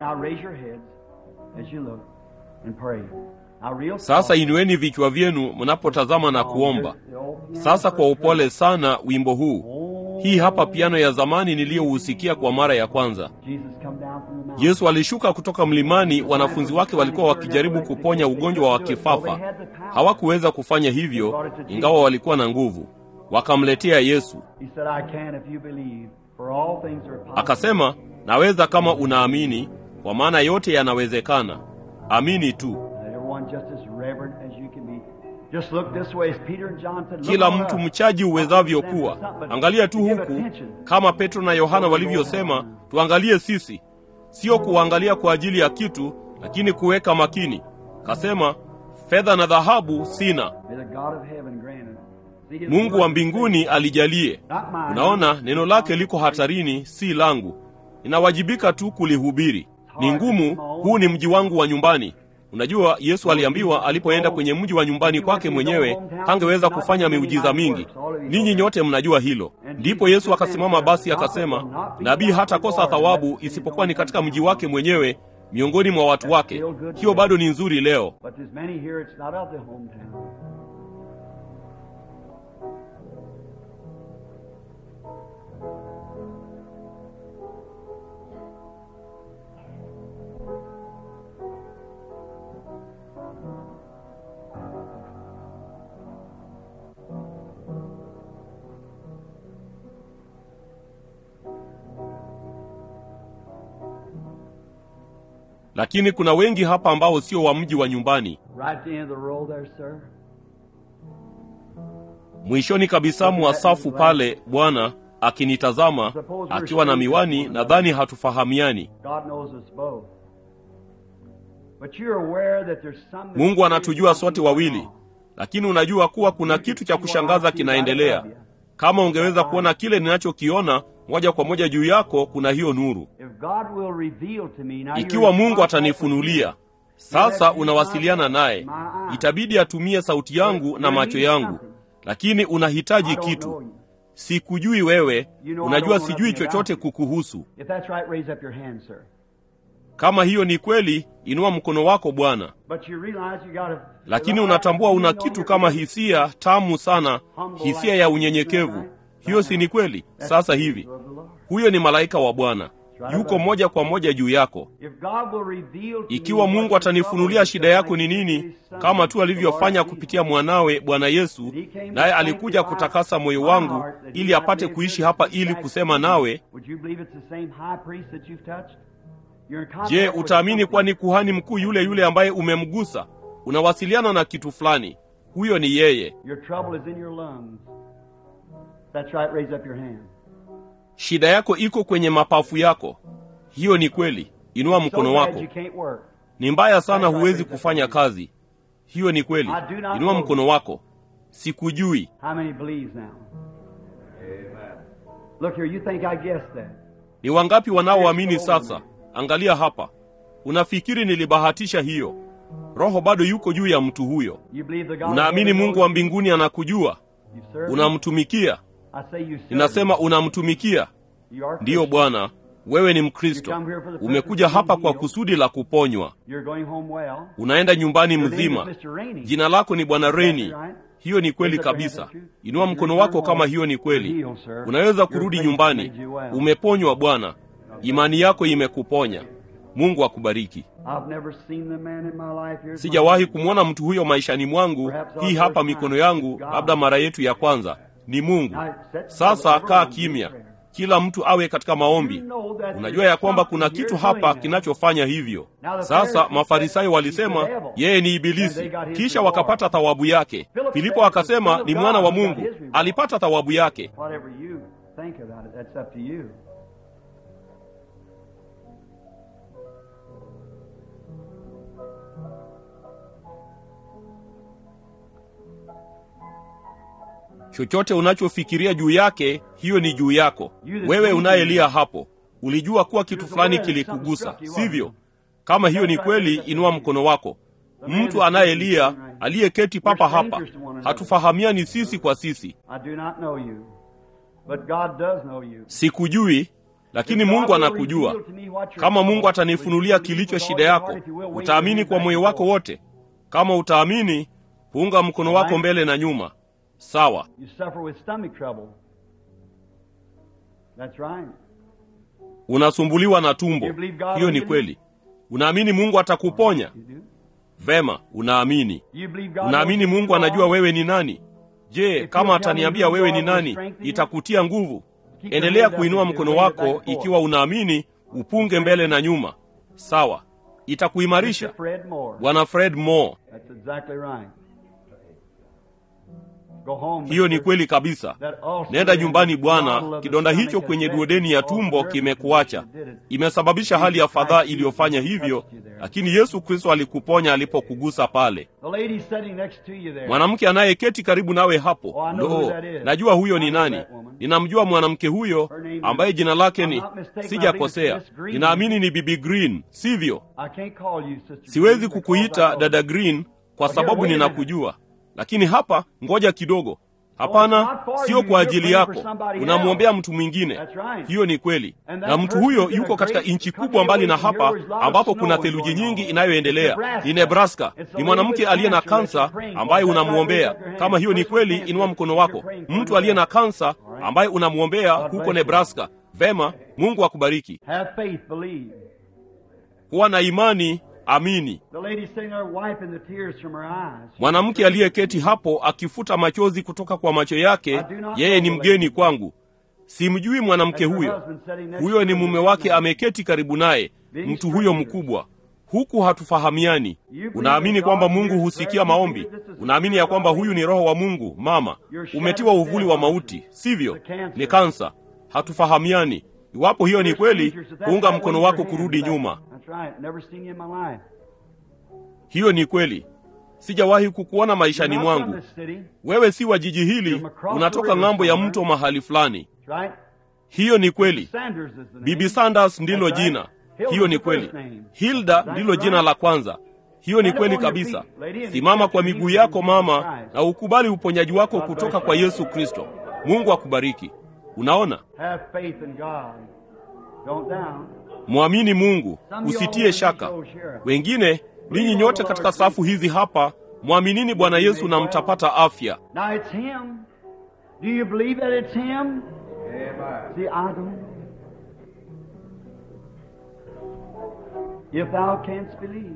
Sasa inueni vichwa vyenu mnapotazama na kuomba. Sasa kwa upole sana wimbo huu. Hii hapa piano ya zamani niliyousikia kwa mara ya kwanza. Yesu alishuka kutoka mlimani, wanafunzi wake walikuwa wakijaribu kuponya ugonjwa wa kifafa. Hawakuweza kufanya hivyo, ingawa walikuwa na nguvu. Wakamletea Yesu. Akasema, naweza kama unaamini, kwa maana yote yanawezekana. Amini tu. Kila mtu mchaji uwezavyo kuwa. Angalia tu huku, kama Petro na Yohana walivyosema, tuangalie sisi. Sio kuangalia kwa ajili ya kitu, lakini kuweka makini. Kasema, fedha na dhahabu sina. Mungu wa mbinguni alijalie. Unaona, neno lake liko hatarini, si langu. Ninawajibika tu kulihubiri. Ni ngumu, huu ni mji wangu wa nyumbani. Unajua, Yesu aliambiwa alipoenda kwenye mji wa nyumbani kwake mwenyewe, hangeweza kufanya miujiza mingi. Ninyi nyote mnajua hilo. Ndipo Yesu akasimama basi akasema, nabii hata kosa thawabu isipokuwa ni katika mji wake mwenyewe, miongoni mwa watu wake. Hiyo bado ni nzuri leo. Lakini kuna wengi hapa ambao sio wa mji wa nyumbani. Mwishoni kabisa mwa safu pale, Bwana akinitazama akiwa na miwani, nadhani hatufahamiani. Mungu anatujua sote wawili, lakini unajua kuwa kuna kitu cha kushangaza kinaendelea. Kama ungeweza kuona kile ninachokiona moja kwa moja juu yako, kuna hiyo nuru. Ikiwa Mungu atanifunulia, sasa unawasiliana naye. Itabidi atumie sauti yangu na macho yangu. Lakini unahitaji kitu. Sikujui wewe, unajua sijui chochote kukuhusu. Kama hiyo ni kweli, inua mkono wako Bwana. Lakini unatambua una kitu kama hisia tamu sana, hisia ya unyenyekevu. Hiyo si ni kweli? Sasa hivi, huyo ni malaika wa Bwana. Yuko moja kwa moja juu yako. Ikiwa Mungu atanifunulia shida yako ni nini, kama tu alivyofanya kupitia mwanawe Bwana Yesu, naye alikuja kutakasa moyo wangu ili apate kuishi hapa ili kusema nawe, je, utaamini kuwa ni kuhani mkuu yule yule ambaye umemgusa? Unawasiliana na kitu fulani. Huyo ni yeye. Shida yako iko kwenye mapafu yako. Hiyo ni kweli. Inua mkono wako. Ni mbaya sana huwezi kufanya kazi. Hiyo ni kweli. Inua mkono wako. Sikujui. Ni wangapi wanaoamini sasa? Angalia hapa. Unafikiri nilibahatisha hiyo? Roho bado yuko juu ya mtu huyo. Unaamini Mungu wa mbinguni anakujua? Unamtumikia? Ninasema unamtumikia. Ndiyo Bwana, wewe ni Mkristo. Umekuja hapa kwa kusudi la kuponywa. Unaenda nyumbani mzima. Jina lako ni Bwana Reni. Hiyo ni kweli kabisa. Inua mkono wako kama hiyo ni kweli. Unaweza kurudi nyumbani. Umeponywa Bwana. Imani yako imekuponya. Mungu akubariki. Sijawahi kumwona mtu huyo maishani mwangu. Hii hapa mikono yangu, labda mara yetu ya kwanza. Ni Mungu. Sasa kaa kimya. Kila mtu awe katika maombi. Unajua ya kwamba kuna kitu hapa kinachofanya hivyo. Sasa Mafarisayo walisema yeye ni ibilisi, kisha wakapata thawabu yake. Filipo akasema ni mwana wa Mungu, alipata thawabu yake. Chochote unachofikiria juu yake, hiyo ni juu yako. Wewe unayelia hapo, ulijua kuwa kitu fulani kilikugusa, sivyo? Kama hiyo ni kweli, inua mkono wako. Mtu anayelia, aliyeketi papa hapa, hatufahamiani sisi kwa sisi. Sikujui, lakini Mungu anakujua. Kama Mungu atanifunulia kilicho shida yako, utaamini kwa moyo wako wote. Kama utaamini, punga mkono wako mbele na nyuma. Sawa. Unasumbuliwa na tumbo. Hiyo ni kweli. Unaamini Mungu atakuponya? Vema, unaamini. Unaamini Mungu anajua wewe ni nani? Je, kama ataniambia wewe ni nani, itakutia nguvu? Endelea kuinua mkono wako ikiwa unaamini, upunge mbele na nyuma. Sawa. Itakuimarisha. Bwana Fred Moore. Hiyo ni kweli kabisa. Nenda nyumbani bwana, kidonda hicho kwenye duodeni ya tumbo kimekuacha. Imesababisha hali ya fadhaa iliyofanya hivyo, lakini Yesu Kristo alikuponya alipokugusa pale. Mwanamke anayeketi karibu nawe hapo, ndo, najua huyo ni nani. Ninamjua mwanamke huyo ambaye jina lake ni, sijakosea, ninaamini ni Bibi Green, sivyo? Siwezi kukuita dada Green kwa sababu ninakujua. Lakini hapa, ngoja kidogo. Hapana, sio kwa ajili yako. Unamwombea mtu mwingine. Hiyo ni kweli. Na mtu huyo yuko katika nchi kubwa mbali na hapa, ambapo kuna theluji nyingi inayoendelea. Ni Nebraska. Ni mwanamke aliye na kansa ambaye unamwombea. Kama hiyo ni kweli, inua mkono wako. Mtu aliye na kansa ambaye unamwombea huko Nebraska. Vema, Mungu akubariki. Kuwa na imani. Amini. Mwanamke aliyeketi hapo akifuta machozi kutoka kwa macho yake, yeye ni mgeni kwangu. Simjui mwanamke huyo. Huyo ni mume wake ameketi karibu naye, mtu huyo mkubwa. Huku hatufahamiani. Unaamini kwamba Mungu husikia maombi? Unaamini ya kwamba huyu ni Roho wa Mungu? Mama, umetiwa uvuli wa mauti, sivyo? Ni kansa. Hatufahamiani. Iwapo hiyo ni kweli, unga mkono wako kurudi nyuma. Hiyo ni kweli. Sijawahi kukuona maishani mwangu. Wewe si wa jiji hili, unatoka ng'ambo ya mto mahali fulani. Hiyo ni kweli. Bibi Sanders ndilo jina. Hiyo ni kweli. Hilda ndilo jina la kwanza. Hiyo ni kweli kabisa. Simama kwa miguu yako mama, na ukubali uponyaji wako kutoka kwa Yesu Kristo. Mungu akubariki. Unaona? Muamini Mungu, usitie shaka. Wengine, ninyi nyote katika safu hizi hapa, muaminini Bwana Yesu na mtapata afya.
Now it's him. Do you believe that it's him? Amen. See, I don't. If thou canst believe.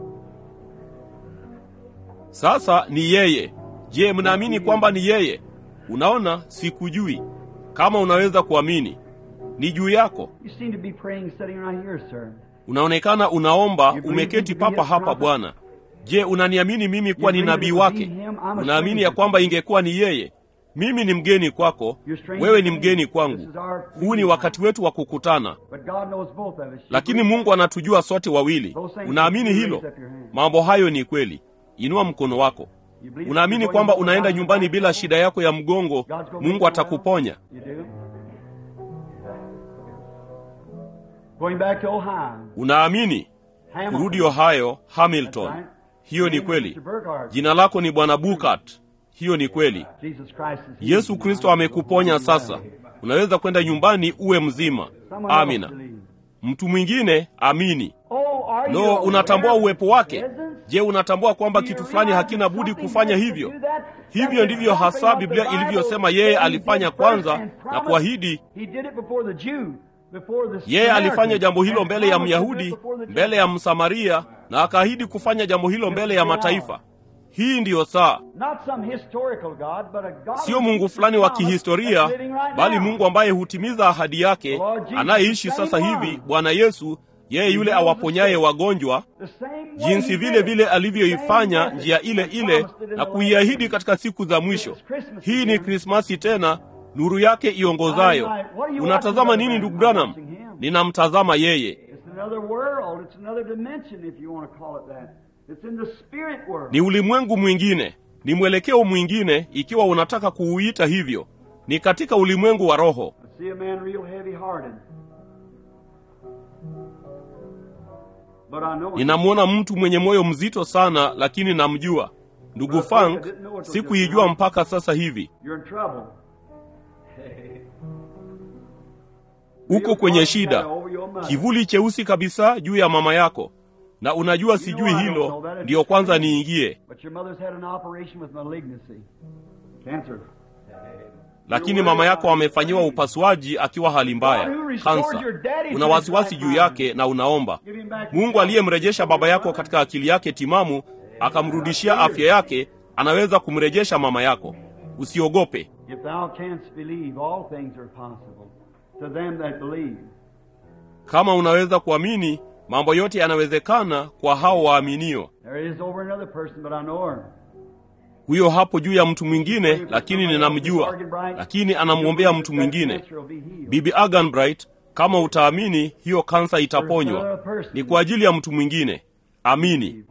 Sasa ni yeye. Je, mnaamini kwamba ni yeye? Unaona, sikujui. Kama unaweza kuamini, ni juu yako.
You seem to be praying sitting right here, sir.
Unaonekana unaomba umeketi papa hapa Bwana. Je, unaniamini mimi kuwa ni nabii wake? Unaamini ya kwamba ingekuwa ni yeye? Mimi ni mgeni kwako, wewe ni mgeni kwangu. Huu ni wakati wetu wa kukutana. Lakini Mungu anatujua sote wawili. Unaamini hilo? Mambo hayo ni kweli. Inua mkono wako. Unaamini kwamba unaenda nyumbani bila shida yako ya mgongo, Mungu atakuponya? Unaamini? Kurudi Ohio, Hamilton. Hiyo ni kweli. Jina lako ni Bwana Bukat. Hiyo ni kweli. Yesu Kristo amekuponya sasa. Unaweza kwenda nyumbani uwe mzima. Amina. Mtu mwingine, amini. No, unatambua uwepo wake? Je, unatambua kwamba kitu fulani hakina budi kufanya hivyo? Hivyo ndivyo hasa Biblia ilivyosema yeye alifanya kwanza na kuahidi. Yeye alifanya jambo hilo mbele ya Myahudi, mbele ya Msamaria, na akaahidi kufanya jambo hilo mbele ya mataifa. Hii ndiyo saa. Sio Mungu fulani wa kihistoria, bali Mungu ambaye hutimiza ahadi yake, anayeishi sasa hivi, Bwana Yesu, yeye yule awaponyaye wagonjwa, jinsi vile vile alivyoifanya njia ile ile na kuiahidi katika siku za mwisho. Hii ni Krismasi tena, nuru yake iongozayo. Unatazama nini ndugu Branham? Ninamtazama yeye. Ni ulimwengu mwingine. Ni mwelekeo mwingine ikiwa unataka kuuita hivyo. Ni katika ulimwengu wa roho. Ninamuona mtu mwenye moyo mzito sana, lakini namjua. Ndugu Frank, sikuijua mpaka sasa hivi. Uko kwenye shida. Kivuli cheusi kabisa juu ya mama yako. Na unajua sijui hilo, ndiyo kwanza niingie. Lakini mama yako amefanyiwa upasuaji akiwa hali mbaya, kansa. Una wasiwasi juu yake na unaomba. Mungu aliyemrejesha baba yako katika akili yake timamu, akamrudishia afya yake, anaweza kumrejesha mama yako. Usiogope. Kama unaweza kuamini, mambo yote yanawezekana kwa hao waaminio. Huyo hapo juu ya mtu mwingine, lakini ninamjua, lakini anamwombea mtu mwingine. Bibi Agan Bright, kama utaamini, hiyo kansa itaponywa. Ni kwa ajili ya mtu mwingine. Amini.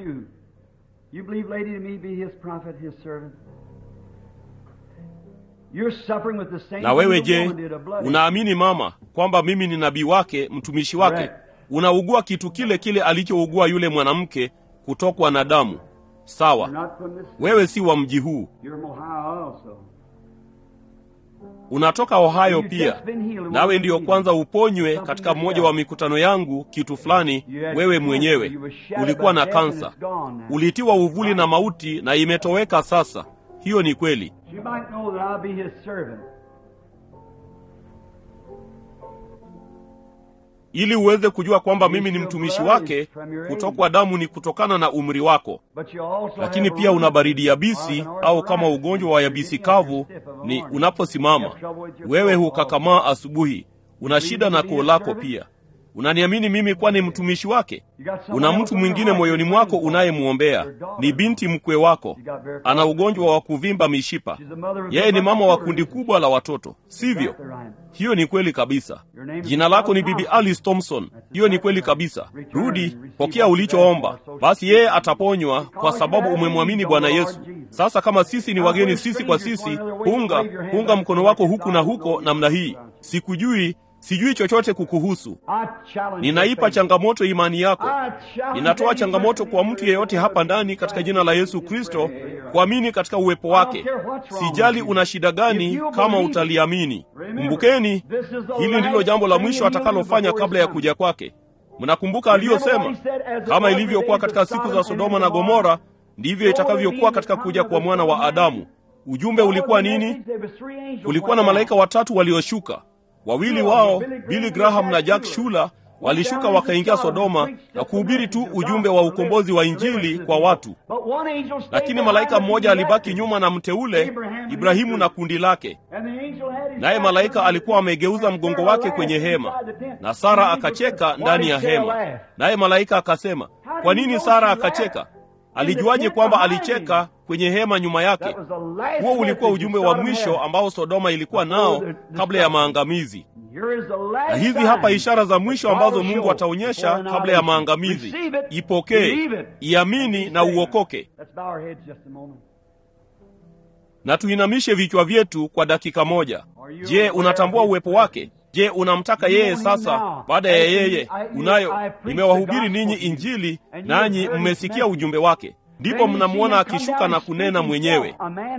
Na wewe je, unaamini mama kwamba mimi ni nabii wake, mtumishi wake? Unaugua kitu kile kile alichougua yule mwanamke, kutokwa na damu. Sawa. Wewe si wa mji huu. Unatoka Ohio pia. Nawe ndiyo kwanza uponywe katika mmoja wa mikutano yangu kitu fulani. Wewe mwenyewe ulikuwa na kansa. Ulitiwa uvuli na mauti na imetoweka sasa. Hiyo ni kweli. Ili uweze kujua kwamba mimi ni mtumishi wake, kutokwa damu ni kutokana na umri wako. Lakini pia una baridi yabisi, au kama ugonjwa wa yabisi kavu, ni unaposimama. Wewe hukakamaa asubuhi. Una shida na koo lako pia. Unaniamini mimi kuwa ni mtumishi wake? Una mtu mwingine moyoni mwako unayemuombea. Ni binti mkwe wako. Ana ugonjwa wa kuvimba mishipa. Yeye ni mama wa kundi kubwa la watoto. Sivyo? Hiyo ni kweli kabisa. Jina lako ni Bibi Alice Thompson. Hiyo ni kweli kabisa. Rudi, pokea ulichoomba. Basi yeye ataponywa kwa sababu umemwamini Bwana Yesu. Sasa kama sisi ni wageni sisi kwa sisi, hunga, hunga mkono wako huku na huko namna hii. Sikujui, sijui chochote kukuhusu. Ninaipa changamoto imani yako. Ninatoa changamoto kwa mtu yeyote hapa ndani katika jina la Yesu Kristo, kuamini katika uwepo wake. Sijali una shida gani, kama utaliamini. Kumbukeni, hili ndilo jambo la mwisho atakalofanya kabla ya kuja kwake. Mnakumbuka aliyosema, kama ilivyokuwa katika siku za Sodoma na Gomora, ndivyo itakavyokuwa katika kuja kwa mwana wa Adamu. Ujumbe ulikuwa nini? Kulikuwa na malaika watatu walioshuka. Wawili wao, Billy Graham na Jack Shuler, walishuka wakaingia Sodoma na kuhubiri tu ujumbe wa ukombozi wa Injili kwa watu. Lakini malaika mmoja alibaki nyuma na mteule, Ibrahimu na kundi lake. Naye malaika alikuwa amegeuza mgongo wake kwenye hema, na Sara akacheka ndani ya hema. Naye malaika akasema, "Kwa nini Sara akacheka?" Alijuaje kwamba alicheka kwenye hema nyuma yake? Huo ulikuwa ujumbe wa mwisho ambao Sodoma ilikuwa nao kabla ya maangamizi. Na hizi hapa ishara za mwisho ambazo Mungu ataonyesha kabla ya maangamizi. Ipokee, iamini na uokoke. Na tuinamishe vichwa vyetu kwa dakika moja. Je, unatambua uwepo wake? Je, unamtaka yeye sasa baada ya yeye? Unayo, nimewahubiri ninyi Injili, nanyi mmesikia ujumbe wake. Ndipo mnamuona akishuka na kunena mwenyewe.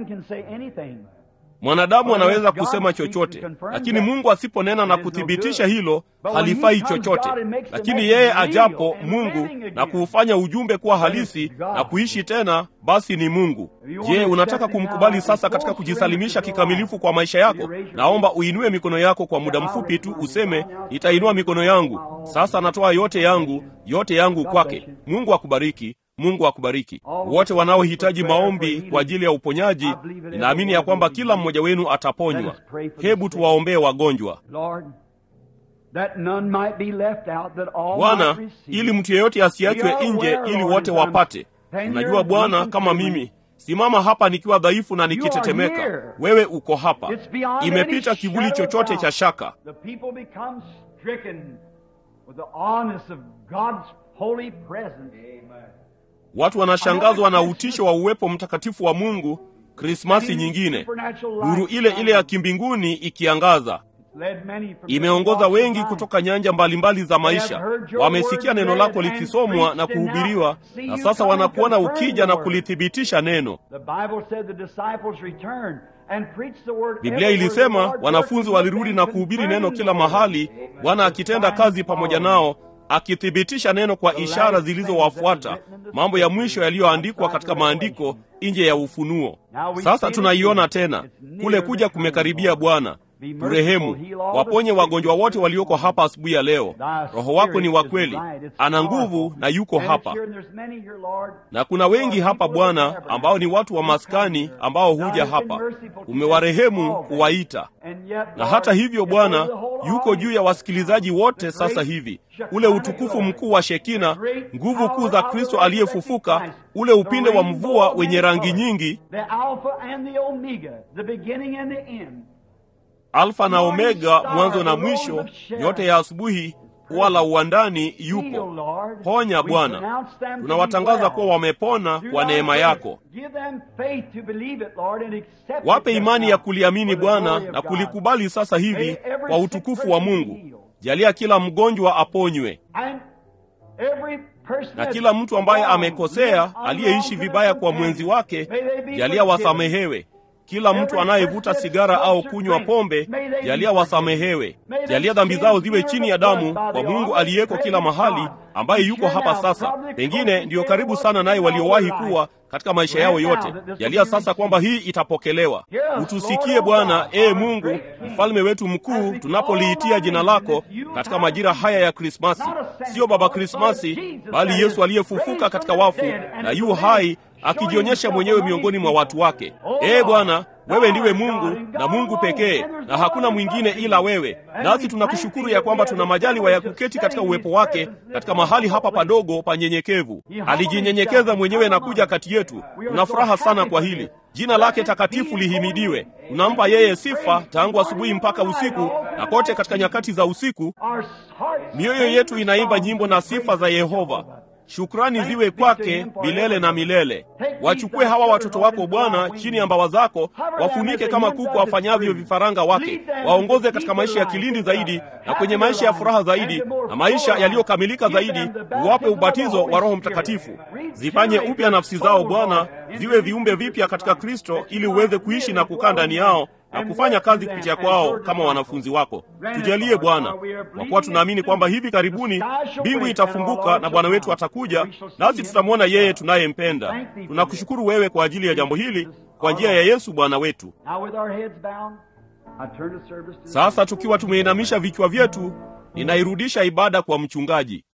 Mwanadamu anaweza kusema chochote, lakini Mungu asiponena na kuthibitisha hilo, halifai chochote. Lakini yeye ajapo Mungu na kuufanya ujumbe kuwa halisi na kuishi tena, basi ni Mungu. Je, unataka kumkubali sasa katika kujisalimisha kikamilifu kwa maisha yako? Naomba uinue mikono yako kwa muda mfupi tu, useme, nitainua mikono yangu. Sasa natoa yote yangu, yote yangu kwake. Mungu akubariki. Mungu akubariki. Wote wanaohitaji maombi kwa ajili ya uponyaji, ninaamini ya kwamba kila mmoja wenu ataponywa. Hebu tuwaombee wagonjwa. Bwana, ili mtu yeyote asiachwe nje, ili wote wapate. Unajua Bwana, kama mimi simama hapa nikiwa dhaifu na nikitetemeka, wewe uko hapa. Imepita kivuli chochote cha shaka. Watu wanashangazwa na utisho wa uwepo mtakatifu wa Mungu. Krismasi nyingine, nuru ile ile ya kimbinguni ikiangaza, imeongoza wengi kutoka nyanja mbalimbali za maisha. Wamesikia neno lako likisomwa na kuhubiriwa, na sasa wanakuona ukija na kulithibitisha neno. Biblia ilisema wanafunzi walirudi na kuhubiri neno kila mahali, Bwana akitenda kazi pamoja nao, akithibitisha neno kwa ishara zilizowafuata, mambo ya mwisho yaliyoandikwa katika maandiko nje ya ufunuo. Sasa tunaiona tena, kule kuja kumekaribia. Bwana, turehemu, waponye wagonjwa wote walioko hapa asubuhi ya leo. Roho wako ni wa kweli, ana nguvu na yuko hapa. Na kuna wengi hapa Bwana ambao ni watu wa maskani ambao huja hapa. Umewarehemu kuwaita. Na hata hivyo Bwana yuko juu ya wasikilizaji wote sasa hivi. Ule utukufu mkuu wa Shekina, nguvu kuu za Kristo aliyefufuka, ule upinde wa mvua wenye rangi nyingi, Alfa na Omega, mwanzo na mwisho, yote ya asubuhi wala uandani yupo. Ponya Bwana, tunawatangaza kuwa wamepona kwa neema yako. Wape imani ya kuliamini Bwana na kulikubali sasa hivi kwa utukufu wa Mungu. Jalia kila mgonjwa aponywe, na kila mtu ambaye amekosea, aliyeishi vibaya kwa mwenzi wake, jalia wasamehewe. Kila mtu anayevuta sigara au kunywa pombe, jalia wasamehewe. Jalia dhambi zao ziwe chini ya damu kwa Mungu aliyeko kila mahali, ambaye yuko hapa sasa. Pengine ndiyo karibu sana naye waliowahi kuwa katika maisha yao yote. Jalia sasa kwamba hii itapokelewa. Utusikie Bwana, ee Mungu, mfalme wetu mkuu, tunapoliitia jina lako katika majira haya ya Krismasi. Sio Baba Krismasi, bali Yesu aliyefufuka katika wafu na yu hai, akijionyesha mwenyewe miongoni mwa watu wake. Ee Bwana, wewe ndiwe Mungu na Mungu pekee, na hakuna mwingine ila wewe. Nasi tunakushukuru ya kwamba tuna majaliwa ya kuketi katika uwepo wake katika mahali hapa padogo panyenyekevu. Alijinyenyekeza mwenyewe na kuja kati yetu. Tunafuraha sana kwa hili. Jina lake takatifu lihimidiwe. Tunampa yeye sifa tangu asubuhi mpaka usiku, na kote katika nyakati za usiku mioyo yetu inaimba nyimbo na sifa za Yehova. Shukrani ziwe kwake milele na milele. Wachukue hawa watoto wako Bwana chini ya mbawa zako, wafunike kama kuku afanyavyo vifaranga wake. Waongoze katika maisha ya kilindi zaidi na kwenye maisha ya furaha zaidi na maisha yaliyokamilika zaidi. Uwape ubatizo wa Roho Mtakatifu. Zifanye upya nafsi zao Bwana, ziwe viumbe vipya katika Kristo, ili uweze kuishi na kukaa ndani yao na kufanya kazi kupitia kwao kama wanafunzi wako. Tujalie Bwana, kwa kuwa tunaamini kwamba hivi karibuni mbingu itafunguka na Bwana wetu atakuja, nasi tutamwona yeye tunayempenda. Tunakushukuru wewe kwa ajili ya jambo hili kwa njia ya Yesu Bwana wetu. Sasa tukiwa tumeinamisha vichwa vyetu, ninairudisha ibada kwa mchungaji.